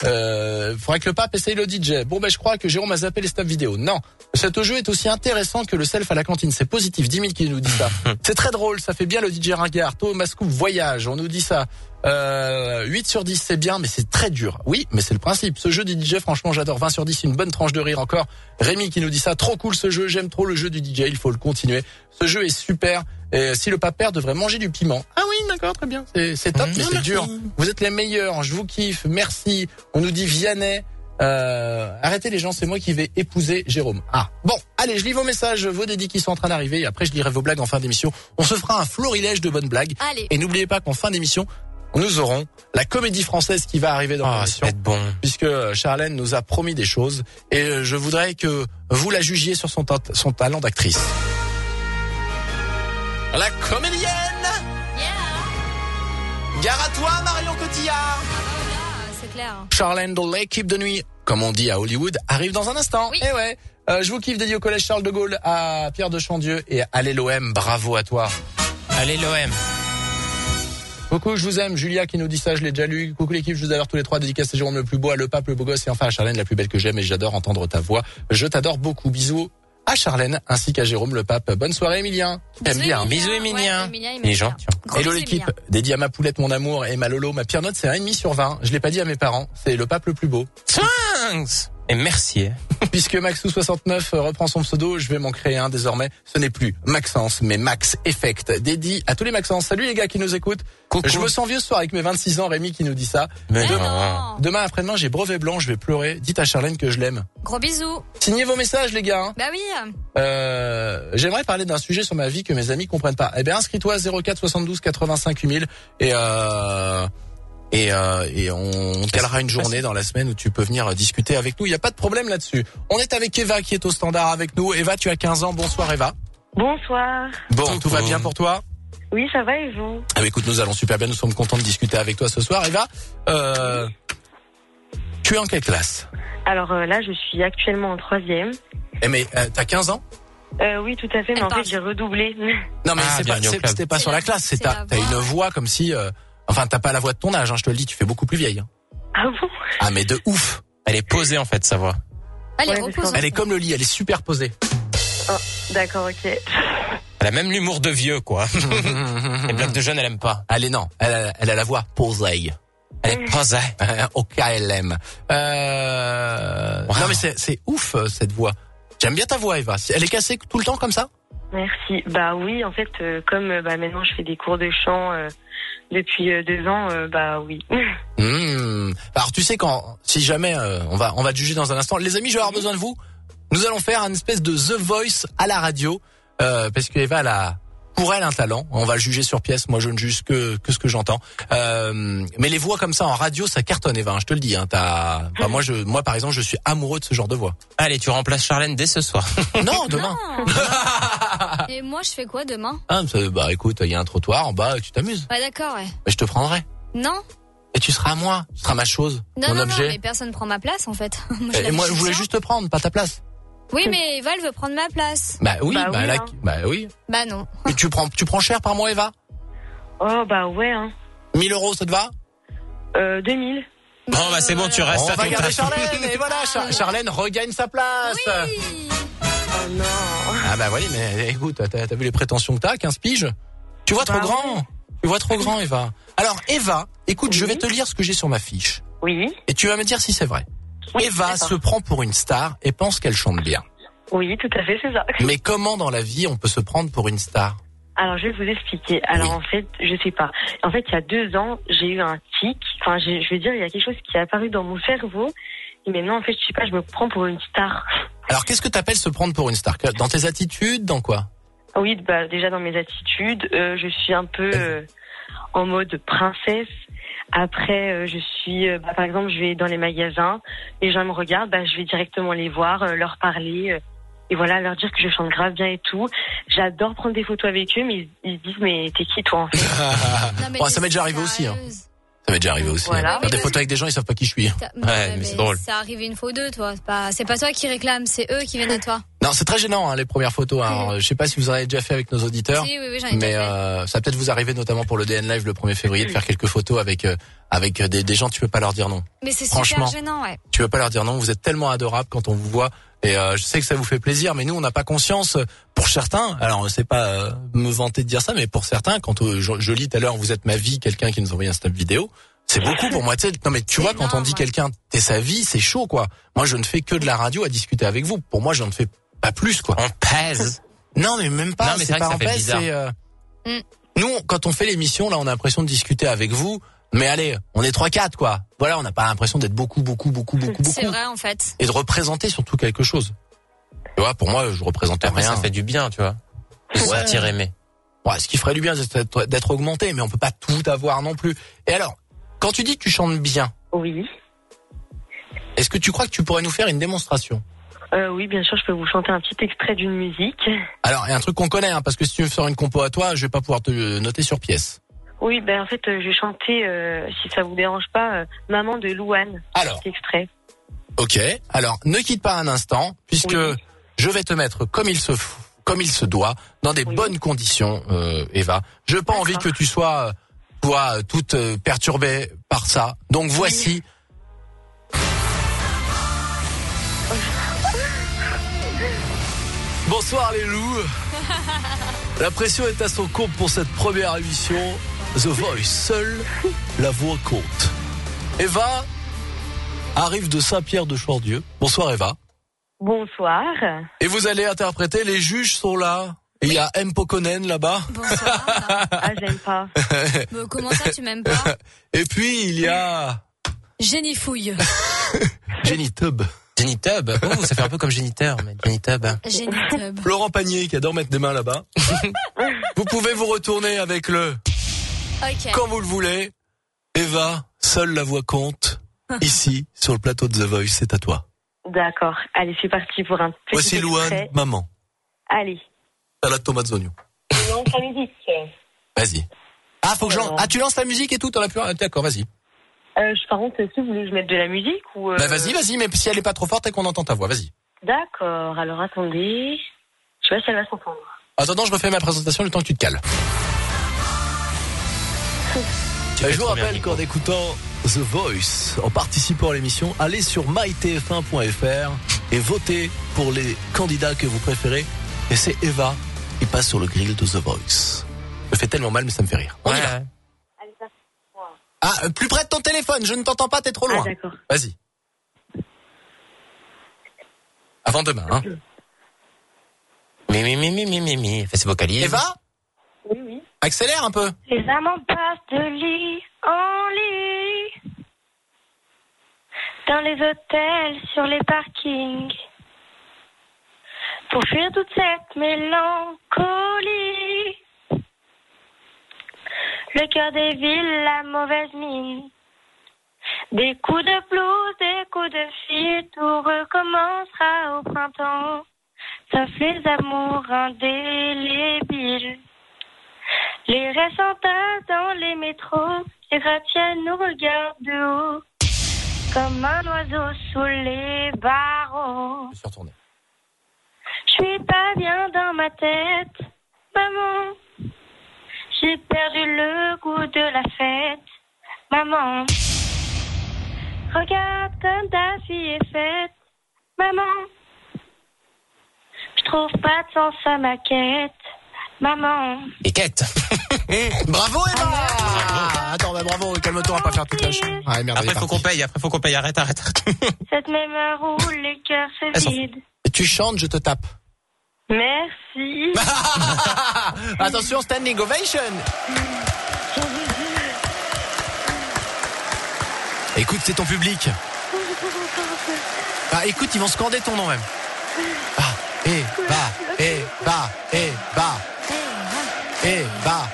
euh, faudrait que le pape essaye le D J. Bon, ben, je crois que Jérôme a zappé les snaps vidéo. Non. Cet jeu est aussi intéressant que le self à la cantine. C'est positif. dix mille qui nous dit ça. C'est très drôle. Ça fait bien le D J ringard. Thomas Coupe voyage. On nous dit ça. Euh, huit sur dix, c'est bien, mais c'est très dur. Oui, mais c'est le principe. Ce jeu du D J, franchement, j'adore. vingt sur dix, une bonne tranche de rire encore. Rémi qui nous dit ça. Trop cool ce jeu. J'aime trop le jeu du D J. Il faut le continuer. Ce jeu est super. Et si le pape perd, devrait manger du piment. Ah oui, d'accord, très bien. C'est, c'est top, mmh, mais c'est merci. Dur. Vous êtes les meilleurs. Je vous kiffe. Merci. On nous dit Vianney. Euh, arrêtez les gens, c'est moi qui vais épouser Jérôme. Ah, bon, allez, je lis vos messages, vos dédits qui sont en train d'arriver. Et après, je lirai vos blagues en fin d'émission. On se fera un florilège de bonnes blagues. Allez. Et n'oubliez pas qu'en fin d'émission, nous aurons la comédie française qui va arriver dans oh, l'émission. Bon. Puisque Charlène nous a promis des choses. Et je voudrais que vous la jugiez sur son, ta- son talent d'actrice. La comédienne. Yeah. Gare à toi, Marion Cotillard. C'est clair. Charlène de l'équipe de nuit, comme on dit à Hollywood, arrive dans un instant. Oui. Eh ouais. Euh, je vous kiffe, dédié au collège Charles de Gaulle, à Pierre de Chandieu et à l'O M. Bravo à toi. Allez l'O M. Coucou, je vous aime. Julia qui nous dit ça, je l'ai déjà lu. Coucou l'équipe, je vous adore tous les trois. Dédicace à Jérôme le plus beau, à le pape le beau gosse et enfin à Charlène la plus belle que j'aime et j'adore entendre ta voix. Je t'adore beaucoup. Bisous à Charlène ainsi qu'à Jérôme le pape. Bonne soirée Emilien. T'aimes bien. Bisous Emilien. Ouais, Emilien, il est gentil. Hello l'équipe, dédié à ma poulette, mon amour et ma Lolo. Ma pire note c'est un virgule cinq sur vingt. Je l'ai pas dit à mes parents. C'est le pape le plus beau. Thanks. Et merci. Puisque Maxou soixante-neuf reprend son pseudo, je vais m'en créer un désormais. Ce n'est plus Maxence, mais Max Effect. Dédié à tous les Maxence. Salut les gars qui nous écoutent. Coucou. Je me sens vieux ce soir avec mes vingt-six ans. Rémi qui nous dit ça. Mais De- non. Demain après-demain, j'ai brevet blanc, je vais pleurer. Dites à Charlène que je l'aime. Gros bisous. Signez vos messages les gars. hein. Bah oui. Euh, j'aimerais parler d'un sujet sur ma vie que mes amis comprennent pas. Eh bien, inscris-toi zéro quatre soixante-douze quatre-vingt-cinq huit mille et euh, et euh, et on calera une journée dans la semaine où tu peux venir discuter avec nous. Il y a pas de problème là-dessus. On est avec Eva qui est au standard avec nous. Eva, tu as quinze ans. Bonsoir Eva. Bonsoir. Bon, tout va bien pour toi? Oui, ça va et vous? Ah, bah, écoute, nous allons super bien. Nous sommes contents de discuter avec toi ce soir, Eva. Euh, tu es en quelle classe? Alors euh, là, je suis actuellement en troisième. Eh mais euh, t'as quinze ans? Euh, oui, tout à fait, mais en fait, j'ai redoublé. Non mais Ah, c'est pas, bienvenue au c'est- club. c'était pas C'est sur la- la classe, c'est c'est t'as, la t'as voix. une voix comme si, euh, enfin t'as pas la voix de ton âge, hein, je te le dis, tu fais beaucoup plus vieille. hein. Ah bon? Ah mais de ouf. Elle est posée en fait sa voix. Allez, Ouais, repose. Elle est comme le lit, elle est super posée. Oh, d'accord, ok. Elle a même l'humour de vieux quoi. Les blagues de jeunes elle aime pas. Elle est non, elle a, elle a la voix posée. Elle est posée. Au K L M. Euh... Wow. Non mais c'est, c'est ouf euh, cette voix. J'aime bien ta voix Eva. Elle est cassée tout le temps comme ça? Merci. Bah oui, en fait, euh, comme euh, bah, maintenant je fais des cours de chant euh, depuis euh, deux ans, euh, bah oui. Mmh. Alors tu sais quand, si jamais euh, on va on va te juger dans un instant. Les amis, je vais avoir besoin de vous. Nous allons faire une espèce de The Voice à la radio euh, parce que Eva elle a pour elle un talent. On va le juger sur pièce. Moi, je ne juge que que ce que j'entends. Euh, mais les voix comme ça en radio, ça cartonne, Eva. Hein, je te le dis. Hein, t'as. Enfin, moi, je, moi, par exemple, je suis amoureux de ce genre de voix. Allez, tu remplaces Charlène dès ce soir. Non, demain. Non. Et moi, je fais quoi demain? Ah, bah écoute, il y a un trottoir en bas, tu t'amuses. Ouais, d'accord, ouais. Mais je te prendrai. Non. Et tu seras à moi. Tu seras ma chose, Non, mon non, objet. non, mais personne prend ma place en fait. Moi, je Et la moi, je suis voulais bien. juste te prendre, pas ta place. Oui, mais Eva, elle veut prendre ma place. Bah oui, bah, Bah oui, là, hein. bah oui. Bah non. Et tu prends, tu prends cher par mois, Eva? Oh, bah ouais, hein. mille euros, ça te va? Euh, deux mille. Bon, bah c'est bon, tu restes On à va ton garder taf. Charlène, et voilà, Char- Charlène regagne sa place. Oui. Oh non. Ah bah oui, mais écoute, t'as, t'as vu les prétentions que t'as, quinze piges? Tu vois trop Bah grand. ouais. Tu vois trop grand, Eva. Alors, Eva, écoute, Oui. je vais te lire ce que j'ai sur ma fiche. Oui. Et tu vas me dire si c'est vrai. Oui, Eva d'accord. se prend pour une star et pense qu'elle chante bien. Oui, tout à fait, c'est ça. Mais comment dans la vie on peut se prendre pour une star? Alors, je vais vous expliquer. Alors, Oui. en fait, je sais pas. En fait, il y a deux ans, j'ai eu un tic. Enfin, j'ai- je veux dire, il y a quelque chose qui est apparu dans mon cerveau. Et maintenant, en fait, je sais pas, je me prends pour une star. Alors, qu'est-ce que t'appelles se prendre pour une star? Dans tes attitudes, dans quoi? Oui, bah, déjà dans mes attitudes, euh, je suis un peu euh, en mode princesse. Après, euh, je suis, euh, bah, par exemple, je vais dans les magasins, les gens me regardent, bah, je vais directement les voir, euh, leur parler, euh, et voilà, leur dire que je chante grave bien et tout. J'adore prendre des photos avec eux, mais ils, ils se disent, mais t'es qui toi en fait? Non, mais Oh, t'es ça m'est déjà arrivé aussi. Hein. sérieuse. Ça m'est déjà arrivé aussi. Voilà. Hein. Faire des photos avec des gens, ils savent pas qui je suis. T'as- Ouais, mais c'est drôle. Ça arrive une fois ou deux, toi. C'est pas, c'est pas toi qui réclame, c'est eux qui viennent à toi. Non, c'est très gênant, hein, les premières photos. Hein. Alors, je sais pas si vous en avez déjà fait avec nos auditeurs. Si, oui, oui, j'en ai Mais déjà fait. euh, ça va peut-être vous arriver notamment pour le D N Live le premier février de faire quelques photos avec euh, avec des, des gens, tu peux pas leur dire non. Mais c'est franchement, super gênant, ouais. Tu peux pas leur dire non, vous êtes tellement adorables quand on vous voit. Et euh, je sais que ça vous fait plaisir, mais nous on n'a pas conscience. Pour certains, alors c'est pas euh, me vanter de dire ça, mais pour certains, quand euh, je, je lis tout à l'heure, vous êtes ma vie, quelqu'un qui nous envoie un snap vidéo, c'est beaucoup pour moi. Tu sais, non mais tu vois, quand on dit quelqu'un t'es sa vie, c'est chaud quoi. Moi je ne fais que de la radio à discuter avec vous. Pour moi, je ne fais pas plus quoi. On pèse. Non mais même pas. Non, mais c'est vrai pas que ça en fait fait, bizarre. c'est, euh, Mm. Nous, quand on fait l'émission, là, on a l'impression de discuter avec vous. Mais allez, on est trois quatre quoi. Voilà, on n'a pas l'impression d'être beaucoup, beaucoup, beaucoup, beaucoup, C'est beaucoup. vrai, en fait. Et de représenter surtout quelque chose. Tu vois, pour moi, je représente Après, rien. ça fait du bien, tu vois. De se Ouais. sentir aimé. Ouais, ce qui ferait du bien, c'est d'être- d'être augmenté, mais on peut pas tout avoir non plus. Et alors, quand tu dis que tu chantes bien, Oui. est-ce que tu crois que tu pourrais nous faire une démonstration? Euh, oui, bien sûr, je peux vous chanter un petit extrait d'une musique. Alors, il y a un truc qu'on connaît, hein, parce que si tu veux faire une compo à toi, je vais pas pouvoir te le noter sur pièce. Oui, ben en fait, euh, je vais chanter, euh, si ça vous dérange pas, euh, Maman de Louane. Alors. Petit extrait. Ok. Alors, ne quitte pas un instant, puisque je vais te mettre comme il se f- comme il se doit, dans des bonnes conditions, euh, Eva. Je n'ai pas envie que tu sois, euh, toi, euh, toute euh, perturbée par ça. Donc voici. Bonsoir les loups. La pression est à son comble pour cette première émission. The Voice, seule la voix compte. Eva arrive de Saint-Pierre-de-Choirdieu. Bonsoir Eva. Bonsoir. Et vous allez interpréter, les juges sont là. Et il y a M. Pokonen là-bas. Ah, j'aime pas. Mais comment ça, tu m'aimes pas? Et puis il y a Jenny Fouille. Jenny Tub. Jenny Tub. Oh, ça fait un peu comme géniteur, mais Jenny Tub. Jenny Tub. Laurent Panier qui adore mettre des mains là-bas. Vous pouvez vous retourner avec le Ok. quand vous le voulez. Eva, seule la voix compte. Ici, sur le plateau de The Voice, c'est à toi. D'accord. Allez, c'est parti pour un petit Voici Louane, extrait. maman. Allez. Salade tomate oignon. Je lance la musique. Vas-y. Ah, faut que je lance... Ah, tu lances la musique et tout, t'en as plus... D'accord, vas-y. Euh, je, par contre, est-ce que vous voulez que je mette de la musique ou euh... Bah vas-y, vas-y, mais si elle est pas trop forte et qu'on entend ta voix, vas-y. D'accord. Alors, attendez. Je sais pas si elle va s'entendre. Attends, je refais ma présentation le temps que tu te cales. fais Je vous trop bien, rappelle Nico. qu'en écoutant The Voice, en participant à l'émission, allez sur my t f un point f r et votez pour les candidats que vous préférez. Et c'est Eva qui passe sur le grill de The Voice. Ça me fait tellement mal, mais ça me fait rire. On y va. Allez, ça. Ah, euh, plus près de ton téléphone, je ne t'entends pas, t'es trop loin. Ah, d'accord. Vas-y. Avant demain, hein. Mi, mi, mi, mi, mi, mi, mi. Elle fait ses vocalises. Eva, Oui, oui. accélère un peu. Les amants passent de lit en lit, dans les hôtels, sur les parkings, pour fuir toute cette mélancolie. Le cœur des villes, la mauvaise mine. Des coups de blouse, des coups de fil, tout recommencera au printemps. Sauf les amours indélébiles. Les ressentas dans les métros, les gratte-ciels nous regardent de haut. Comme un oiseau sous les barreaux. Je suis retourné. Je suis pas bien dans ma tête, maman. J'ai perdu le goût de la fête, maman. Regarde comme ta fille est faite, maman. Je trouve pas de sens à ma quête, maman. Et quête. Bravo Eva. Ah, attends, bah bravo, calme-toi, on va pas faire toute la chaîne. Ouais, merde, après faut qu'on paye, après faut qu'on paye. Arrête, arrête. Cette même heure où les cœurs se vident. Tu chantes, je te tape. Merci. Attention, standing ovation. Écoute, c'est ton public. Ah, écoute, ils vont scander ton nom même. Ah, et bah, et bah, et bah, et bah.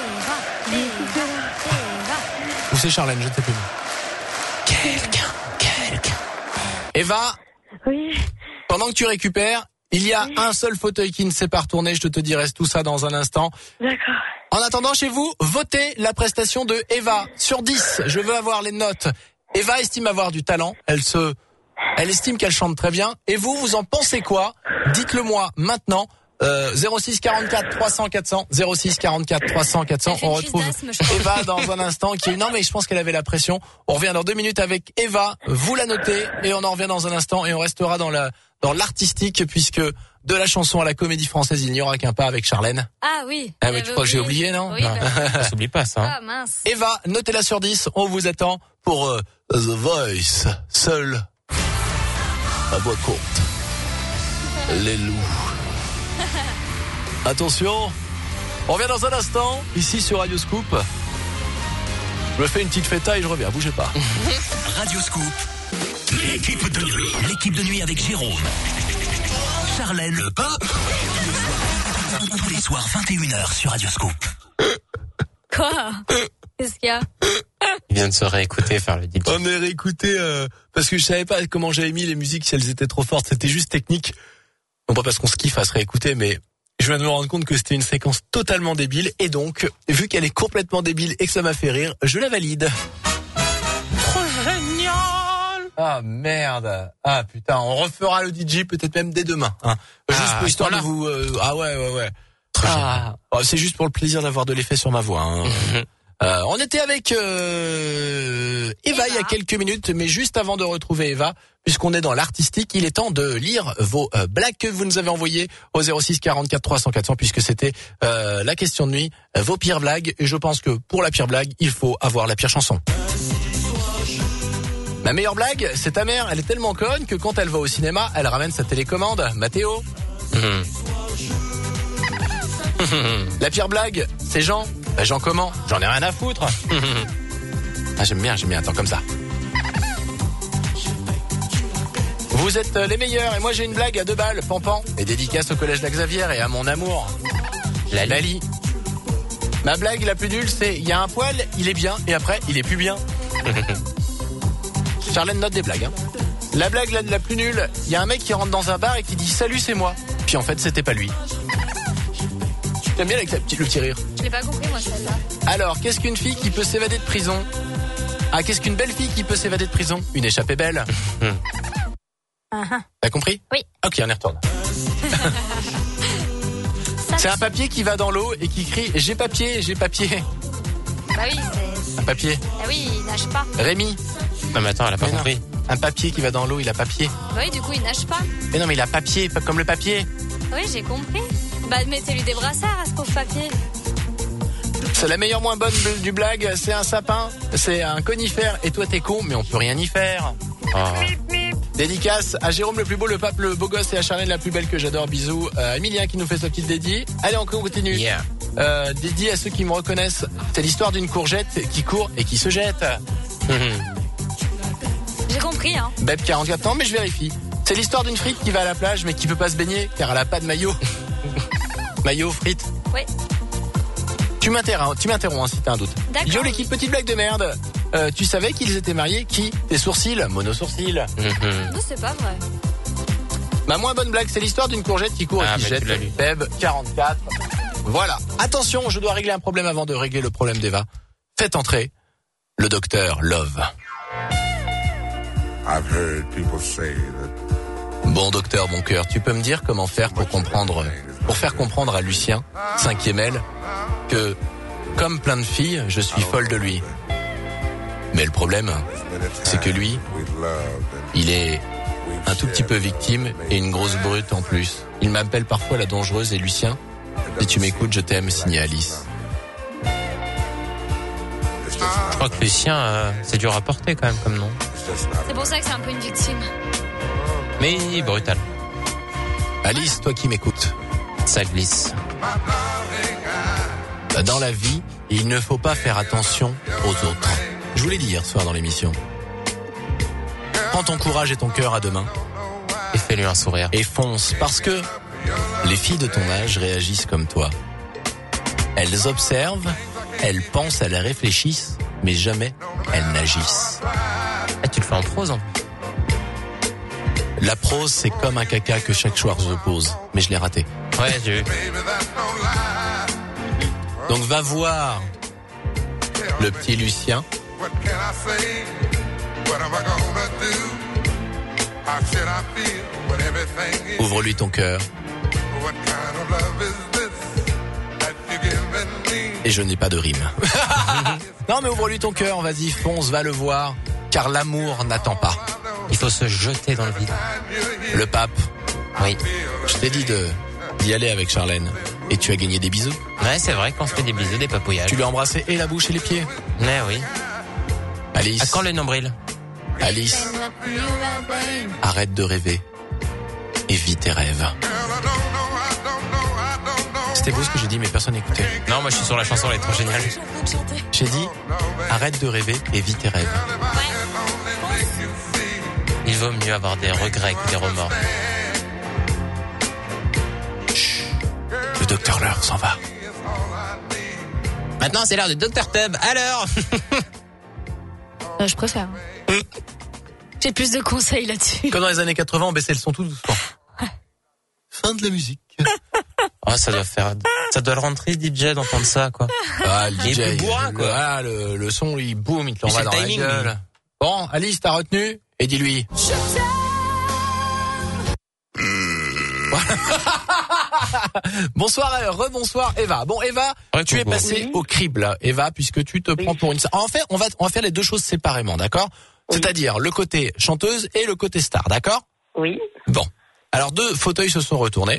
Où c'est Charlène, je ne sais plus. Quelqu'un, quelqu'un. Eva. Oui. Pendant que tu récupères, il y a oui. un seul fauteuil qui ne s'est pas retourné. Je te dirai tout ça dans un instant. D'accord. En attendant, chez vous, votez la prestation de Eva. Sur dix, je veux avoir les notes. Eva estime avoir du talent. Elle se, elle estime qu'elle chante très bien. Et vous, vous en pensez quoi? Dites-le moi maintenant. Euh, zéro six quarante-quatre trois cents quatre cents, zéro six quarante-quatre trois cents quatre cents. On retrouve Eva dans un instant qui est, non mais je pense qu'elle avait la pression. On revient dans deux minutes avec Eva. Vous la notez et on en revient dans un instant et on restera dans la, dans l'artistique puisque de la chanson à la Comédie Française, il n'y aura qu'un pas avec Charlène. Ah oui. Ah mais tu crois que j'ai oublié, non? Oui, bah... Ça s'oublie pas, ça. Hein. Ah mince. Eva, notez-la sur dix. On vous attend pour euh, The Voice. Seul. À voix courte. Les loups. Attention, on revient dans un instant, ici sur Radio Scoop. Je me fais une petite fêta et je reviens, bougez pas. Radio Scoop, l'équipe de nuit, l'équipe de nuit avec Jérôme, Charlène, le pape. Tous les soirs, vingt et une heures sur Radio Scoop. Quoi? Qu'est-ce qu'il y a? Il vient de se réécouter, faire le D J. On est réécouté euh, parce que je savais pas comment j'avais mis les musiques, si elles étaient trop fortes, c'était juste technique. Non pas parce qu'on se kiffe à se réécouter, mais... je viens de me rendre compte que c'était une séquence totalement débile et donc, vu qu'elle est complètement débile et que ça m'a fait rire, je la valide. Trop génial! Ah merde! Ah putain, on refera le D J peut-être même dès demain. Hein. Juste ah, pour histoire de vous... Euh, ah ouais, ouais, ouais. Ah. Oh, c'est juste pour le plaisir d'avoir de l'effet sur ma voix. Hein. euh, on était avec euh, Eva, Eva il y a quelques minutes, mais juste avant de retrouver Eva... puisqu'on est dans l'artistique, il est temps de lire vos euh, blagues que vous nous avez envoyées au zéro six quarante-quatre trois cents quatre cents, puisque c'était euh, la question de nuit, euh, vos pires blagues. Et je pense que pour la pire blague, il faut avoir la pire chanson. La meilleure blague, c'est ta mère. Elle est tellement conne que quand elle va au cinéma, elle ramène sa télécommande. Mathéo. Mmh. La pire blague, c'est Jean. Bah, Jean comment? J'en ai rien à foutre. Ah, j'aime bien, j'aime bien. Attends, comme ça. Vous êtes les meilleurs et moi j'ai une blague à deux balles, Pampan. Et dédicace au collège de la Xavier et à mon amour, Lali. Lali. Ma blague la plus nulle, c'est il y a un poil, il est bien et après il est plus bien. Charlène note des blagues. Hein. La blague la, la plus nulle, il y a un mec qui rentre dans un bar et qui dit salut c'est moi. Puis en fait c'était pas lui. J'aime bien avec la, le petit rire. Je l'ai pas compris moi celle-là. Alors qu'est-ce qu'une fille qui peut s'évader de prison? Ah qu'est-ce qu'une belle fille qui peut s'évader de prison? Une échappée belle. Uh-huh. T'as compris? Oui. Ok, on y retourne. C'est un papier qui va dans l'eau et qui crie « J'ai papier, j'ai papier ». Bah oui, c'est... Un papier. Ah oui, il nage pas. Rémi. Non mais attends, elle a pas mais compris. Non. Un papier qui va dans l'eau, il a papier. Bah oui, du coup, il nage pas. Mais non, mais il a papier, pas comme le papier. Oui, j'ai compris. Bah mettez-lui des brassards à ce pauvre papier. C'est la meilleure moins bonne du blague, c'est un sapin, c'est un conifère et toi t'es con, mais on peut rien y faire. Oh. Dédicace à Jérôme le plus beau, le pape le beau gosse et à Charlène la plus belle que j'adore. Bisous. Euh, Emilien qui nous fait sa petite dédie. Allez, on continue. Yeah. Euh, dédié à ceux qui me reconnaissent. C'est l'histoire d'une courgette qui court et qui se jette. J'ai compris, hein. Beb quarante-quatre ans, mais je vérifie. C'est l'histoire d'une frite qui va à la plage mais qui peut pas se baigner car elle a pas de maillot. Maillot, frite. Oui. Tu m'interromps, tu m'interromps hein, si t'as un doute. D'accord. Yo l'équipe, petite blague de merde. Euh, tu savais qu'ils étaient mariés? Qui? Tes sourcils, monosourcils. Non, c'est pas vrai. Ma moins bonne blague, c'est l'histoire d'une courgette qui court Ah, et qui bah, jette. tu l'as lu. Peb quarante-quatre. Voilà. Attention, je dois régler un problème avant de régler le problème d'Eva. Faites entrer le docteur Love. I've heard people say that... Bon docteur, mon cœur, tu peux me dire comment faire pour comprendre, pour faire comprendre à Lucien, cinquième L, que, comme plein de filles, je suis folle de lui. Mais le problème, c'est que lui, il est un tout petit peu victime et une grosse brute en plus. Il m'appelle parfois la dangereuse et Lucien, si tu m'écoutes, je t'aime, signé Alice. Je crois que Lucien, euh, c'est dur à porter quand même comme nom. C'est pour ça que c'est un peu une victime. Mais brutal. Alice, toi qui m'écoutes. Ça glisse. Dans la vie, il ne faut pas faire attention aux autres. Je vous l'ai dit hier soir dans l'émission. Prends ton courage et ton cœur à deux mains. Et fais-lui un sourire. Et fonce, parce que les filles de ton âge réagissent comme toi. Elles observent, elles pensent, elles réfléchissent, mais jamais elles n'agissent. Ah, tu le fais en prose, hein. La prose, c'est comme un caca que chaque soir je pose, mais je l'ai raté. Ouais, j'ai vu. Donc va voir le petit Lucien. Ouvre-lui ton cœur. Et je n'ai pas de rime. Non mais ouvre-lui ton cœur, vas-y, fonce, va le voir, car l'amour n'attend pas. Il faut se jeter dans le vide. Le pape. Oui. Je t'ai dit de d'y aller avec Charlène. Et tu as gagné des bisous. Ouais, c'est vrai qu'on se fait des bisous, des papouillages. Tu lui as embrassé et la bouche et les pieds. Ouais, oui. Alice. À quand le nombril? Alice. Arrête de rêver. Et vis tes rêves. C'était beau ce que j'ai dit, mais personne n'écoutait. Non, moi je suis sur la chanson, elle est trop géniale. J'ai dit, arrête de rêver et vis tes rêves. Il vaut mieux avoir des regrets que des remords. Chut. Le docteur Love s'en va. Maintenant, c'est l'heure du docteur Tub. Alors euh, Je préfère. J'ai plus de conseils là-dessus. Comme dans les années quatre-vingts, on baissait le son tout doucement. Fin de la musique. Oh, ça doit faire, ça doit le rentrer D J d'entendre ça, quoi. Ah, le D J. Il est plus bourrin, quoi. Ah, le, le son, il boum, il te l'envoie dans la timing, gueule. lui. Bon, Alice, t'as retenu? Et dis-lui. Bonsoir, euh, rebonsoir Eva. Bon Eva, Ouais, tu es coucou. passée Oui. au crible, Eva, puisque tu te prends pour une. En fait, on va on va faire les deux choses séparément, d'accord? Oui. C'est-à-dire le côté chanteuse et le côté star, d'accord? Oui. Bon. Alors deux fauteuils se sont retournés.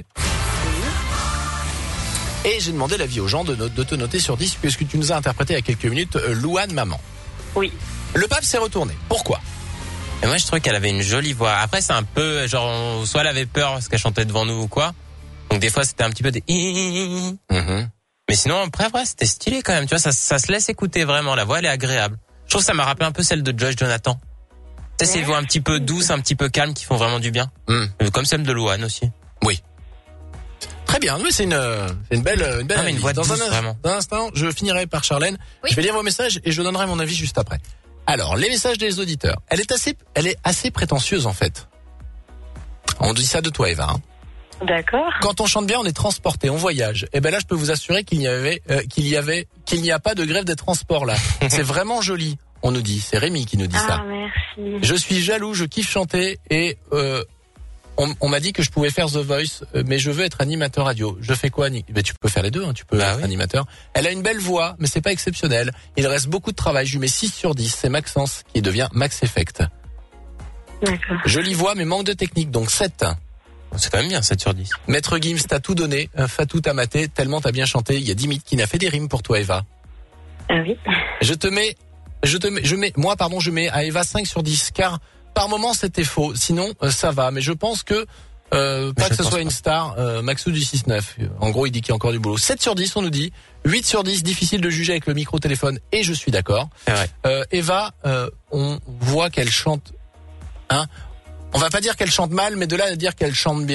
Et j'ai demandé l'avis aux gens de, no- de te noter sur dix, puisque tu nous as interprété il y a quelques minutes euh, Louane Maman. Oui. Le pape s'est retourné. Pourquoi? Et moi, je trouvais qu'elle avait une jolie voix. Après, c'est un peu, genre, on- soit elle avait peur parce qu'elle chantait devant nous ou quoi. Donc, des fois, c'était un petit peu des... Mm-hmm. Mais sinon, après, ouais, c'était stylé quand même. Tu vois, ça, ça se laisse écouter vraiment. La voix, elle est agréable. Je trouve que ça m'a rappelé un peu celle de Josh Jonathan. Tu sais, ces voix un petit peu douces, un petit peu calmes qui font vraiment du bien. Mm. Euh, Comme celle de Louane aussi. Oui. Très bien, oui, c'est une, euh, c'est une belle, une belle Ah, mais une analyse. voix dans, douce, un, vraiment. dans un instant, je finirai par Charlène. Oui. Je vais lire vos messages et je donnerai mon avis juste après. Alors, les messages des auditeurs. Elle est assez, elle est assez prétentieuse en fait. On dit ça de toi, Eva. Hein. D'accord. Quand on chante bien, on est transporté, on voyage. Et ben là, je peux vous assurer qu'il y avait, euh, qu'il y avait, qu'il n'y a pas de grève des transports là. C'est vraiment joli. On nous dit, c'est Rémi qui nous dit Ah, ça. merci. Je suis jaloux, je kiffe chanter et euh, on, on m'a dit que je pouvais faire The Voice, euh, mais je veux être animateur radio. Je fais quoi, Annie? Ben, tu peux faire les deux, hein, tu peux Bah être oui. animateur. Elle a une belle voix, mais c'est pas exceptionnel. Il reste beaucoup de travail. Je lui mets six sur dix. C'est Maxence qui devient Max Effect. D'accord. Jolie voix, mais manque de technique, donc sept. C'est quand même bien, sept sur dix. Maître Gims, t'as tout donné. Euh, Fatou t'a maté, tellement t'as bien chanté. Il y a Dimit qui n'a fait des rimes pour toi, Eva. Ah oui. Je te mets, je te mets, je mets, moi, pardon, je mets à Eva cinq sur dix, car par moment c'était faux. Sinon, euh, ça va. Mais je pense que, euh, pas Je que ce pense soit pas. une star, euh, Maxou du six neuf. En gros, il dit qu'il y a encore du boulot. sept sur dix, on nous dit. huit sur dix, difficile de juger avec le micro-téléphone, et je suis d'accord. C'est vrai. Euh, Eva, euh, on voit qu'elle chante, hein. On va pas dire qu'elle chante mal, mais de là à dire qu'elle chante bien,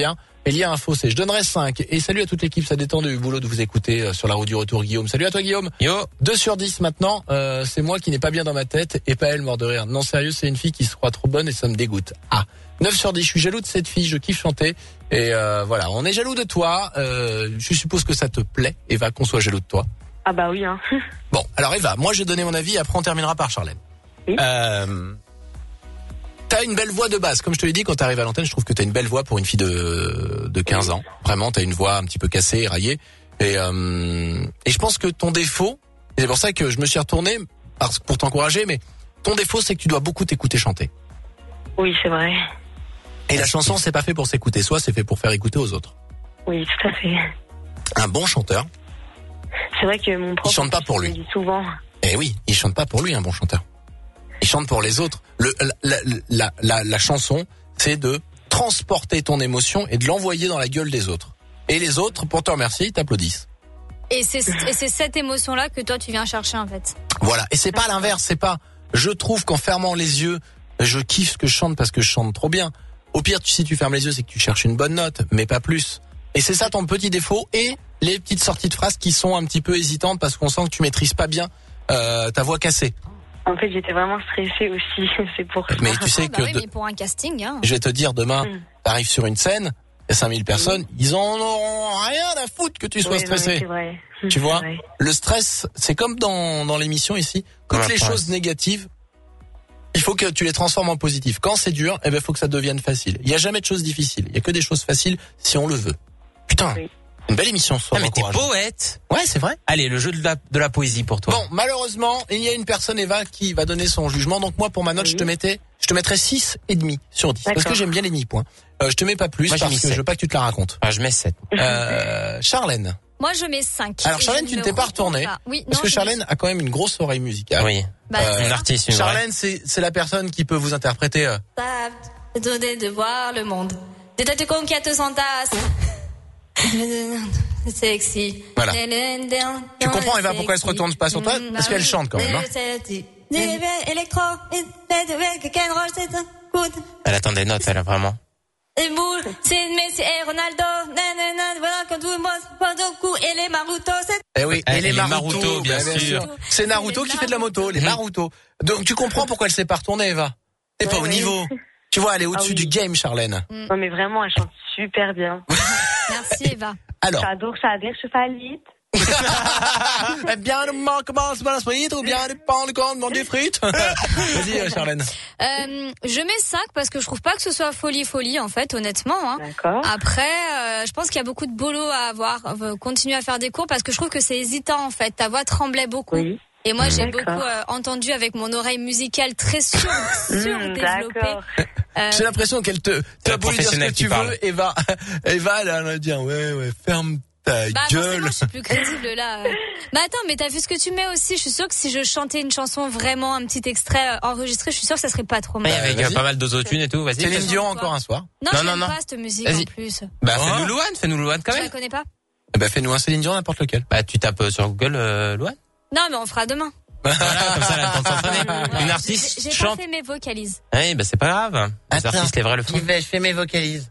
Elia Info, c'est je donnerai cinq. Et salut à toute l'équipe, ça détend du boulot de vous écouter sur la route du retour, Guillaume. Salut à toi, Guillaume. Yo. deux sur dix maintenant, euh, c'est moi qui n'ai pas bien dans ma tête et pas elle, mort de rire. Non, sérieux, c'est une fille qui se croit trop bonne et ça me dégoûte. Ah. neuf sur dix, je suis jaloux de cette fille, je kiffe chanter. Et euh, voilà, on est jaloux de toi. Euh, je suppose que ça te plaît, Eva, qu'on soit jaloux de toi. Ah bah oui, hein. Bon, alors Eva, moi j'ai donné mon avis, après on terminera par Charlène. Oui. Euh, t'as une belle voix de base, comme je te l'ai dit, quand t'arrives à l'antenne, je trouve que t'as une belle voix pour une fille de, de quinze ans. Vraiment, t'as une voix un petit peu cassée, raillée. Et, euh, et je pense que ton défaut, et c'est pour ça que je me suis retourné parce, pour t'encourager, mais ton défaut c'est que tu dois beaucoup t'écouter chanter. Oui, c'est vrai. Et la chanson, c'est pas fait pour s'écouter soi, c'est fait pour faire écouter aux autres. Oui, tout à fait. Un bon chanteur. C'est vrai que mon prof... Il chante pas pour lui. me dit souvent. Eh oui, il chante pas pour lui, un bon chanteur. Il chante pour les autres. Le, la, la, la, la, la chanson, c'est de transporter ton émotion et de l'envoyer dans la gueule des autres. Et les autres, pour te remercier, ils t'applaudissent. Et c'est, et c'est cette émotion-là que toi, tu viens chercher, en fait. Voilà. Et c'est pas l'inverse, c'est pas, je trouve qu'en fermant les yeux, je kiffe ce que je chante parce que je chante trop bien. Au pire, si tu fermes les yeux, c'est que tu cherches une bonne note, mais pas plus. Et c'est ça ton petit défaut et les petites sorties de phrases qui sont un petit peu hésitantes parce qu'on sent que tu maîtrises pas bien euh, ta voix cassée. En fait, j'étais vraiment stressée aussi, c'est pour ça. Mais tu sais Ah, que bah oui, de- mais pour un casting, hein. je vais te dire, demain, Mm. t'arrives sur une scène, il y a cinq mille personnes, ils en auront rien à foutre que tu sois Oui, non, mais stressé. c'est vrai. Tu C'est vois, vrai. le stress, c'est comme dans, dans l'émission ici, toutes Ouais, les ouais. choses négatives, il faut que tu les transformes en positif. Quand c'est dur, eh ben, faut que ça devienne facile. Il y a jamais de choses difficiles. Il y a que des choses faciles si on le veut. Putain. Oui. Une belle émission ce soir. Ah, mais t'es encourageant. poète. Ouais, c'est vrai. Allez, le jeu de la, de la poésie pour toi. Bon, malheureusement, il y a une personne, Eva, qui va donner son jugement. Donc moi, pour ma note, Oui. je te mettais, je te mettrais six et demi sur dix. Parce D'accord. que j'aime bien les demi-points. Euh, je te mets pas plus Moi, j'ai parce mis que je sept. veux pas que tu te la racontes. Ah, je mets sept. Euh, Charlène. Moi, je mets cinq. Alors, Et Charlène, je tu ne me t'es pas retrouve retournée. pas. Oui, Parce non, que je- Charlène a quand même une grosse oreille musicale. Oui. Bah, Euh, c'est Une ça. artiste, une vraie. Charlène, c'est, c'est la personne qui peut vous interpréter. Euh, T'as donné de voir le monde. Des têtes conquêtes s'entassent. C'est sexy. Voilà. Tu comprends, Eva, pourquoi elle se retourne pas sur toi? Mm, Parce bah qu'elle oui. chante quand même, hein. Électro, Elle attend des notes, elle, vraiment. et boule, c'est Messi et Ronaldo, nanana, voilà quand tout le monde prend au cou et les Maruto, c'est... Eh oui, Eh, et les les Naruto, Naruto, bien bah, sûr. C'est Naruto qui fait de la moto, les Naruto. Donc tu comprends pourquoi elle s'est pas retournée, Eva. T'es pas Ouais, au ouais. niveau. Tu vois, elle est au-dessus Ah oui. du game, Charlène. Non, mais vraiment, elle chante super bien. Merci Eva. Alors, J'adore, j'adore, je valide. eh bien, le manque commence par la suite, ou bien le pain, le corps, des frites. Vas-y, euh, Charlène. Euh, je mets cinq parce que je trouve pas que ce soit folie folie en fait, honnêtement. Hein. D'accord. Après, euh, je pense qu'il y a beaucoup de boulot à avoir. Euh, continuer à faire des cours parce que je trouve que c'est hésitant en fait. Ta voix tremblait beaucoup. Oui. Et moi, j'ai D'accord. beaucoup euh, entendu avec mon oreille musicale très sur, surdéveloppée. D'accord. Euh, J'ai l'impression qu'elle te, tu la as beau lui dire ce que professionnelle qui tu parle. veux, Eva, Eva, elle va dire, ouais, ouais, ferme ta Bah gueule. forcément, je suis plus crédible là. Mais attends, mais t'as vu ce que tu mets aussi. Je suis sûre que si je chantais une chanson vraiment, un petit extrait euh, enregistré, je suis sûre que ça serait pas trop mal. Ouais, avec euh, vas-y. pas mal d'autotune et tout, vas-y. Céline fais- Dion encore un soir. Non, Non, je non, n'aime non. pas cette musique Vas-y. en plus. Bah, Oh. fais-nous Louane, fais-nous Louane quand Je la même. connais pas. Eh ben, fais-nous un Céline Dion, n'importe lequel. Bah, tu tapes euh, sur Google euh, Louane. Non, mais on fera demain. Voilà, comme ça, elle a le temps de s'entraîner. Une J'ai artiste j'ai pas chante. fait mes vocalises. Oui, bah, c'est pas grave. Les Attends. artistes, les vrais le font. vais, je fais mes vocalises.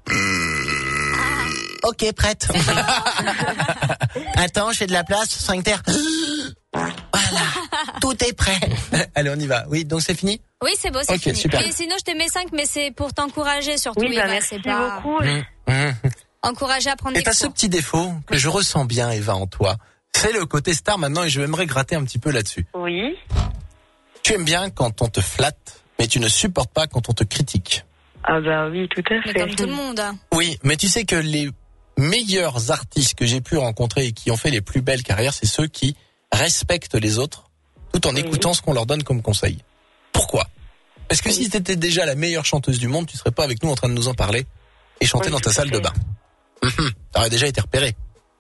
Ok, prête. Attends, je fais de la place, sphincter. Voilà, tout est prêt. Allez, on y va. Oui, donc c'est fini. Oui, c'est beau, c'est Ok, fini. super. Et sinon, je te mets cinq, mais c'est pour t'encourager surtout. Oui, bah, Eva, merci c'est pas beaucoup. Mmh. encourager à prendre Et des t'as ce cours. petit défaut que je ressens bien, Eva, en toi. C'est le côté star maintenant et je aimerais gratter un petit peu là-dessus. Oui. Tu aimes bien quand on te flatte, mais tu ne supportes pas quand on te critique. Ah bah oui, tout à Mais fait. comme tout le monde. hein. Oui, mais tu sais que les meilleurs artistes que j'ai pu rencontrer et qui ont fait les plus belles carrières, c'est ceux qui respectent les autres tout en Oui. écoutant ce qu'on leur donne comme conseil. Pourquoi ? Parce que si t'étais déjà la meilleure chanteuse du monde, tu serais pas avec nous en train de nous en parler et chanter Oui, dans ta tout à salle de fait. bain. Mhm. T'aurais déjà été repéré.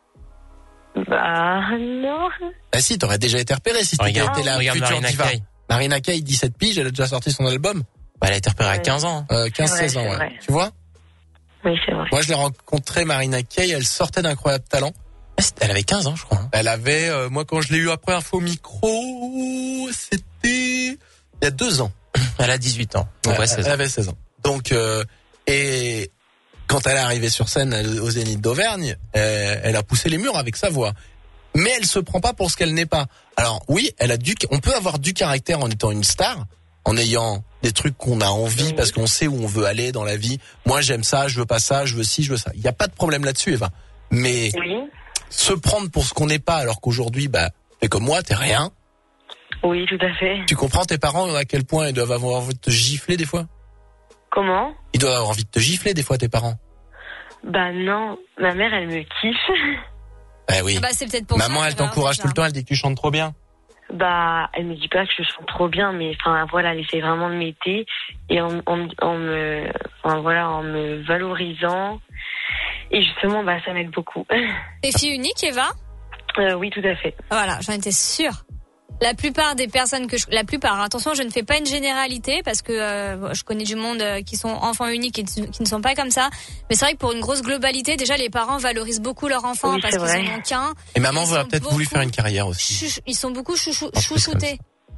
Bah non. Ah si, t'aurais déjà été repéré si t'étais Regarde, été la regarde future Marina diva. Kaye. Marina Kaye, dix-sept piges, elle a déjà sorti son album. Bah, elle a été repérée à Ouais. quinze ans. Euh, quinze C'est vrai, seize ans, c'est ouais. vrai. Tu vois ? Oui, c'est vrai. Moi, je l'ai rencontré, Marina Kaye, elle sortait d'Incroyable Talent. Elle avait quinze ans, je crois. hein. Elle avait, euh, moi, quand je l'ai eu la première fois au micro, c'était il y a deux ans. Elle a dix-huit ans. Donc, ouais, elle, seize elle ans. avait seize ans. Donc, euh, et quand elle est arrivée sur scène au Zénith d'Auvergne, euh, elle a poussé les murs avec sa voix. Mais elle se prend pas pour ce qu'elle n'est pas. Alors oui, elle a du, on peut avoir du caractère en étant une star, en ayant des trucs qu'on a envie oui. parce qu'on sait où on veut aller dans la vie. Moi, j'aime ça, je veux pas ça, je veux ci, je veux ça. Il y a pas de problème là-dessus, Eva. Mais oui. se prendre pour ce qu'on n'est pas, alors qu'aujourd'hui, bah, t'es comme moi, t'es rien. Oui, tout à fait. Tu comprends tes parents à quel point ils doivent avoir envie de te gifler des fois? Comment? Ils doivent avoir envie de te gifler des fois, tes parents. Bah non, ma mère, elle me kiffe. Eh oui. Ah bah, c'est peut-être pour Maman, ça, elle t'encourage tout le temps, elle dit que tu chantes trop bien. Bah, elle me dit pas que je chante trop bien, mais enfin voilà, elle essaie vraiment de m'aider et en, en, en me, enfin voilà, en me valorisant. Et justement, bah ça m'aide beaucoup. T'es fille unique, Eva? euh, Oui, tout à fait. Voilà, j'en étais sûre. La plupart des personnes que je, la plupart, attention, je ne fais pas une généralité parce que euh, je connais du monde euh, qui sont enfants uniques et qui ne sont pas comme ça. Mais c'est vrai que pour une grosse globalité, déjà les parents valorisent beaucoup leur enfant oui, parce qu'ils en ont qu'un. Et maman aurait peut-être voulu faire une carrière aussi. Chou, ils sont beaucoup chouchou, chouchoutés.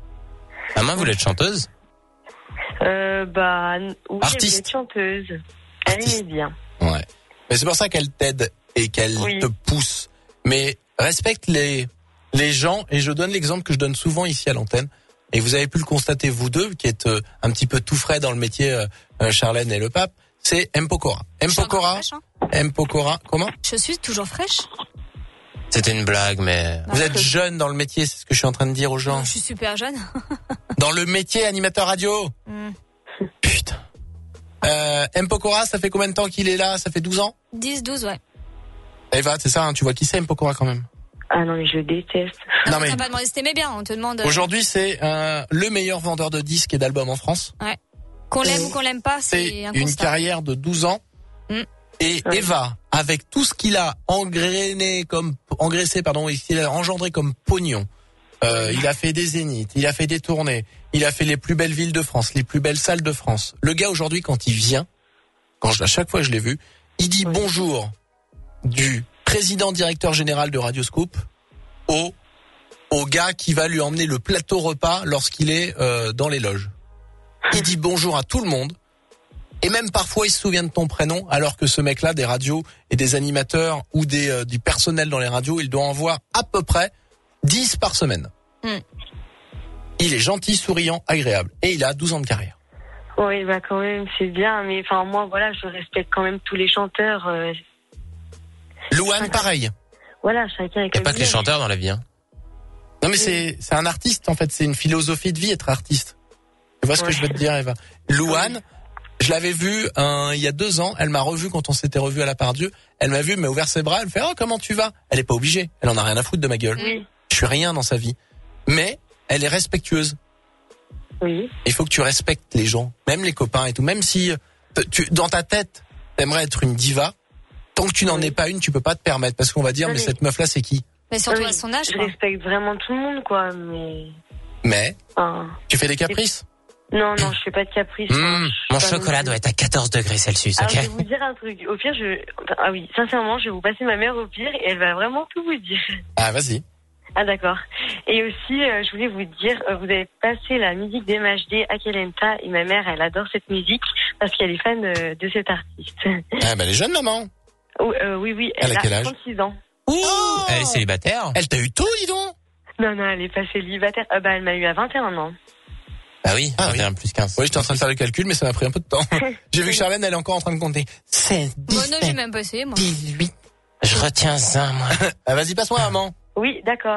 Maman voulait être chanteuse? Euh, bah oui, artiste. Elle voulait être chanteuse. Elle aimait bien. Ouais. Mais c'est pour ça qu'elle t'aide et qu'elle oui. te pousse. Mais respecte les les gens, et je donne l'exemple que je donne souvent ici à l'antenne, et vous avez pu le constater vous deux, qui êtes euh, un petit peu tout frais dans le métier, euh, Charlène et le pape, c'est M. Pokora. M. Pokora, fraîche, hein. M. Pokora, comment? Je suis toujours fraîche. C'était une blague, mais... Vous êtes jeune dans le métier, c'est ce que je suis en train de dire aux gens. Je suis super jeune. Dans le métier animateur radio. Mm. Putain. Euh, M. Pokora, ça fait combien de temps qu'il est là? Ça fait douze ans? dix, douze, ouais. Eva, c'est ça, hein, tu vois qui c'est M. Pokora quand même? Ah non, mais je le déteste. Non, non mais... mais... t'as pas demandé si t'aimais bien, on te demande... Aujourd'hui, c'est euh, le meilleur vendeur de disques et d'albums en France. Ouais. Qu'on l'aime ou qu'on l'aime pas, c'est, c'est un une constat. carrière de douze ans. Mm. Et ouais. Eva, avec tout ce qu'il a engrainé comme, engraissé, pardon, il a engendré comme pognon, euh, il a fait des zéniths, il a fait des tournées, il a fait les plus belles villes de France, les plus belles salles de France. Le gars, aujourd'hui, quand il vient, quand je, à chaque fois je l'ai vu, il dit oui. bonjour du président directeur général de Radio Scoop au, au gars qui va lui emmener le plateau repas lorsqu'il est euh, dans les loges. Il dit bonjour à tout le monde. Et même parfois, il se souvient de ton prénom, alors que ce mec-là, des radios et des animateurs ou des euh, du personnel dans les radios, il doit en voir à peu près dix par semaine. Mm. Il est gentil, souriant, agréable. Et il a douze ans de carrière. Oui, bah quand même, c'est bien. Mais enfin, moi, voilà, je respecte quand même tous les chanteurs. Euh... Louane, pareil. Voilà, chacun est comme il n'y a pas que les chanteurs dans la vie, hein. Non, mais oui. c'est c'est un artiste, en fait. C'est une philosophie de vie, être artiste. Tu vois ce ouais. que je veux te dire, Eva? Louane... Je l'avais vue il y a deux ans. Elle m'a revu quand on s'était revu à la Pardieu. Elle m'a vu, elle m'a ouvert ses bras. Elle fait « Oh, comment tu vas ?» Elle est pas obligée. Elle en a rien à foutre de ma gueule. Oui. Je suis rien dans sa vie. Mais elle est respectueuse. Oui. Il faut que tu respectes les gens, même les copains et tout. Même si tu, dans ta tête, t'aimerais être une diva, tant que tu n'en oui. es pas une, tu peux pas te permettre. Parce qu'on va dire, oui. mais cette meuf-là, c'est qui? Mais surtout oui. à son âge, je quoi. respecte vraiment tout le monde, quoi. Mais. Mais. Enfin, tu fais des caprices? Non, non, je fais pas de caprice. Mmh, mon chocolat doit être à quatorze degrés Celsius, ok? Alors, je vais vous dire un truc. Au pire, je... Ah oui, sincèrement, je vais vous passer ma mère au pire et elle va vraiment tout vous dire. Ah, vas-y. Ah, d'accord. Et aussi, euh, je voulais vous dire, euh, vous avez passé la musique d'M H D à Kelenta et ma mère, elle adore cette musique parce qu'elle est fan euh, de cet artiste. Ah, bah, elle est jeune, maman. Oh, euh, oui, oui, elle, elle a, a quel âge? trente-six ans. Ouh, elle est célibataire? Elle t'a eu tôt, dis donc? Non, non, elle est pas célibataire. Euh, bah, elle m'a eu à vingt et un ans. Ah oui, ah vingt et un oui. plus quinze. Oui, j'étais en train de faire le calcul, mais ça m'a pris un peu de temps. J'ai vu que Charlène, elle est encore en train de compter. seize, dix-sept, bon, non, j'ai même pas essayé, moi. dix-huit. Je retiens ça, moi. Ah, vas-y, passe-moi, maman. Oui, d'accord.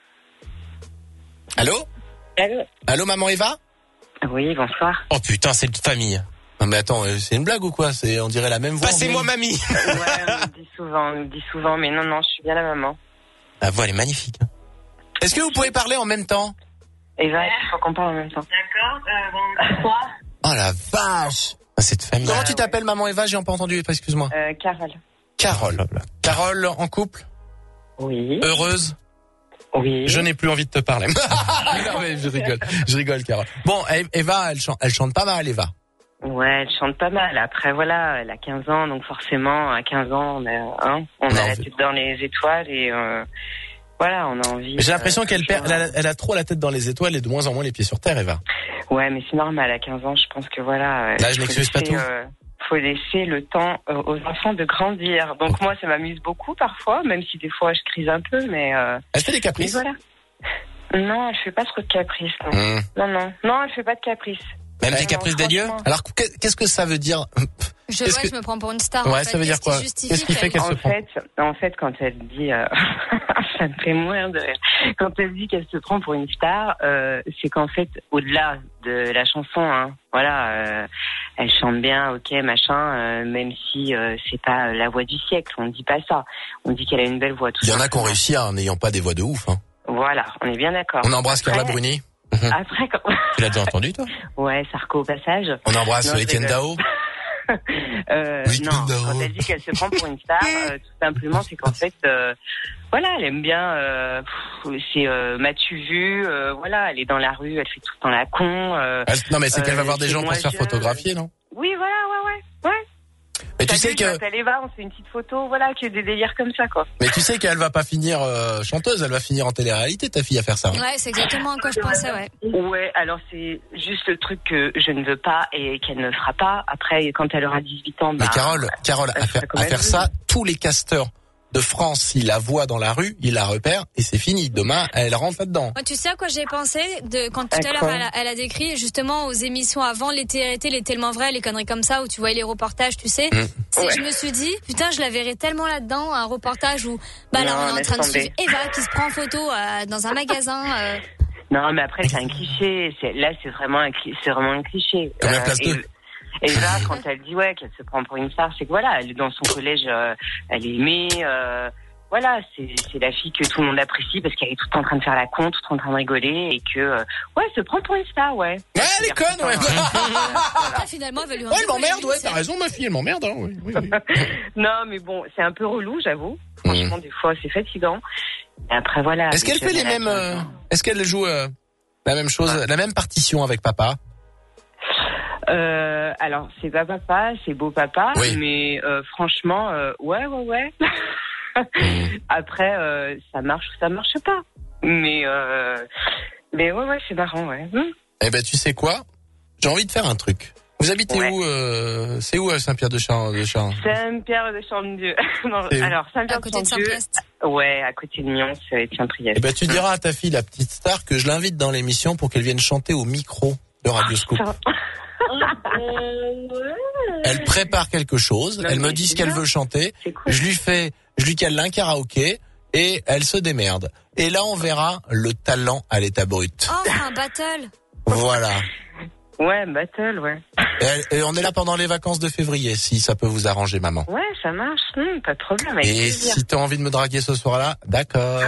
Allô? Allô? Allô, maman Eva? Oui, bonsoir. Oh putain, c'est de famille. Non, mais attends, c'est une blague ou quoi? C'est, on dirait la même voix. Passez-moi, mamie. Ouais, on me dit souvent, on me dit souvent, mais non, non, je suis bien la maman. La voix, elle est magnifique. Est-ce que vous pouvez parler en même temps? Eva, il faut qu'on parle en même temps. D'accord, euh, bon, quoi? Oh la vache! Ah, c'est de famille. Comment ah, tu t'appelles, ouais. maman Eva? J'ai pas entendu, excuse-moi. Euh, Carole. Carole. Carole, en couple? Oui. Heureuse? Oui. Je n'ai plus envie de te parler. Non, mais je rigole, je rigole, Carole. Bon, Eva, elle chante, elle chante pas mal, Eva. Ouais, elle chante pas mal. Après, voilà, elle a quinze ans, donc forcément, à quinze ans, on a, hein, on a la tête dans les étoiles et... Euh, Voilà, on a envie. J'ai l'impression euh, qu'elle perd, elle a, elle a trop la tête dans les étoiles et de moins en moins les pieds sur terre, Eva. Ouais, mais c'est normal. À quinze ans, je pense que voilà. Là, je n'excuse pas tout. Euh, faut laisser le temps euh, aux enfants de grandir. Donc moi, ça m'amuse beaucoup parfois, même si des fois je crise un peu, mais... Euh, elle fait des caprices. Voilà. Non, elle fait pas trop de caprices. Non, mmh. non, non, non, elle fait pas de caprices. Même des caprices des dieux. Alors qu'est-ce que ça veut dire? Je, ouais, que... je me prends pour une star. Ouais, en fait. Ça veut dire quoi? Qu'est-ce qui fait qu'elle en se fait, prend En fait, quand elle dit, euh, ça me fait mourir de rire. Quand elle dit qu'elle se prend pour une star, euh, c'est qu'en fait, au-delà de la chanson, hein, voilà, euh, elle chante bien, ok, machin, euh, même si euh, c'est pas la voix du siècle, on dit pas ça. On dit qu'elle a une belle voix. Il y en a qui ont réussi en n'ayant pas des voix de ouf. Hein. Voilà, on est bien d'accord. On embrasse Carla Bruni. Après, quand... Tu l'as déjà entendu, toi? Ouais, Sarko au passage. On embrasse Etienne Dao. euh, oui, non, quand elle dit qu'elle se prend pour une star, euh, tout simplement, c'est qu'en fait, euh, voilà, elle aime bien. Euh, c'est euh, m'as-tu vu euh, Voilà, elle est dans la rue, elle fait tout le temps la con. Euh, elle, non, mais c'est qu'elle va euh, voir des gens pour se faire je... photographier, non? Oui, voilà, ouais, ouais, ouais. Mais tu sais que elle Eva, on fait une petite photo, voilà, que des délires comme ça, quoi. Mais tu sais qu'elle va pas finir euh, chanteuse, elle va finir en télé-réalité, ta fille, à faire ça. Ouais, c'est exactement à quoi je pensais, ouais. Ouais, alors c'est juste le truc que je ne veux pas et qu'elle ne fera pas. Après, quand elle aura dix-huit ans, bah, mais Carole, Carole, à faire, à faire ça, tous les casteurs de France, s'ils la voient dans la rue, ils la repèrent et c'est fini. Demain, elle rentre là-dedans. Ouais, tu sais à quoi j'ai pensé de quand tout à l'heure elle, elle a décrit justement aux émissions avant les T R T, les Tellement Vrai, les conneries comme ça où tu voyais les reportages, tu sais. Mmh. C'est ouais. Je me suis dit putain, je la verrais tellement là-dedans, un reportage où bah là on est en train de suivre Eva qui se prend en photo euh, dans un magasin. Euh... Non, mais après c'est un cliché. C'est, là, c'est vraiment un, c'est vraiment un cliché. Comme la place euh, deux. Et là, quand elle dit ouais qu'elle se prend pour une star, c'est que voilà, elle est dans son collège, euh, elle est aimée, euh, voilà, c'est c'est la fille que tout le monde apprécie parce qu'elle est tout en train de faire la con, tout en train de rigoler et que euh, ouais, elle se prend pour une star, ouais. Ouais, elle est conne, ouais. Voilà. Finalement, elle veut lui ouais, elle m'emmerde, ouais, t'as raison, ma fille, elle m'emmerde, hein, oui, oui, oui. Non, mais bon, c'est un peu relou, j'avoue. Franchement, mmh. des fois, c'est fatigant. Et après, voilà. Est-ce qu'elle fait les mêmes, euh, est-ce qu'elle joue euh, la même chose, ouais. la même partition avec papa? Euh, alors c'est pas papa, c'est beau papa, oui. mais euh, franchement, euh, ouais, ouais, ouais. Après, euh, ça marche ou ça marche pas. Mais, euh, mais ouais, ouais, c'est marrant, ouais. Mmh. Eh ben, tu sais quoi? J'ai envie de faire un truc. Vous habitez ouais. où euh, C'est où à Saint-Pierre-de-Champ? Saint-Pierre-de-Champ-de-Dieu. Non, alors Saint-Pierre-de-Champ-de-Dieu. Ouais, à côté de Nyon, ça va être Saint-Priest. Eh ben, tu diras à ta fille, la petite star, que je l'invite dans l'émission pour qu'elle vienne chanter au micro de Radio Scoop. Elle prépare quelque chose, non, elle me dit ce qu'elle veut chanter, cool. je lui fais, je lui cale un karaoké et elle se démerde. Et là on verra le talent à l'état brut. Oh, c'est un battle. Voilà. Ouais, battle, ouais. Et, elle, et on est là pendant les vacances de février, si ça peut vous arranger, maman. Ouais, ça marche, hum, pas de problème. Avec et plaisir. Si t'as envie de me draguer ce soir-là, d'accord.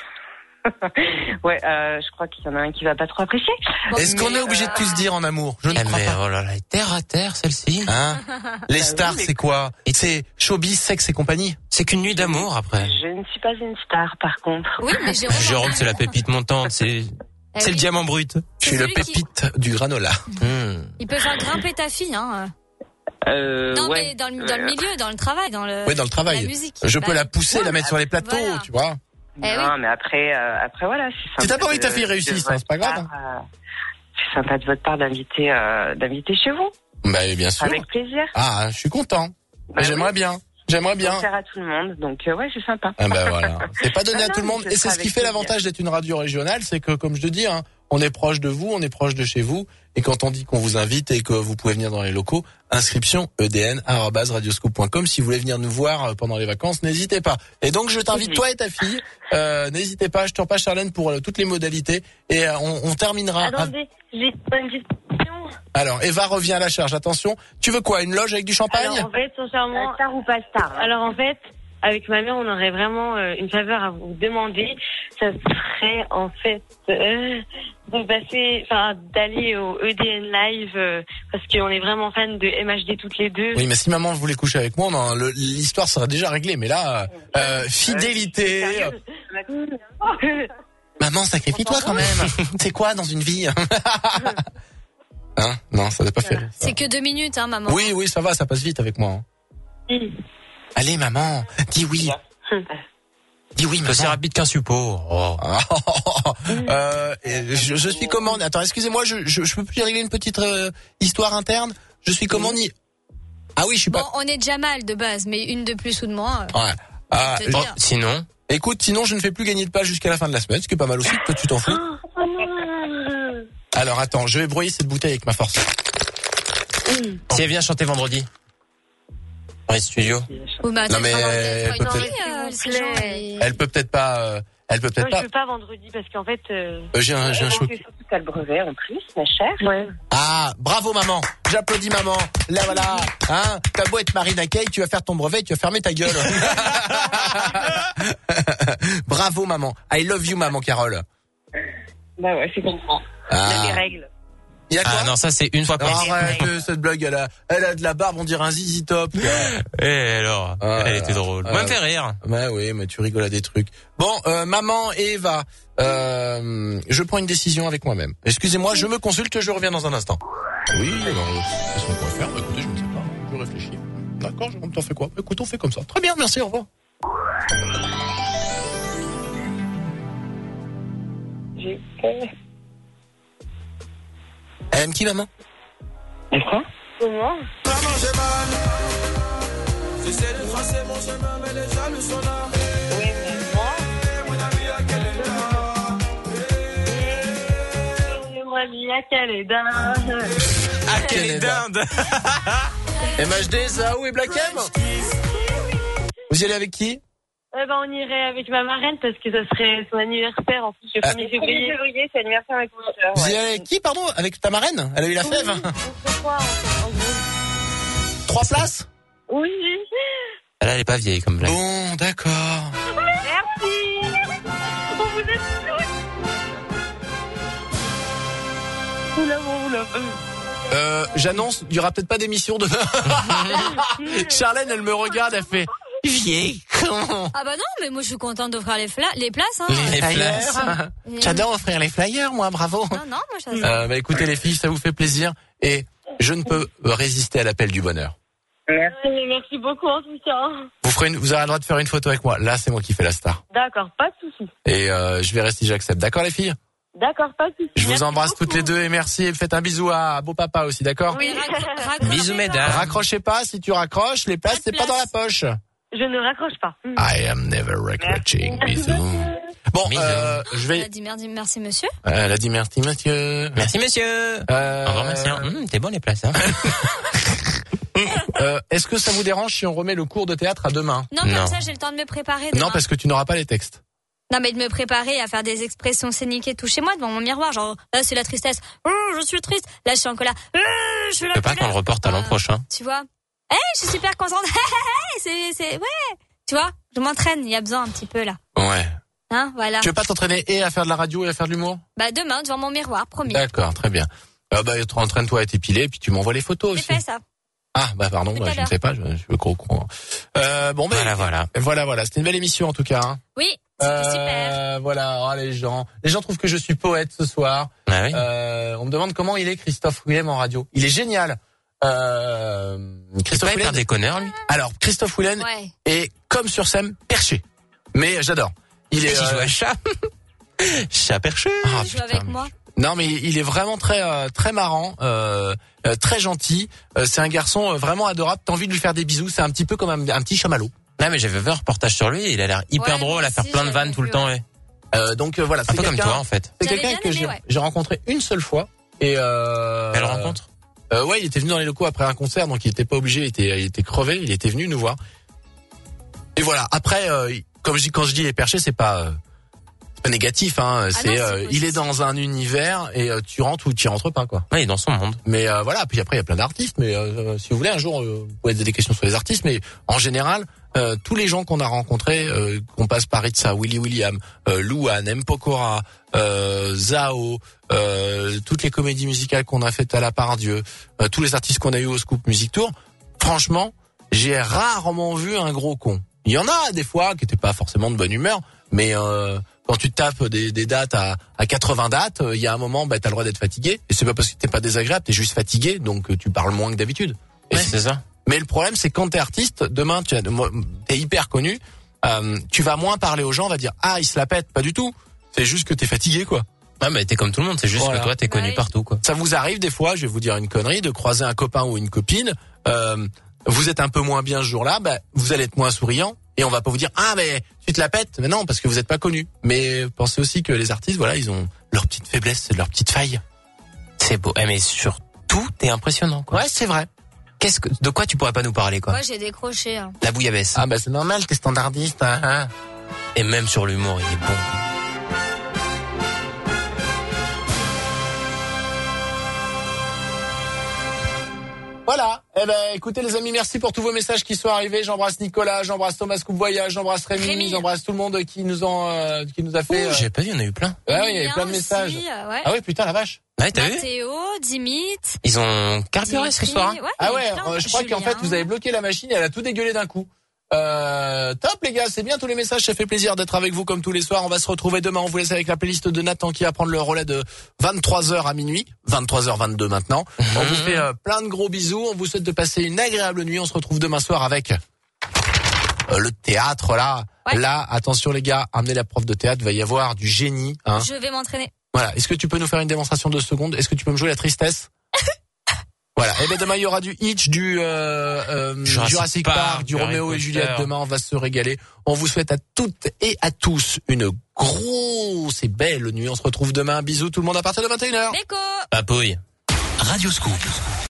Ouais, euh, je crois qu'il y en a un qui va pas trop apprécier. Est-ce qu'on est obligé euh... de tout se dire en amour? Je ne eh crois mais pas. Oh là là, terre à terre, celle-ci. Hein? Les stars, c'est quoi? C'est showbiz, sexe et compagnie. C'est qu'une nuit d'amour après. Je ne suis pas une star, par contre. Oui, mais Jérôme. Jérôme, c'est la pépite montante, c'est. Eh c'est oui. Le diamant brut. Je suis le pépite qui... du granola. Mmh. Il peut faire grimper ta fille, hein. Euh, non, ouais. mais dans le, dans le milieu, dans le travail, dans le. Oui, dans le travail. La musique. Je bah, peux la pousser, ouais, la mettre sur les plateaux, voilà. Tu vois. Eh non, oui. mais après, euh, après voilà. C'est t'as pas envie que ta fille réussisse, hein, c'est pas grave. Part, euh, c'est sympa de votre part d'inviter, euh, d'inviter chez vous. Bah bien sûr. Avec plaisir. Ah, je suis content. Bah, j'aimerais oui. bien. J'aimerais bien. faire à tout le monde, donc euh, ouais, c'est sympa. Ah bah voilà. C'est pas donné à tout le monde, et c'est ce qui fait l'avantage d'être une radio régionale, c'est que comme je te dis, hein, on est proche de vous, on est proche de chez vous, et quand on dit qu'on vous invite et que vous pouvez venir dans les locaux, inscription e d n arobase radioscoop point com. Si vous voulez venir nous voir pendant les vacances, n'hésitez pas. Et donc je t'invite, toi et ta fille, euh, n'hésitez pas. Je te repasse Charlène pour euh, toutes les modalités, et euh, on, on terminera. Attendez, à... j'ai une petite question. Alors Eva revient à la charge. Attention, tu veux quoi? Une loge avec du champagne? Alors en fait, sincèrement, star ou pas star. Alors en fait, avec ma mère, on aurait vraiment euh, une faveur à vous demander. Ça serait en fait euh, de passer, enfin d'aller au E D N Live euh, parce qu'on est vraiment fan de M H D toutes les deux. Oui, mais si maman voulait coucher avec moi, non, le, l'histoire serait déjà réglée. Mais là, euh, fidélité. Euh... Maman, sacrifie-toi quand même. C'est quoi dans une vie? Hein? Non, ça n'a pas fait. Ça. C'est que deux minutes, hein, maman. Oui, oui, ça va, ça passe vite avec moi. Hein. Oui. Allez, maman, dis oui. Dis oui, maman. C'est rapide qu'un suppôt. Oh. euh, je, je suis commande. Attends, excusez-moi, je, je, je peux plus régler une petite euh, histoire interne. Je suis commande. Ah oui, je suis Bon, pas... on est déjà mal de base, mais une de plus ou de moins. euh, Ouais. Ah, je te bon, dire. Sinon, écoute, sinon je ne fais plus gagner de page jusqu'à la fin de la semaine, ce qui est pas mal aussi. Toi, tu t'en fous. Alors attends, je vais brouiller cette bouteille avec ma force. si elle vient chanter vendredi dans les studios. Oui, mais attends, Non, mais il faut elle avoir peut une peut-être- envie, euh, ces gens, et- Elle peut peut-être pas. euh, elle peut Moi, peut-être je pas. peux pas vendredi parce qu'en fait. Euh... Euh, j'ai un, j'ai un choc. Surtout t'as le brevet en plus, ma chère. Ouais. Ah, bravo maman. J'applaudis maman. Là voilà. Hein, t'as beau être Marina Kaye, tu vas faire ton brevet, tu vas fermer ta gueule. Bravo maman. I love you maman Carole. Bah ouais, c'est comme ça. Il y a des règles. Il y a quoi? Ah non, ça c'est une fois par Non, arrête, euh, cette blague, elle a, elle a de la barbe, on dirait un zizi top. Et alors, Ah, elle était drôle. ah, Moi, elle me fait rire. Ouais, oui, mais tu rigoles à des trucs. Bon, euh, maman et Eva, euh, je prends une décision avec moi-même. Excusez-moi, je me consulte, je reviens dans un instant. Oui, alors, qu'est-ce qu'on peut faire? Bah, écoutez, je ne sais pas, je réfléchis. D'accord, Jérôme, t'en fais quoi? Écoute, on fait comme ça. Très bien, merci, au revoir. J'ai Elle aime qui, maman? Quoi? Comment? J'essaie de tracer mon chemin, mais les jaloux sont là. Oui, mais moi. Moi, à quelle est dingue. Ah, quelle est dinde. M H D, Zao et Black M? Vous y allez avec qui? Eh ben, on irait avec ma marraine parce que ça serait son anniversaire en plus le Ah. premier février. premier février, c'est l'anniversaire avec mon soeur. Vous y allez avec qui, pardon? Avec ta marraine? Elle a eu la fève? Quoi, en gros? Trois places? Oui. Là, elle est pas vieille comme blague. Bon, d'accord. Merci. On vous aime tous. Oula, oula. Euh, j'annonce, il y aura peut-être pas d'émission demain. Charlène, elle me regarde, elle fait vieille con. Ah bah non, mais moi je suis contente d'offrir les, fla- les places. Hein. Les flyers. Et- J'adore offrir les flyers, moi, bravo. Non, non, moi j'adore. Euh, bah écoutez les filles, ça vous fait plaisir et je ne peux résister à l'appel du bonheur. Merci, merci beaucoup en tout cas. Vous ferez une, vous aurez le droit de faire une photo avec moi. Là, c'est moi qui fais la star. D'accord, pas de souci. Et euh, je verrai si j'accepte. D'accord les filles? D'accord, pas de souci. Je vous Merci embrasse beaucoup. toutes les deux et merci. Et faites un bisou à beau papa aussi, d'accord? Oui, Bisous, mesdames. Raccrochez pas, si tu raccroches, les places, c'est pas dans la poche. Je ne raccroche pas. I am never raccroaching. Bisous. Bon, euh, je Elle vais... a dit merci, merci monsieur. Euh, Elle a dit merci, monsieur. Merci, monsieur. Euh... Au revoir, monsieur. Hum, t'es bon les places, hein. Euh, est-ce que ça vous dérange si on remet le cours de théâtre à demain? Non, comme ça j'ai le temps de me préparer. demain. Non, parce que tu n'auras pas les textes. Non, mais de me préparer à faire des expressions scéniques et tout chez moi devant mon miroir. Genre, là c'est la tristesse. Oh, je suis triste. Là je suis en colère. Oh, je suis la Je peux pas qu'on le reporte à l'an prochain. Tu vois? Eh, je suis super contente. c'est, c'est, ouais. Tu vois? Je m'entraîne. Il y a besoin un petit peu là. Ouais. Hein, voilà. Tu veux pas t'entraîner et à faire de la radio et à faire de l'humour? Bah demain devant mon miroir, promis. D'accord, très bien. Euh, bah, entraîne-toi à t'épiler et puis tu m'envoies les photos J'ai aussi. fait ça. Ah, bah pardon, Tout bah, à je ne l'heure. sais pas, je, je suis gros con. Euh, bon, ben, Voilà, voilà. Voilà, voilà. C'était une belle émission en tout cas. Hein. Oui, c'était Euh, super. Voilà, oh, les gens. Les gens trouvent que je suis poète ce soir. Ah oui. Euh, on me demande comment il est Christophe Willem en radio. Il est génial. Euh, C'est Christophe pas hyper Willem. déconneur, lui. Alors, Christophe Willem Ouais. est comme sur scène perché. Mais j'adore. Il est. Il joue euh, à chat. Chat perché. ah, Tu joues putain, avec mais- moi. Non, mais il est vraiment très euh, très marrant, euh, euh, très gentil. Euh, c'est un garçon euh, vraiment adorable. T'as envie de lui faire des bisous. C'est un petit peu comme un, un petit chamallow. Là, mais j'avais vu un reportage sur lui. Il a l'air hyper Ouais, drôle moi à faire aussi, plein de j'avais vannes tout le vu, temps. ouais. ouais. Euh, donc euh, voilà, Un c'est peu comme quelqu'un- toi, en fait. C'est J'avais quelqu'un bien que aimé, j'ai ouais. j'ai rencontré une seule fois. Et euh, Belle rencontre. Euh, ouais, il était venu dans les locaux après un concert, donc il était pas obligé, il était, il était crevé, il était venu nous voir. Et voilà. Après, euh, comme je dis, quand je dis les perchés, c'est pas, euh, c'est pas négatif, hein. Ah c'est, non, c'est euh, il est positif. dans un univers et euh, tu rentres ou tu rentres pas, quoi. Ouais, il est dans son monde. Mais euh, voilà. Puis après, il y a plein d'artistes. Mais euh, si vous voulez, un jour, euh, vous pouvez poser des questions sur les artistes. Mais en général, euh, tous les gens qu'on a rencontrés, euh, qu'on passe par Itza, Willy William, euh, Louane, M. Pokora, euh, Zao, euh, toutes les comédies musicales qu'on a faites à la Pardieu, euh, tous les artistes qu'on a eu au Scoop Music Tour, franchement, j'ai rarement vu un gros con. Il y en a des fois qui étaient pas forcément de bonne humeur, mais euh, quand tu te tapes des, des dates à, à quatre-vingts dates, il y a un moment, bah, t'as le droit d'être fatigué. Et c'est pas parce que t'es pas désagréable, t'es juste fatigué, donc tu parles moins que d'habitude. Et Ouais, c'est ça. Mais le problème, c'est quand t'es artiste, demain, tu as, t'es hyper connu, euh, tu vas moins parler aux gens, on va dire ah il se la pète, pas du tout. C'est juste que t'es fatigué, quoi. Ouais, mais t'es comme tout le monde. C'est juste Voilà. que toi, t'es connu Ouais. partout, quoi. Ça vous arrive des fois, je vais vous dire une connerie, de croiser un copain ou une copine, euh, vous êtes un peu moins bien ce jour-là, bah, vous allez être moins souriant et on va pas vous dire ah mais tu te la pètes, mais non parce que vous êtes pas connu. Mais pensez aussi que les artistes, voilà, ils ont leur petite faiblesse, leur petite faille. C'est beau, eh, mais surtout t'es impressionnant, quoi. Ouais, c'est vrai. Qu'est-ce que, de quoi tu pourrais pas nous parler, quoi? Moi, j'ai décroché. Hein. La bouillabaisse. Ah bah c'est normal, t'es standardiste. Hein, hein. Et même sur l'humour, il est bon. Voilà. Eh ben, écoutez les amis, merci pour tous vos messages qui sont arrivés. J'embrasse Nicolas, j'embrasse Thomas Coupe Voyage, j'embrasse Rémi, Rémi. J'embrasse tout le monde qui nous ont, euh, qui nous a fait. Oh, euh... j'ai pas vu, il y en a eu plein. Ouais, oui, il y a eu plein de messages. Aussi, euh, ouais. Ah ouais, putain la vache. Ouais, t'as vu? Mathéo, Dimit. Ils ont carburé ce soir. Ouais, ah ouais, plein, euh, je crois Julien. qu'en fait vous avez bloqué la machine et elle a tout dégueulé d'un coup. Euh, top les gars, c'est bien tous les messages, ça fait plaisir d'être avec vous comme tous les soirs. On va se retrouver demain, on vous laisse avec la playlist de Nathan qui va prendre le relais de vingt-trois heures à minuit, vingt-trois heures vingt-deux maintenant. Mmh. On vous fait euh, plein de gros bisous, on vous souhaite de passer une agréable nuit, on se retrouve demain soir avec euh, le théâtre là. Ouais. Là, attention les gars, amenez la prof de théâtre, il va y avoir du génie. Hein. Je vais m'entraîner. Voilà, est-ce que tu peux nous faire une démonstration de deux secondes? Est-ce que tu peux me jouer la tristesse? Voilà. Et ben demain il y aura du Hitch, du euh, euh, Jurassic, Jurassic Park, Park, du Roméo et Juliette. Demain on va se régaler. On vous souhaite à toutes et à tous une grosse et belle nuit. On se retrouve demain. Bisous tout le monde à partir de vingt et une heures. Déco. Papouille. Radio Scoop.